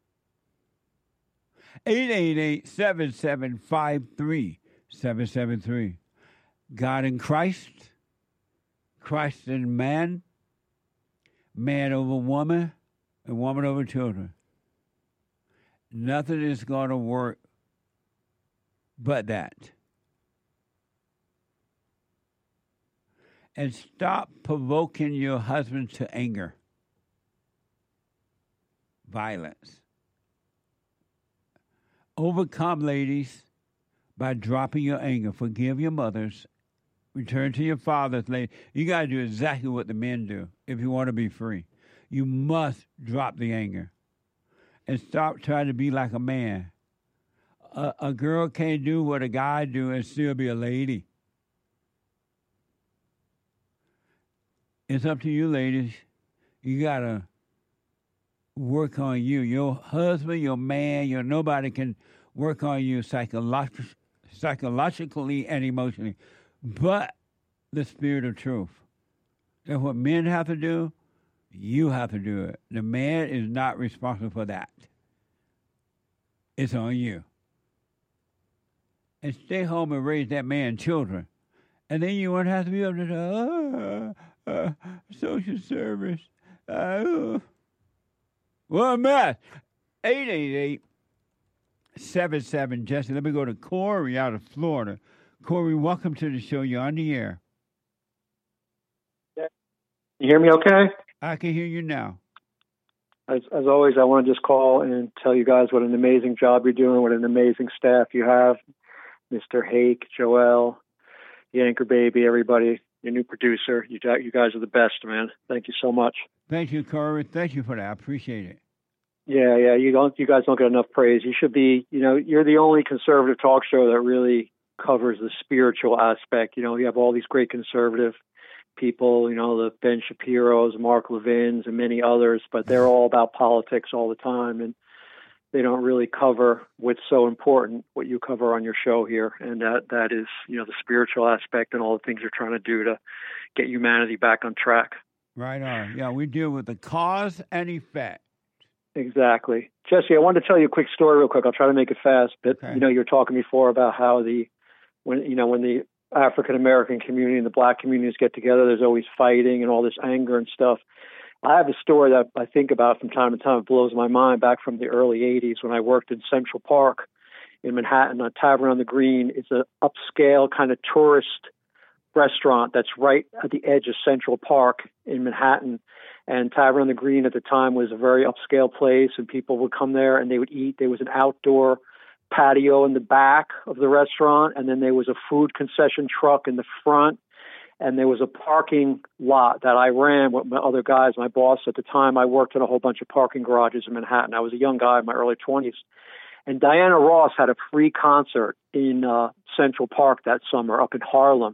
888-775-3773. God in Christ, Christ in man, man over woman, and woman over children. Nothing is going to work but that. And stop provoking your husband to anger, violence. Overcome, ladies, by dropping your anger. Forgive your mothers. Return to your fathers, ladies. You got to do exactly what the men do if you want to be free. You must drop the anger and stop trying to be like a man. A girl can't do what a guy do and still be a lady. It's up to you, ladies. You got to work on you. Your husband, your man, your nobody can work on you psychologically and emotionally. But the spirit of truth. That's what men have to do. You have to do it. The man is not responsible for that. it's on you. And stay home and raise that man children. And then you won't have to be able to say, social service. What a mess. 888-77 Jesse. Let me go to Corey out of Florida. Corey, welcome to the show. You're on the air. You hear me okay? I can hear you now. As always, I want to just call and tell you guys what an amazing job you're doing, what an amazing staff you have. Mr. Hake, Joel, the anchor baby, everybody, your new producer. You guys are the best, man. Thank you so much. Thank you, Corey. Thank you for that. I appreciate it. Yeah. You guys don't get enough praise. You should be, you're the only conservative talk show that really covers the spiritual aspect. You have all these great conservative people, the Ben Shapiro's, Mark Levin's, and many others, but they're all about politics all the time, and they don't really cover what's so important, what you cover on your show here, and that is, the spiritual aspect and all the things you're trying to do to get humanity back on track. Right on. Yeah, we deal with the cause and effect. Exactly. Jesse, I wanted to tell you a quick story real quick. I'll try to make it fast, but, you were talking before about how when the African-American community and the black communities get together, there's always fighting and all this anger and stuff. I have a story that I think about from time to time. It blows my mind, back from the early 80s when I worked in Central Park in Manhattan, a Tavern on the Green. It's an upscale kind of tourist restaurant that's right at the edge of Central Park in Manhattan. And Tavern on the Green at the time was a very upscale place, and people would come there and they would eat. There was an outdoor patio in the back of the restaurant, and then there was a food concession truck in the front. And there was a parking lot that I ran with my other guys. My boss at the time, I worked in a whole bunch of parking garages in Manhattan. I was a young guy in my early 20s. And Diana Ross had a free concert in Central Park that summer up in Harlem.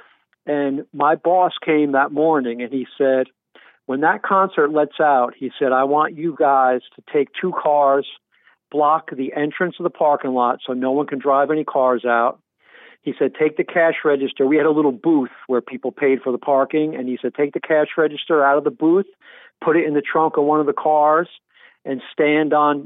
And my boss came that morning and he said, when that concert lets out, he said, I want you guys to take 2 cars, block the entrance of the parking lot so no one can drive any cars out. He said, take the cash register. We had a little booth where people paid for the parking. And he said, take the cash register out of the booth, put it in the trunk of one of the cars, and stand on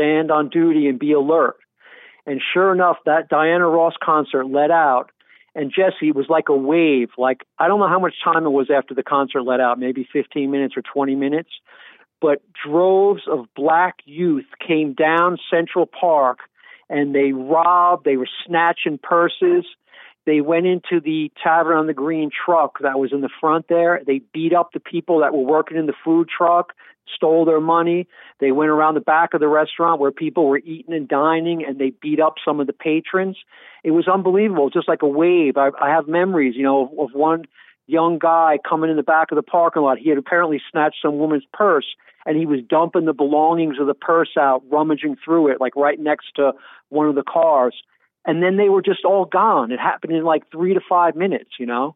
duty and be alert. And sure enough, that Diana Ross concert let out. And Jesse, it was like a wave. Like, I don't know how much time it was after the concert let out, maybe 15 minutes or 20 minutes. But droves of black youth came down Central Park, and they robbed, they were snatching purses. They went into the Tavern on the Green truck that was in the front there. They beat up the people that were working in the food truck, stole their money. They went around the back of the restaurant where people were eating and dining, and they beat up some of the patrons. It was unbelievable, just like a wave. I have memories, of one young guy coming in the back of the parking lot. He had apparently snatched some woman's purse, and he was dumping the belongings of the purse out, rummaging through it, like right next to one of the cars. And then they were just all gone. It happened in like 3 to 5 minutes,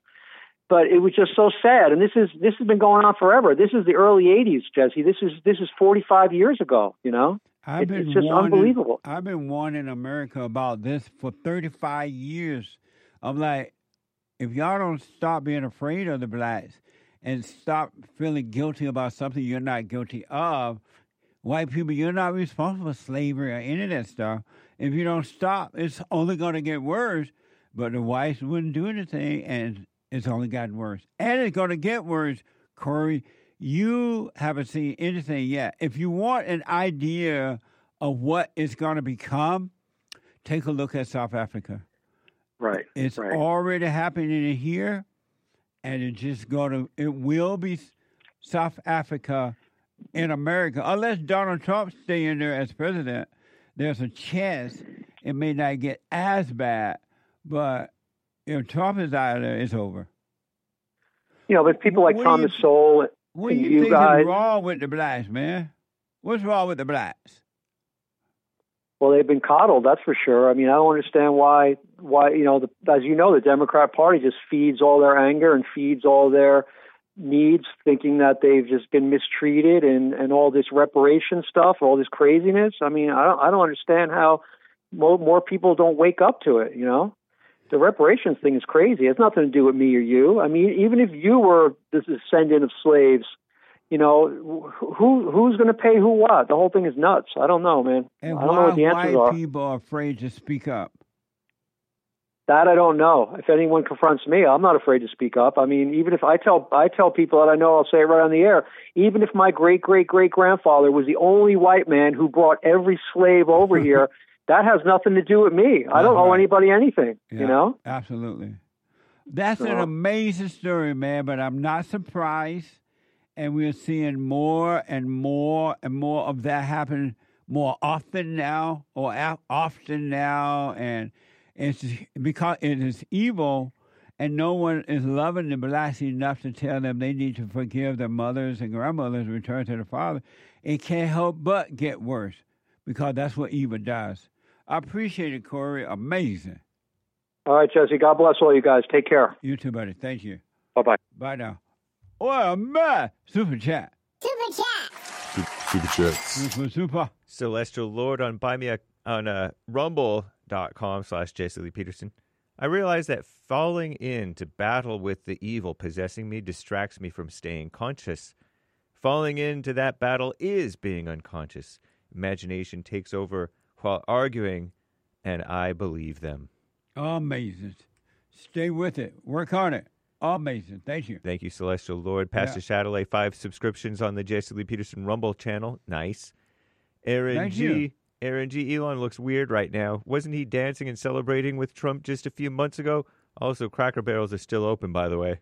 But it was just so sad. And this has been going on forever. This is the early 80s, Jesse. This is 45 years ago, It's just unbelievable. I've been warning America about this for 35 years. I'm like, if y'all don't stop being afraid of the blacks and stop feeling guilty about something you're not guilty of, white people, you're not responsible for slavery or any of that stuff. If you don't stop, it's only going to get worse. But the whites wouldn't do anything, and it's only gotten worse. And it's going to get worse, Corey. You haven't seen anything yet. If you want an idea of what it's going to become, take a look at South Africa. Right. It's already happening here, and it will be South Africa in America. Unless Donald Trump stay in there as president, there's a chance it may not get as bad. But if Trump is out of there, it's over. But people like Thomas Sowell what and do you think guys. is wrong with the blacks, man? What's wrong with the blacks? Well, they've been coddled, that's for sure. I mean, I don't understand why as the Democrat Party just feeds all their anger and feeds all their needs, thinking that they've just been mistreated and all this reparation stuff, all this craziness. I mean, I don't understand how more people don't wake up to it, The reparations thing is crazy. It has nothing to do with me or you. I mean, even if you were the descendant of slaves, who's going to pay who what? The whole thing is nuts. I don't know, man. And I don't know what the answers why are. people are afraid to speak up? That I don't know. If anyone confronts me, I'm not afraid to speak up. I mean, even if I tell people that I know, I'll say it right on the air. Even if my great-great-great-grandfather was the only white man who brought every slave over here, that has nothing to do with me. I don't owe anybody anything, Yeah, Absolutely. That's an amazing story, man, but I'm not surprised. And we're seeing more and more and more of that happen more often now, and it's because it is evil, and no one is loving the blacks enough to tell them they need to forgive their mothers and grandmothers and return to the Father. It can't help but get worse because that's what evil does. I appreciate it, Corey. Amazing. All right, Jesse. God bless all you guys. Take care. You too, buddy. Thank you. Bye-bye. Bye now. Oh, man. Super chat. Super chats. Super. Celestial Lord on rumble.com/Jesse Lee Peterson. I realize that falling into battle with the evil possessing me distracts me from staying conscious. Falling into that battle is being unconscious. Imagination takes over while arguing, and I believe them. Amazing. Stay with it. Work on it. Amazing. Thank you. Thank you, Celestial Lord. Pastor Shadowley, 5 subscriptions on the Jesse Lee Peterson Rumble channel. Nice. Aaron G. Elon looks weird right now. Wasn't he dancing and celebrating with Trump just a few months ago? Also, Cracker Barrels are still open, by the way.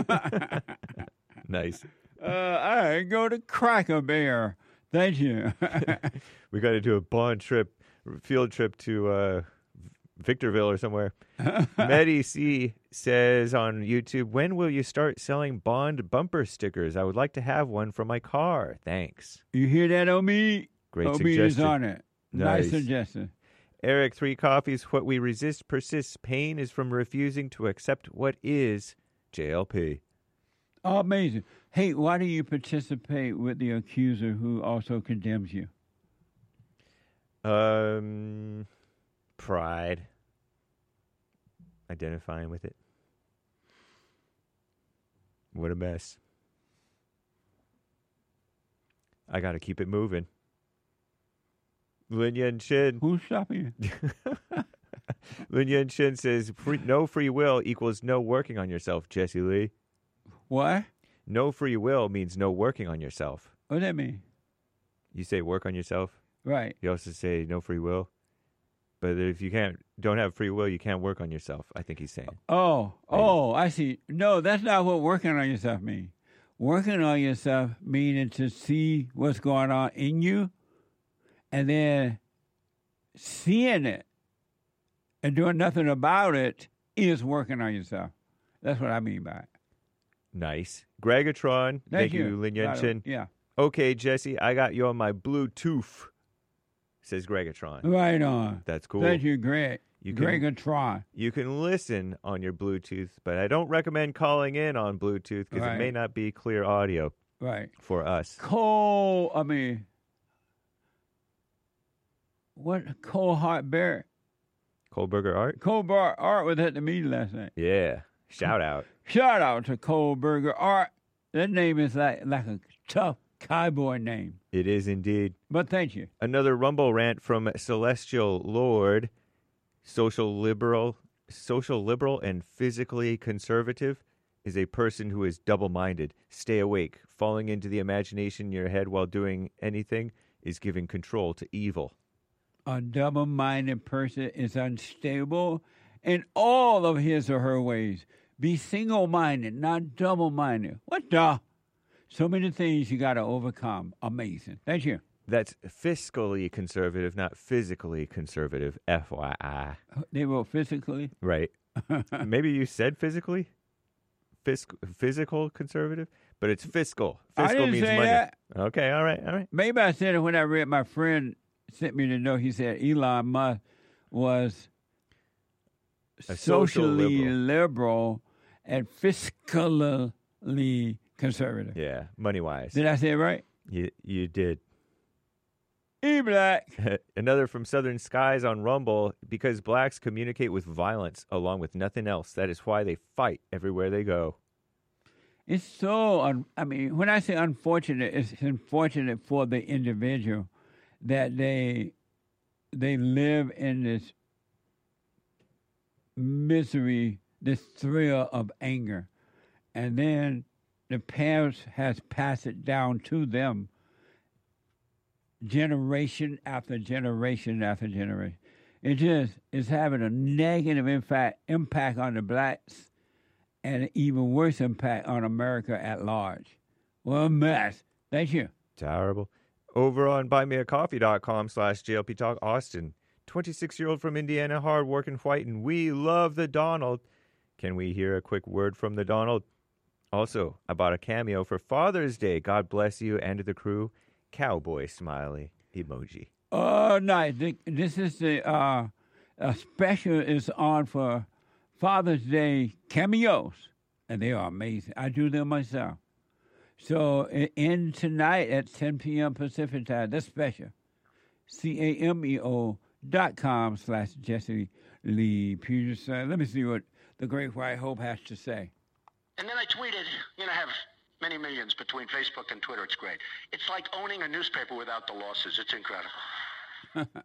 Nice. I go to Cracker Barrel. Thank you. We got to do a field trip to Victorville or somewhere. Medi C says on YouTube, when will you start selling Bond bumper stickers? I would like to have one for my car. Thanks. You hear that, Omi? Great Omi suggestion. is on it. Nice suggestion. Eric, 3 coffees. What we resist persists. Pain is from refusing to accept what is. JLP. Amazing. Hey, why do you participate with the accuser who also condemns you? Pride. Identifying with it. What a mess. I got to keep it moving. Lin Yen Shin. Who's stopping you? Lin Yen Shin says, no free will equals no working on yourself, Jesse Lee. What? No free will means no working on yourself. What does that mean? You say work on yourself. Right. You also say no free will. But if you don't have free will, you can't work on yourself, I think he's saying. Oh, I see. No, that's not what working on yourself means. Working on yourself meaning to see what's going on in you and then seeing it and doing nothing about it is working on yourself. That's what I mean by it. Nice. Gregatron. Thank you, Lin Yen Chin. Yeah. Okay, Jesse, I got you on my Bluetooth, says Gregatron. Right on. That's cool. Thank you, Greg. Gregatron. You can listen on your Bluetooth, but I don't recommend calling in on Bluetooth because it may not be clear audio for us. Cole Hart Barrett? Kohlberger Art? Kohlberger Art was at the meeting last night. Yeah. Shout out. Shout out to Kohlberger Art. That name is like a tough cowboy name. It is indeed. But thank you. Another Rumble rant from Celestial Lord. Social liberal and physically conservative is a person who is double-minded. Stay awake. Falling into the imagination in your head while doing anything is giving control to evil. A double-minded person is unstable in all of his or her ways. Be single-minded, not double-minded. What the? So many things you got to overcome. Amazing. Thank you. That's fiscally conservative, not physically conservative, FYI. They wrote physically? Right. Maybe you said physically? Physical conservative? But it's fiscal. Fiscal I didn't means say money. that. Okay, all right. Maybe I said it when I read my friend sent me to know. He said Elon Musk was socially liberal and fiscally conservative. Yeah, money-wise. Did I say it right? You did. E-Black. Another from Southern Skies on Rumble. Because blacks communicate with violence along with nothing else. That is why they fight everywhere they go. It's so, when I say unfortunate, it's unfortunate for the individual that they live in this misery, this thrill of anger. And then the parents has passed it down to them generation after generation after generation. It just is having a negative impact on the blacks and an even worse impact on America at large. Well, a mess. Thank you. Terrible. Over on buymeacoffee.com/JLP Talk Austin. 26-year-old from Indiana, hard-working white, and we love the Donald. Can we hear a quick word from the Donald? Also, I bought a cameo for Father's Day. God bless you and the crew. Cowboy smiley emoji. Oh, nice. This is the a special is on for Father's Day cameos, and they are amazing. I do them myself. So, in tonight at 10 p.m. Pacific time, that's special. CAMEO.com/Jesse Lee Peterson. Let me see what the Great White Hope has to say. And then I tweeted, I have many millions between Facebook and Twitter. It's great. It's like owning a newspaper without the losses. It's incredible.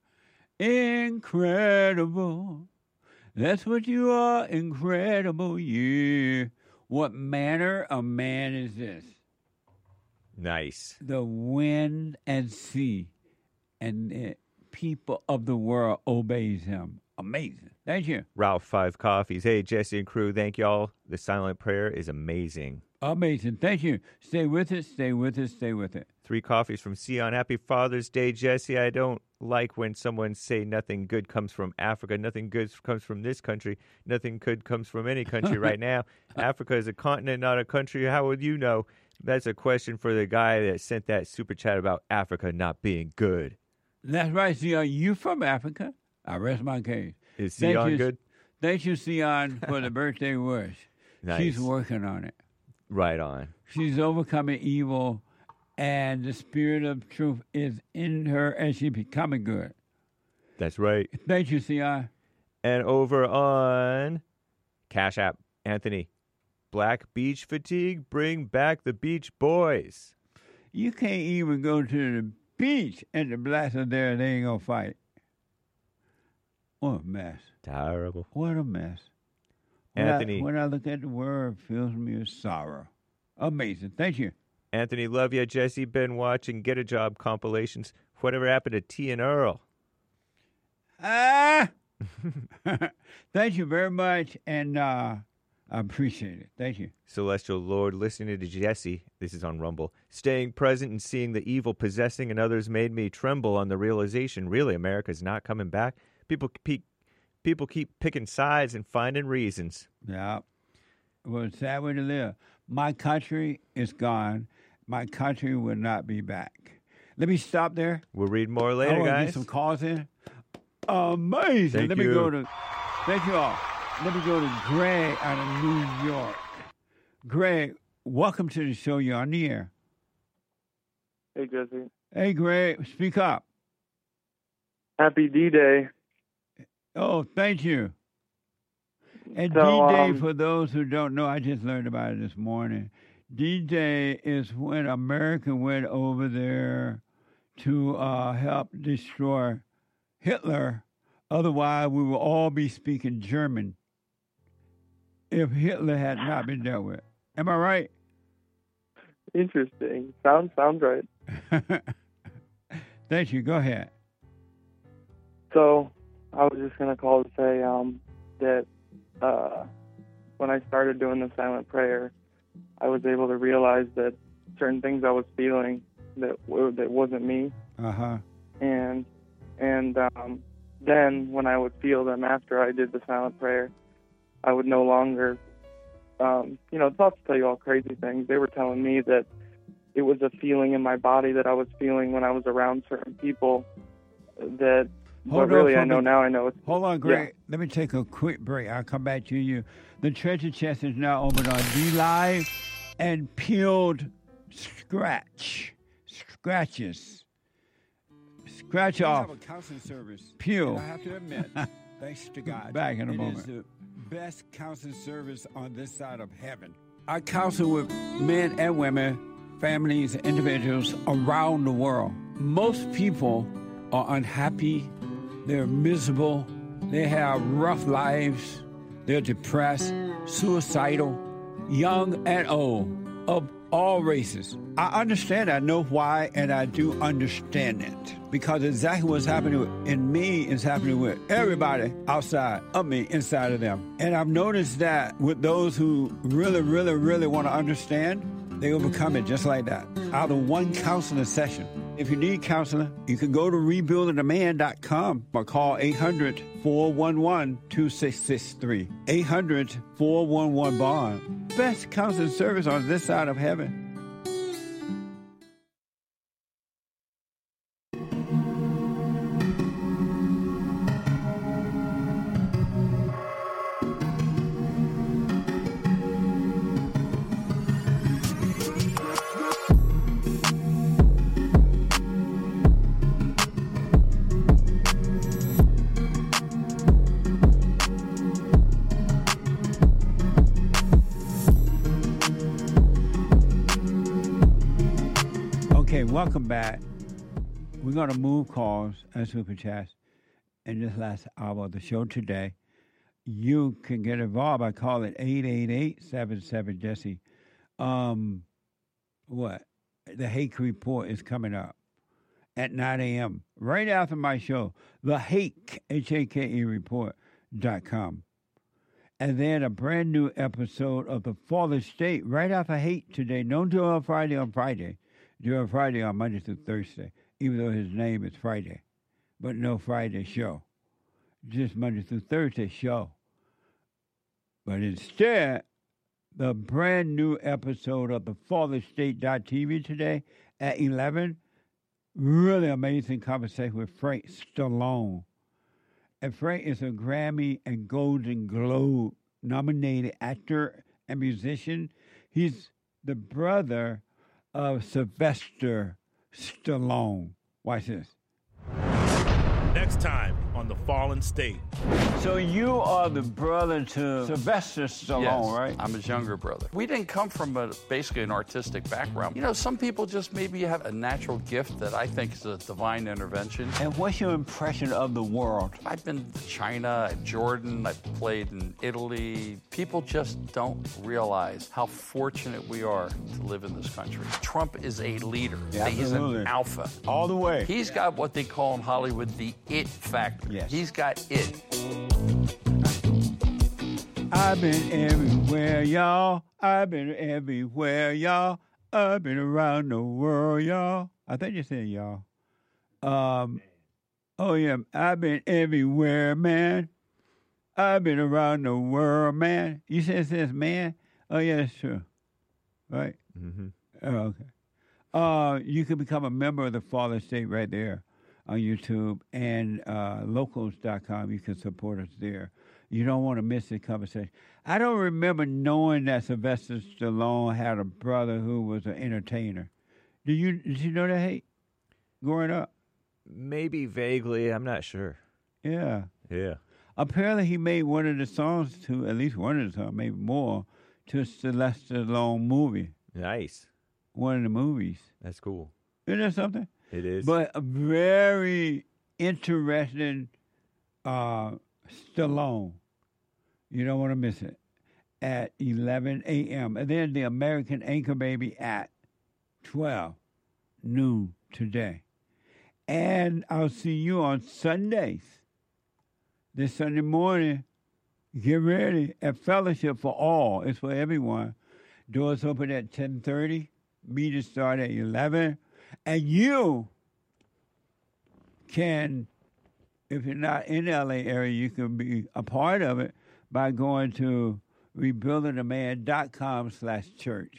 Incredible. That's what you are, incredible, yeah. What manner of man is this? Nice. The wind and sea and the people of the world obeys him. Amazing. Thank you. Ralph 5 Coffees. Hey, Jesse and crew, thank y'all. The silent prayer is amazing. Amazing. Thank you. Stay with it, stay with it, stay with it. 3 coffees from Sion. Happy Father's Day, Jesse. I don't like when someone say nothing good comes from Africa. Nothing good comes from this country. Nothing good comes from any country right now. Africa is a continent, not a country. How would you know? That's a question for the guy that sent that super chat about Africa not being good. That's right, Sion. You from Africa? I rest my case. Is Sion good? Thank you, Sion, for the birthday wish. Nice. She's working on it. Right on. She's overcoming evil, and the spirit of truth is in her, and she's becoming good. That's right. Thank you, Sion. And over on Cash App, Anthony. Black Beach Fatigue, bring back the Beach Boys. You can't even go to the beach and the blacks are there, they ain't gonna fight. What a mess. Terrible. What a mess. Anthony. When I look at the world, it fills me with sorrow. Amazing. Thank you. Anthony, love you. Jesse, been watching Get a Job compilations. Whatever happened to T and Earl? Thank you very much, and I appreciate it. Thank you. Celestial Lord, listening to Jesse, this is on Rumble, staying present and seeing the evil possessing and others made me tremble on the realization, really, America's not coming back. People keep picking sides and finding reasons. Yeah. Well, it's a sad way to live. My country is gone. My country will not be back. Let me stop there. We'll read more later, guys. Get some calls in. Amazing. Thank you. Thank you all. Let me go to Greg out of New York. Greg, welcome to the show. You're on the air. Hey, Jesse. Hey, Greg, speak up. Happy D-Day. Oh, thank you. And So, D-Day, for those who don't know, I just learned about it this morning. D-Day is when America went over there to help destroy Hitler. Otherwise, we will all be speaking German if Hitler had not been dealt with. Am I right? Interesting. Sounds right. Thank you. Go ahead. So, I was just going to call to say that when I started doing the silent prayer, I was able to realize that certain things I was feeling that wasn't me. Uh-huh. And then when I would feel them after I did the silent prayer, I would no longer, thoughts tell you all crazy things. They were telling me that it was a feeling in my body that I was feeling when I was around certain people that... But really, I know it's... Hold on, Greg. Yeah. Let me take a quick break. I'll come back to you. The treasure chest is now open on D-Live and peeled scratches. Scratch off. We have a counseling service. Peel. And I have to admit, thanks to God, Back in a it moment. is the best counseling service on this side of heaven. I counsel with men and women, families, and individuals around the world. Most people are unhappy, they're miserable, they have rough lives, they're depressed, suicidal, young and old, of all races. I understand, I know why, and I do understand it. Because exactly what's happening in me is happening with everybody outside of me, inside of them. And I've noticed that with those who really, really, really want to understand, they will become it just like that, out of one counseling session. If you need counseling, you can go to rebuildingtheman.com or call 800-411-2663. 800-411-BOND. Best counseling service on this side of heaven. Welcome back. We're going to move calls and super chats in this last hour of the show today. You can get involved by calling 888-77-JESSE. The Hake Report is coming up at 9 a.m. right after my show. The Hake, Hake Report.com. And then a brand new episode of The Fallen State right after Hate today. Don't do it on Friday. Do it Friday on Monday through Thursday, even though his name is Friday. But no Friday show. Just Monday through Thursday show. But instead, the brand new episode of the FallenState.tv today at 11. Really amazing conversation with Frank Stallone. And Frank is a Grammy and Golden Globe nominated actor and musician. He's the brother of Sylvester Stallone. Watch this. Next time on The Fallen State. So you are the brother to Sylvester Stallone, yes, right? I'm his younger brother. We didn't come from basically an artistic background. You know, some people just maybe have a natural gift that I think is a divine intervention. And what's your impression of the world? I've been to China, Jordan, I've played in Italy. People just don't realize how fortunate we are to live in this country. Trump is a leader. Yeah, he's an alpha. All the way. He's got what they call in Hollywood the it factor. Yes. He's got it. I've been everywhere, y'all. I've been everywhere, y'all. I've been around the world, y'all. I think you said y'all. Oh, yeah. I've been everywhere, man. I've been around the world, man. You said it says man? Oh, yeah, that's true. Right? Mm-hmm. Oh, okay. You can become a member of the Fallen State right there on YouTube, and locals.com. You can support us there. You don't want to miss the conversation. I don't remember knowing that Sylvester Stallone had a brother who was an entertainer. Did you know that, Hate, growing up? Maybe vaguely. I'm not sure. Yeah. Yeah. Apparently he made one of the songs to, at least one of the songs, maybe more, to a Sylvester Stallone movie. Nice. One of the movies. That's cool. Isn't that something? It is. But a very interesting Stallone. You don't want to miss it. At 11 a.m. And then the American Anchor Baby at 12 noon today. And I'll see you on Sundays. This Sunday morning, get ready at Fellowship for All. It's for everyone. Doors open at 10:30. Meetings start at 11. And you can, if you're not in the LA area, you can be a part of it by going to rebuildingtheman.com/church.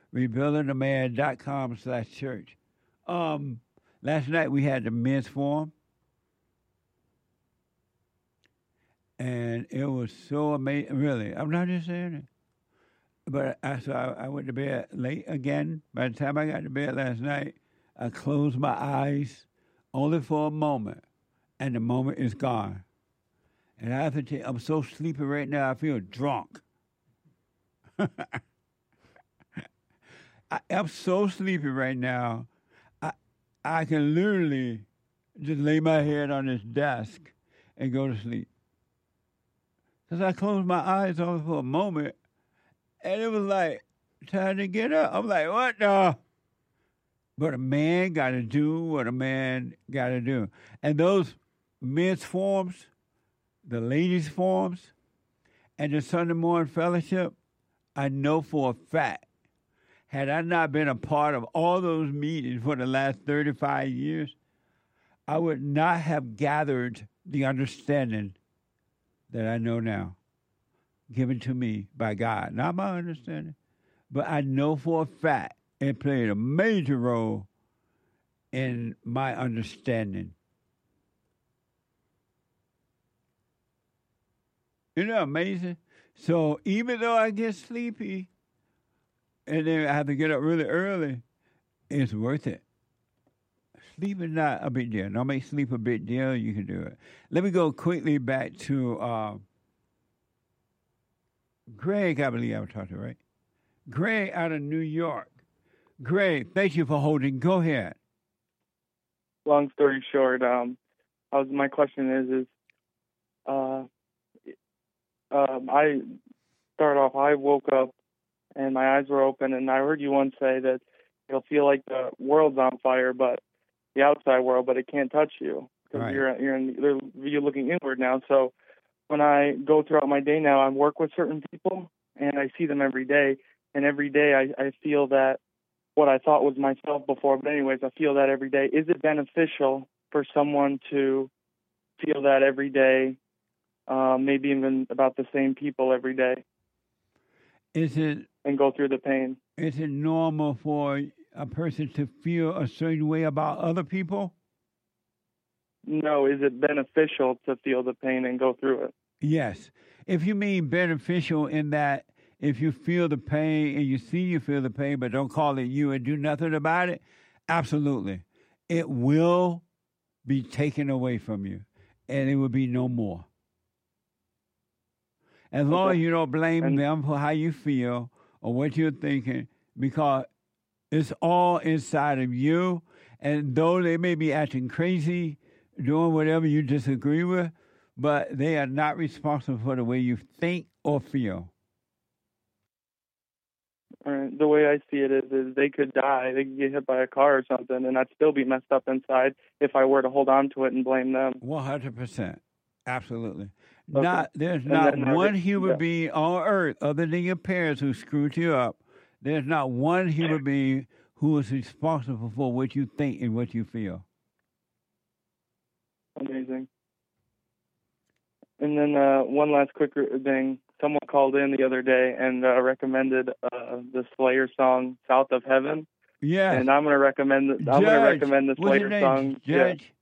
Rebuildingtheman.com/church. Last night we had the men's forum. And it was so amazing. Really, I'm not just saying it. But I went to bed late again. By the time I got to bed last night, I closed my eyes only for a moment, and the moment is gone. And I have to tell you, I'm so sleepy right now, I feel drunk. I'm so sleepy right now. I can literally just lay my head on this desk and go to sleep. Because I closed my eyes only for a moment, and it was like time to get up. I'm like, what the? But a man got to do what a man got to do. And those men's forums, the ladies' forums, and the Sunday morning fellowship, I know for a fact, had I not been a part of all those meetings for the last 35 years, I would not have gathered the understanding that I know now, given to me by God. Not my understanding, but I know for a fact it played a major role in my understanding. Isn't that amazing? So even though I get sleepy and then I have to get up really early, it's worth it. Sleep is not a big deal. Don't make sleep a big deal. You can do it. Let me go quickly back to Greg, I believe I was talking to, right? Greg out of New York. Greg, thank you for holding. Go ahead. Long story short, my question is I start off, I woke up and my eyes were open, and I heard you once say that you'll feel like the world's on fire, but the outside world, but it can't touch you because Right. you're looking inward now. So when I go throughout my day now, I work with certain people and I see them every day, and every day I feel that what I thought was myself before, but anyways, I feel that every day. Is it beneficial for someone to feel that every day, maybe even about the same people every day? And go through the pain? Is it normal for a person to feel a certain way about other people? No, is it beneficial to feel the pain and go through it? Yes. If you mean beneficial in that if you feel the pain and you see you feel the pain but don't call it you and do nothing about it, absolutely. It will be taken away from you and it will be no more. As long as you don't blame them for how you feel or what you're thinking, because it's all inside of you. And though they may be acting crazy, doing whatever you disagree with, but they are not responsible for the way you think or feel. All right. The way I see it is they could die. They could get hit by a car or something, and I'd still be messed up inside if I were to hold on to it and blame them. 100%. Absolutely. Okay. There's And not then one human being on earth other than your parents who screwed you up. There's not one human being who is responsible for what you think and what you feel. Amazing. And then one last quick thing. Someone called in the other day and recommended the Slayer song "South of Heaven." Yeah. And I'm going to recommend. I'm going to recommend the What's your Slayer name? song. Judge.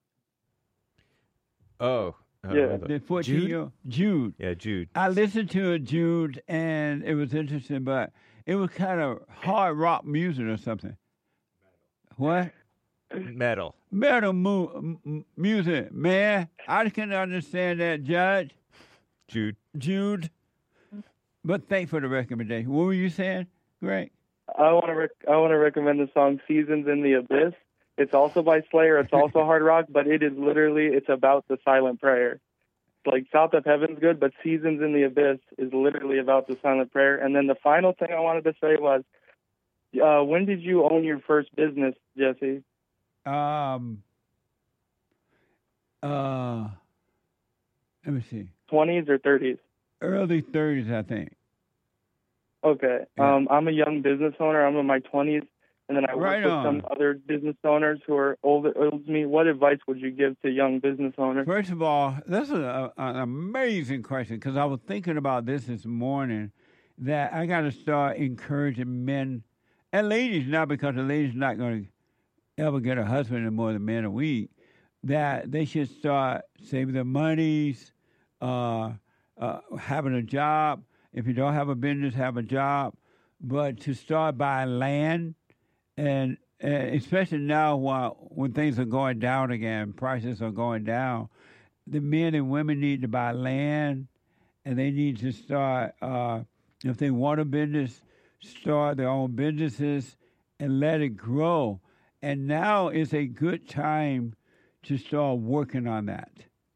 Oh. Yeah. The 14-year-old Jude. Yeah, Jude. I listened to it, Jude, and it was interesting, but it was kind of hard rock music or something. What? Metal. Metal music, man. I can understand that, Judge. Jude. But thanks for the recommendation. What were you saying, Greg? I want to recommend the song "Seasons in the Abyss." It's also by Slayer. It's also hard rock, but it's about the silent prayer. It's like "South of Heaven's" good, but "Seasons in the Abyss" is literally about the silent prayer. And then the final thing I wanted to say was, when did you own your first business, Jesse? Let me see. 20s or 30s? Early 30s, I think. Okay. Yeah. I'm a young business owner. I'm in my 20s, and then I work Right with on. some other business owners who are older than me. What advice would you give to young business owners? First of all, that's an amazing question because I was thinking about this morning that I got to start encouraging men and ladies, not because the ladies not going to ever get a husband in more than men a week, that they should start saving their monies, having a job. If you don't have a business, have a job. But to start buying land, and especially now when things are going down again, prices are going down, the men and women need to buy land, and they need to start, if they want a business, start their own businesses and let it grow. And now is a good time to start working on that.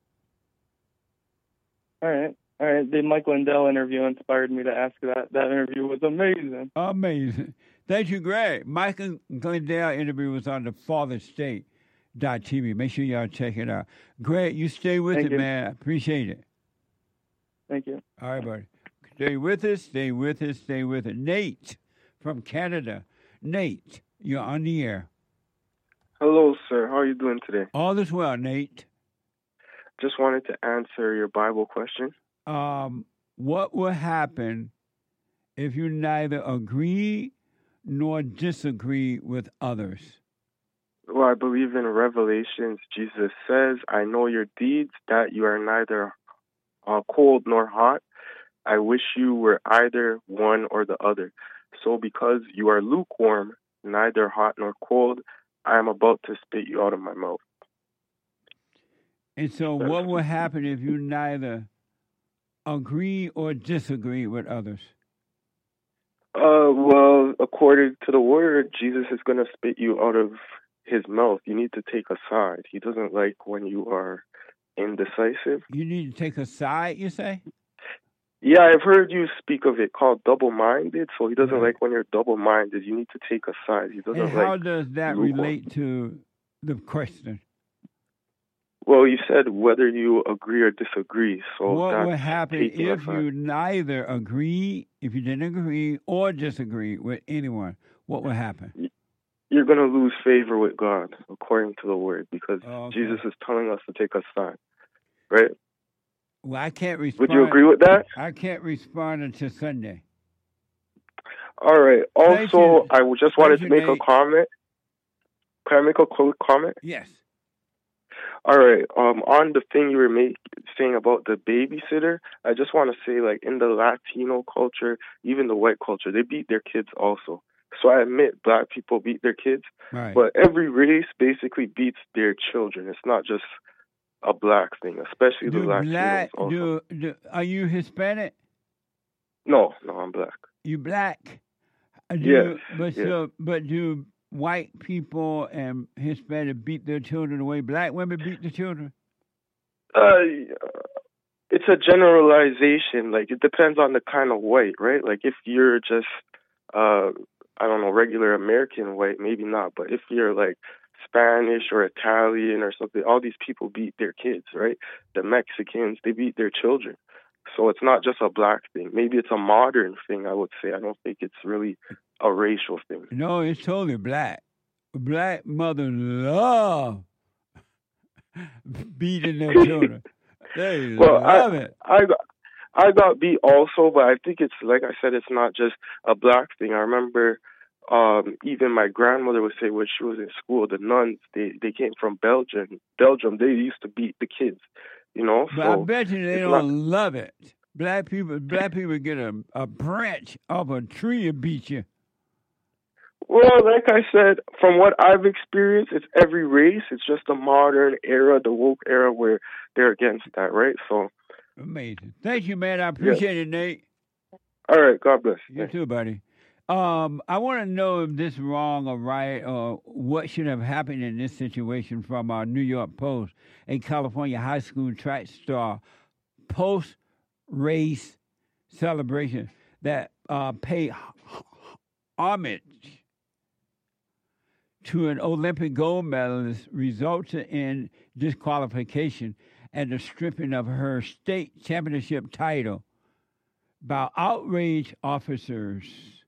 All right. The Mike Lindell interview inspired me to ask that. That interview was amazing. Amazing. Thank you, Greg. Michael Lindell interview was on the FatherState.tv. Make sure y'all check it out. Greg, you stay with Thank it, you. man. I appreciate it. Thank you. All right, buddy. Stay with us. Stay with us. Stay with it. Nate from Canada. Nate, you're on the air. Hello, sir. How are you doing today? All is well, Nate. Just wanted to answer your Bible question. What will happen if you neither agree nor disagree with others? Well, I believe in Revelations, Jesus says, I know your deeds, that you are neither cold nor hot. I wish you were either one or the other. So because you are lukewarm, neither hot nor cold, I am about to spit you out of my mouth. And so what will happen if you neither agree or disagree with others? Well, according to the word, Jesus is going to spit you out of his mouth. You need to take a side. He doesn't like when you are indecisive. You need to take a side, you say? Yeah, I've heard you speak of it called double-minded. So he doesn't like when you're double-minded. You need to take a side. He doesn't And how like does that lukewarm. relate to the question? Well, you said whether you agree or disagree. So What that's would happen taking a if side. you neither agree, if you didn't agree or disagree with anyone? What would happen? You're going to lose favor with God, according to the word, because okay. Jesus is telling us to take a side, right? Well, I can't respond. Would you agree with that? I can't respond until Sunday. All right. Thank Also, you. I just wanted Thank to you, make a Nate. comment. Can I make a quick comment? Yes. All right. On the thing you were saying about the babysitter, I just want to say, like, in the Latino culture, even the white culture, they beat their kids also. So I admit black people beat their kids, Right. but every race basically beats their children. It's not just a black thing, especially the Latinos also. Are you Hispanic? No, I'm black. You black? Yes, But yes. but do white people and Hispanic beat their children the way black women beat their children? It's a generalization. Like, it depends on the kind of white, right? Like, if you're just, I don't know, regular American white, maybe not. But if you're like Spanish or Italian or something, all these people beat their kids, right? The Mexicans, they beat their children. So it's not just a black thing. Maybe it's a modern thing, I would say. I don't think it's really a racial thing. No, it's totally black. Black mothers love beating their children. They love it. I got beat also, but I think it's, like I said, it's not just a black thing. I remember even my grandmother would say when she was in school, the nuns, they came from Belgium. They used to beat the kids, you know? But so I bet you they don't love it. Black people get a branch off a tree and beat you. Well, like I said, from what I've experienced, it's every race. It's just the modern era, the woke era, where they're against that, right? So amazing. Thank you, man. I appreciate it, Nate. All right. God bless. You too, buddy. I want to know if this is wrong or right, or what should have happened in this situation from our New York Post. A California high school track star post-race celebration that pay homage to an Olympic gold medalist resulted in disqualification and the stripping of her state championship title by outraged officials.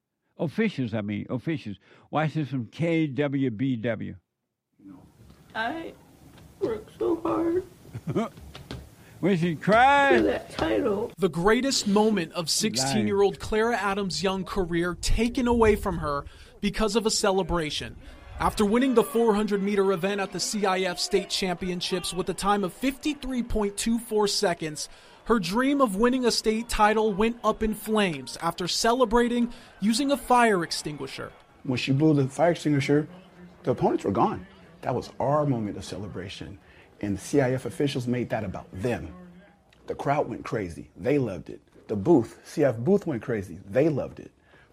Watch this from KWBW. I worked so hard When she cried for that title. The greatest moment of 16-year-old Clara Adams' young career taken away from her because of a celebration. After winning the 400-meter event at the CIF State Championships with a time of 53.24 seconds, her dream of winning a state title went up in flames after celebrating using a fire extinguisher. When she blew the fire extinguisher, the opponents were gone. That was our moment of celebration. And the CIF officials made that about them. The crowd went crazy. They loved it. The booth, CIF booth went crazy. They loved it.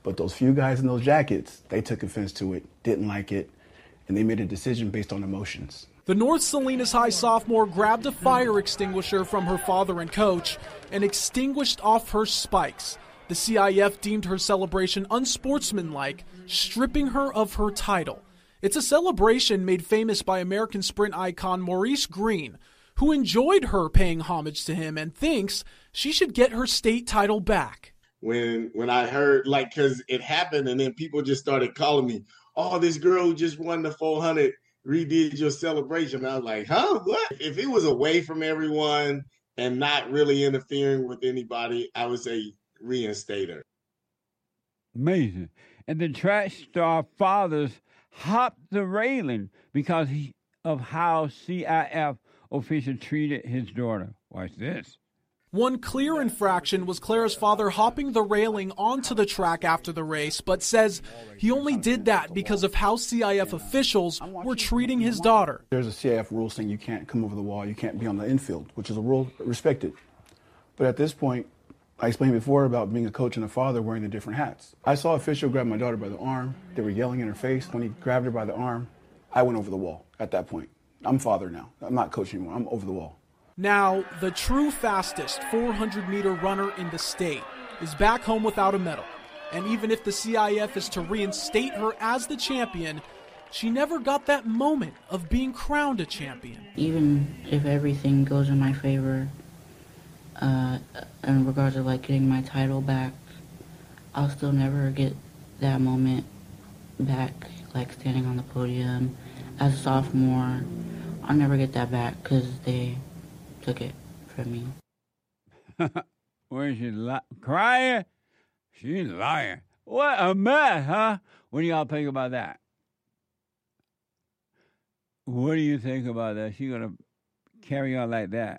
But those few guys in those jackets, they took offense to it, didn't like it, and they made a decision based on emotions. The North Salinas High sophomore grabbed a fire extinguisher from her father and coach and extinguished off her spikes. The CIF deemed her celebration unsportsmanlike, stripping her of her title. It's a celebration made famous by American sprint icon Maurice Green, who enjoyed her paying homage to him and thinks she should get her state title back. When I heard, because it happened, and then people just started calling me, oh, this girl who just won the 400 redid your celebration. I was like, huh, what? If it was away from everyone and not really interfering with anybody, I would say reinstate her. Amazing. And the track star fathers hopped the railing because of how CIF official treated his daughter. Watch this. One clear infraction was Clara's father hopping the railing onto the track after the race, but says he only did that because of how CIF officials were treating his daughter. There's a CIF rule saying you can't come over the wall, you can't be on the infield, which is a rule respected. But at this point, I explained before about being a coach and a father wearing the different hats. I saw an official grab my daughter by the arm. They were yelling in her face. When he grabbed her by the arm, I went over the wall at that point. I'm father now. I'm not coach anymore. I'm over the wall. Now, the true fastest 400-meter runner in the state is back home without a medal. And even if the CIF is to reinstate her as the champion, she never got that moment of being crowned a champion. Even if everything goes in my favor, in regards to getting my title back, I'll still never get that moment back, standing on the podium as a sophomore. I'll never get that back because they took it from me. Where's she crying? She's lying. What a mess, huh? What do y'all think about that? What do you think about that? She's going to carry on like that.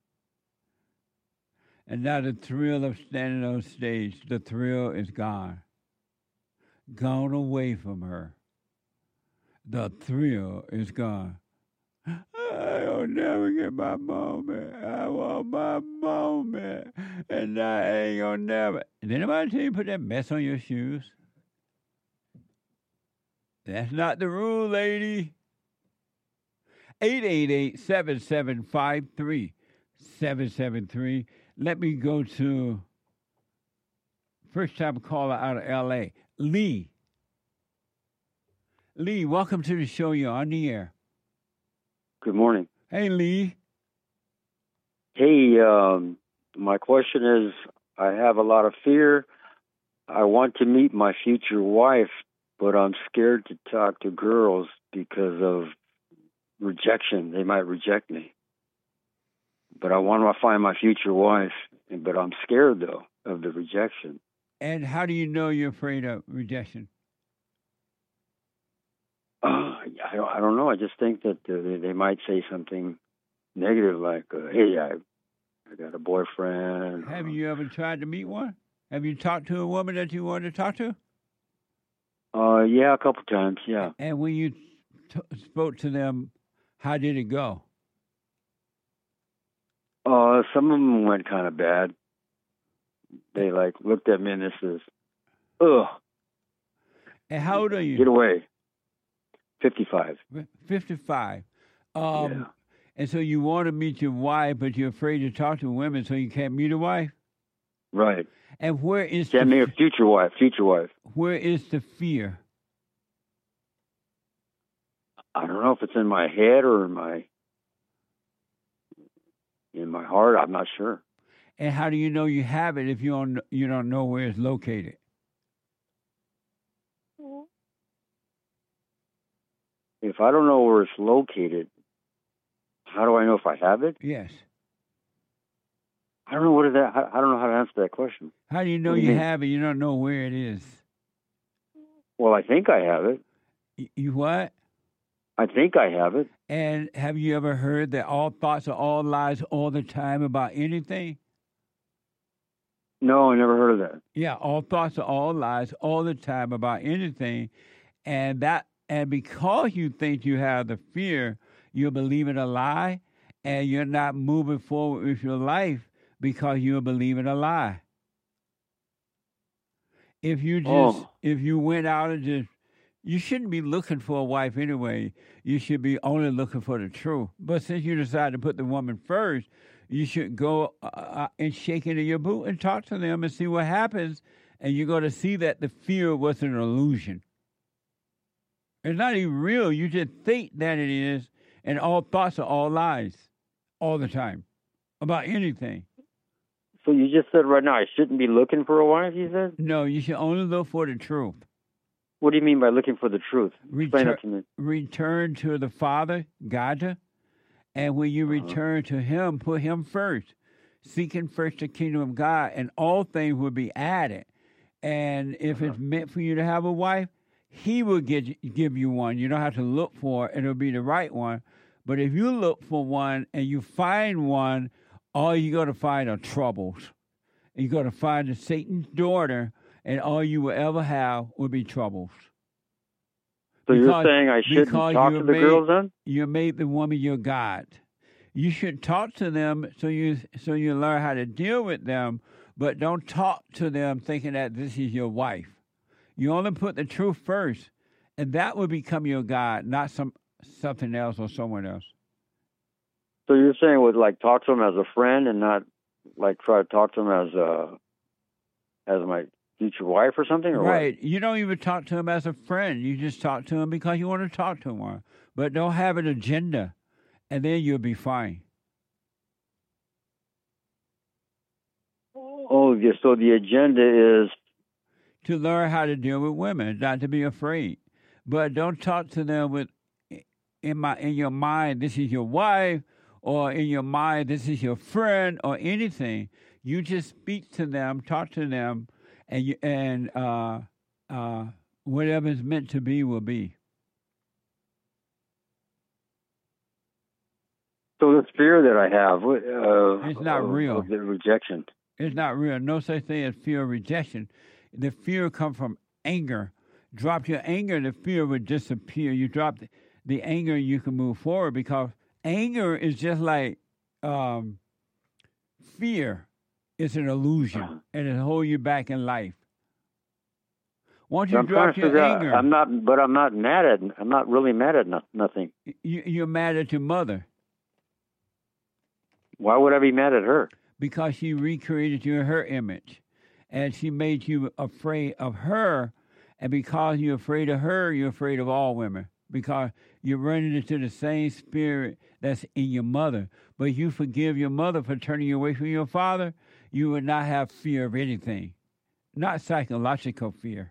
And now the thrill of standing on stage, the thrill is gone. Gone away from her. The thrill is gone. I'll never get my moment. I want my moment. And I ain't gonna never. Did anybody tell you to put that mess on your shoes? That's not the rule, lady. 888-7753-773. Let me go to first time caller out of L.A., Lee. Lee, welcome to the show. You're on the air. Good morning. Hey, Lee. Hey, my question is, I have a lot of fear. I want to meet my future wife, but I'm scared to talk to girls because of rejection. They might reject me. But I want to find my future wife, but I'm scared, though, of the rejection. And how do you know you're afraid of rejection? I don't know. I just think that they might say something negative like, hey, I got a boyfriend. Have you ever tried to meet one? Have you talked to a woman that you wanted to talk to? Yeah, a couple times, yeah. And when you spoke to them, how did it go? Some of them went kind of bad. They looked at me and this is, ugh. And how old are you? Get away. 55. 55. Yeah. And so you want to meet your wife, but you're afraid to talk to women, so you can't meet a wife? Right. And where is can't meet a future wife. Where is the fear? I don't know if it's in my head or in my heart. I'm not sure. And how do you know you have it if you don't know where it's located? If I don't know where it's located, how do I know if I have it? Yes. I don't know I don't know how to answer that question. How do you know you have it? You don't know where it is. Well, I think I have it. You what? I think I have it. And have you ever heard that all thoughts are all lies all the time about anything? No, I never heard of that. Yeah, all thoughts are all lies all the time about anything. And because you think you have the fear, you're believing a lie, and you're not moving forward with your life because you're believing a lie. If you went out and you shouldn't be looking for a wife anyway. You should be only looking for the truth. But since you decided to put the woman first, you should go and shake into your boot and talk to them and see what happens. And you're going to see that the fear was an illusion. It's not even real. You just think that it is, and all thoughts are all lies all the time about anything. So you just said right now I shouldn't be looking for a wife, you said? No, you should only look for the truth. What do you mean by looking for the truth? Explain that to me. Return to the Father, God, and when you return to Him, put Him first. Seeking first the kingdom of God, and all things will be added. And if it's meant for you to have a wife, He will give you one. You don't have to look for it. It'll be the right one. But if you look for one and you find one, all you're going to find are troubles. You're going to find a Satan's daughter, and all you will ever have will be troubles. So you're saying I shouldn't talk to the girls then? You made the woman your God. You should talk to them so you learn how to deal with them, but don't talk to them thinking that this is your wife. You only put the truth first, and that will become your God, not something else or someone else. So you're saying would like talk to them as a friend and not like try to talk to them as my future wife or something? Or right. What? You don't even talk to them as a friend. You just talk to them because you want to talk to them. But don't have an agenda, and then you'll be fine. Oh, so the agenda is to learn how to deal with women, not to be afraid. But don't talk to them with in your mind, this is your wife, or in your mind, this is your friend, or anything. You just speak to them, talk to them, and whatever is meant to be will be. So the fear that I have, it's not real. The rejection. It's not real. No such thing as fear of rejection. The fear comes from anger. Drop your anger, the fear would disappear. You drop the anger, you can move forward, because anger is just like fear. It's an illusion, and it holds you back in life. Once you drop your anger, I'm not really mad at nothing. You're mad at your mother. Why would I be mad at her? Because she recreated you in her image, and she made you afraid of her. And because you're afraid of her, you're afraid of all women, because you're running into the same spirit that's in your mother. But if you forgive your mother for turning you away from your father, you would not have fear of anything, not psychological fear.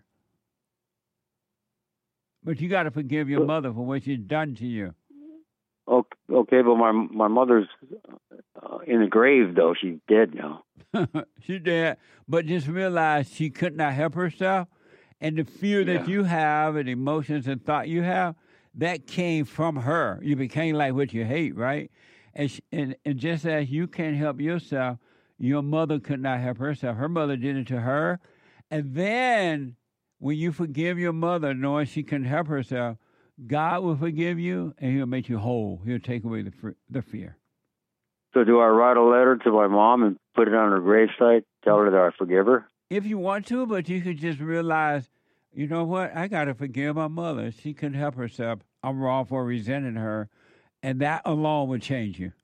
But you got to forgive your mother for what she's done to you. Okay, but my mother's in the grave, though. She's dead now. She's dead, but just realize she could not help herself. And the fear that you have and emotions and thought you have, that came from her. You became like what you hate, right? And just as you can't help yourself, your mother could not help herself. Her mother did it to her. And then when you forgive your mother, knowing she couldn't help herself, God will forgive you, and He'll make you whole. He'll take away the fear. So do I write a letter to my mom and put it on her gravesite, tell her that I forgive her? If you want to, but you could just realize, you know what? I got to forgive my mother. She couldn't help herself. I'm wrong for resenting her. And that alone would change you.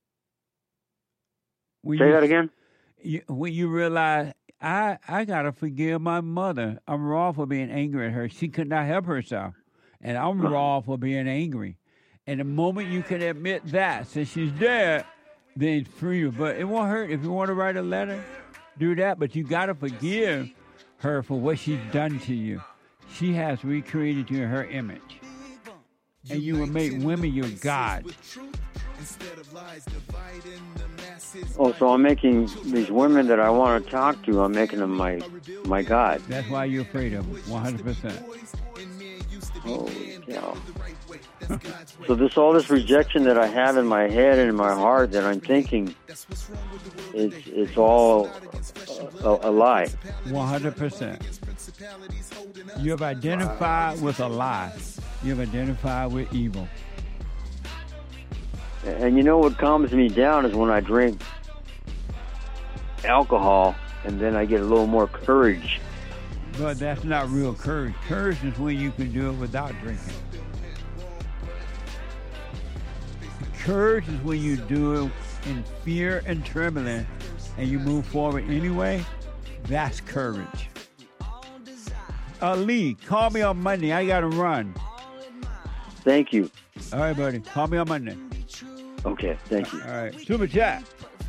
Say that again? When you realize, I got to forgive my mother. I'm wrong for being angry at her. She could not help herself. And I'm wrong for being angry. And the moment you can admit that, since she's dead, then it's free you. But it won't hurt. If you want to write a letter, do that. But you got to forgive her for what she's done to you. She has recreated you in her image. And you will make women your God. Oh, so I'm making these women that I want to talk to, I'm making them my God. That's why you're afraid of them, 100%. Holy cow. So all this rejection that I have in my head and in my heart that I'm thinking, it's all a lie. 100%. You have identified with a lie. You have identified with evil. And you know what calms me down is when I drink alcohol, and then I get a little more courage But that's not real courage. Courage is when you can do it without drinking. Courage is when you do it in fear and trembling and you move forward anyway. That's courage. Lee, call me on Monday. I got to run. Thank you. All right, buddy. Call me on Monday. Okay, thank you. All right. Super chat.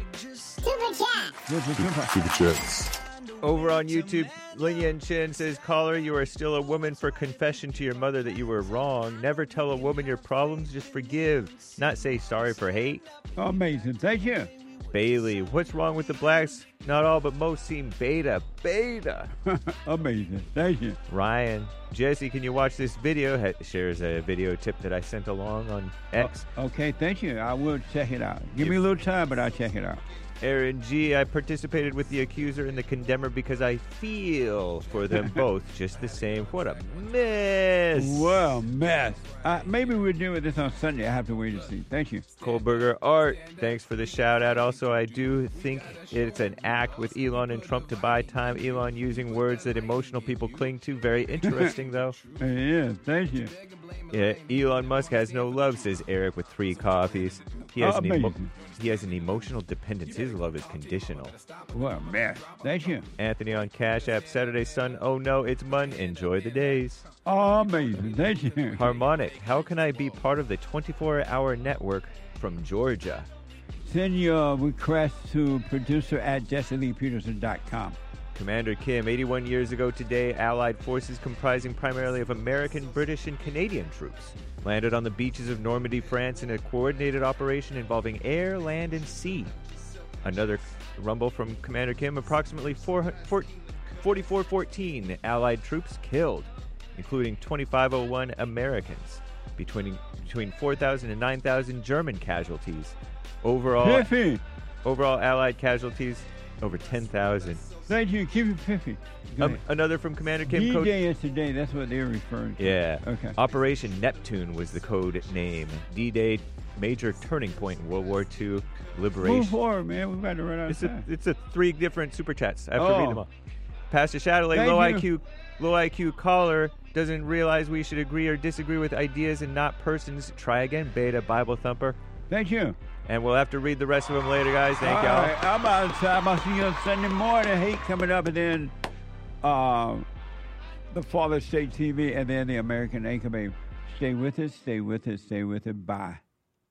Super chats. Over on YouTube, Lin Yan Chen says, caller, you are still a woman for confession to your mother that you were wrong. Never tell a woman your problems, just forgive. Not say sorry for hate. Amazing. Thank you. Bailey, what's wrong with the blacks? Not all, but most seem beta. Beta. Amazing. Thank you. Ryan, Jesse, can you watch this video? Shares a video tip that I sent along on X. Okay, thank you. I will check it out. Give me a little time, but I'll check it out. Aaron G., I participated with the accuser and the condemner because I feel for them both just the same. What a mess. Well, mess. Maybe we'll do this on Sunday. I have to wait and see. Thank you. Kohlberger Art, thanks for the shout out. Also, I do think it's an act with Elon and Trump to buy time. Elon using words that emotional people cling to. Very interesting, though. Yeah, thank you. Yeah, Elon Musk has no love, says Eric with 3 coffees. He has an emotional dependence. His love is conditional. Well, man, thank you. Anthony on Cash App, Saturday Sun. Oh no, it's Monday. Enjoy the days. Amazing, thank you. Harmonic, how can I be part of the 24-hour network from Georgia? Send your request to producer@jesseleepeterson.com. Commander Kim, 81 years ago today, Allied forces comprising primarily of American, British, and Canadian troops landed on the beaches of Normandy, France in a coordinated operation involving air, land, and sea. Another rumble from Commander Kim, approximately 4414 Allied troops killed, including 2501 Americans, between 4,000 and 9,000 German casualties. Overall Allied casualties, over 10,000. Thank you. Keep it piffy. Another from Commander Kim. D-Day is today. That's what they're referring to. Yeah. Okay. Operation Neptune was the code name. D-Day, major turning point in World War II liberation. Move forward, man. We've got to run out of time. It's 3 different super chats. I have to read them all. Pastor Shadowley, low IQ caller, doesn't realize we should agree or disagree with ideas and not persons. Try again, Beta Bible Thumper. Thank you. And we'll have to read the rest of them later, guys. Thank y'all. All right, I'm out of time. I'll see you on Sunday morning. Hate coming up, and then the Father State TV, and then the American Anchor Babe. Stay with us, stay with us, stay with it. Bye.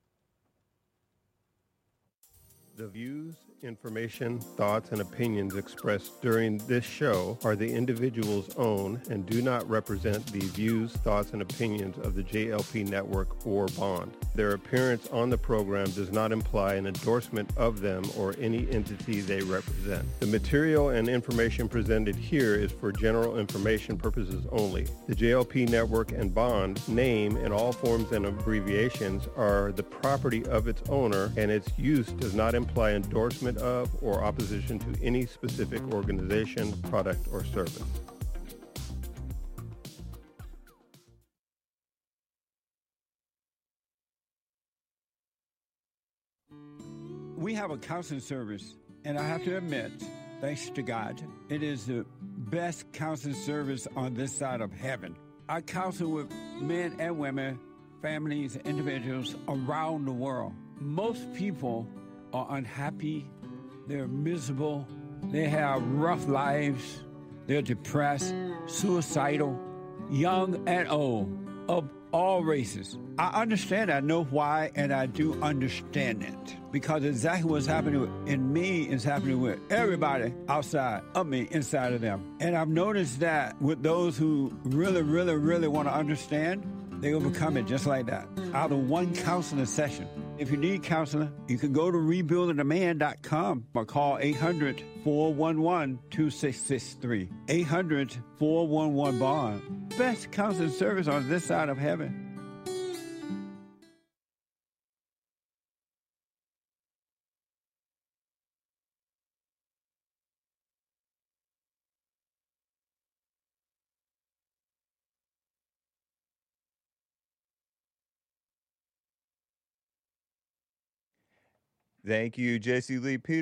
The views, information, thoughts, and opinions expressed during this show are the individual's own and do not represent the views, thoughts, and opinions of the JLP Network or Bond. Their appearance on the program does not imply an endorsement of them or any entity they represent. The material and information presented here is for general information purposes only. The JLP Network and Bond name and all forms and abbreviations are the property of its owner, and its use does not imply endorsement of or opposition to any specific organization, product, or service. We have a counseling service, and I have to admit, thanks to God, it is the best counseling service on this side of heaven. I counsel with men and women, families, individuals around the world. Most people are unhappy, they're miserable, they have rough lives, they're depressed, suicidal, young and old, of all races. I understand, I know why, and I do understand it. Because exactly what's happening in me is happening with everybody outside of me, inside of them. And I've noticed that with those who really, really, really want to understand, they overcome it just like that, out of one counseling session. If you need counseling, you can go to rebuildingaman.com or call 800-411-2663. 800-411-BOND. Best counseling service on this side of heaven. Thank you, Jesse Lee Peterson.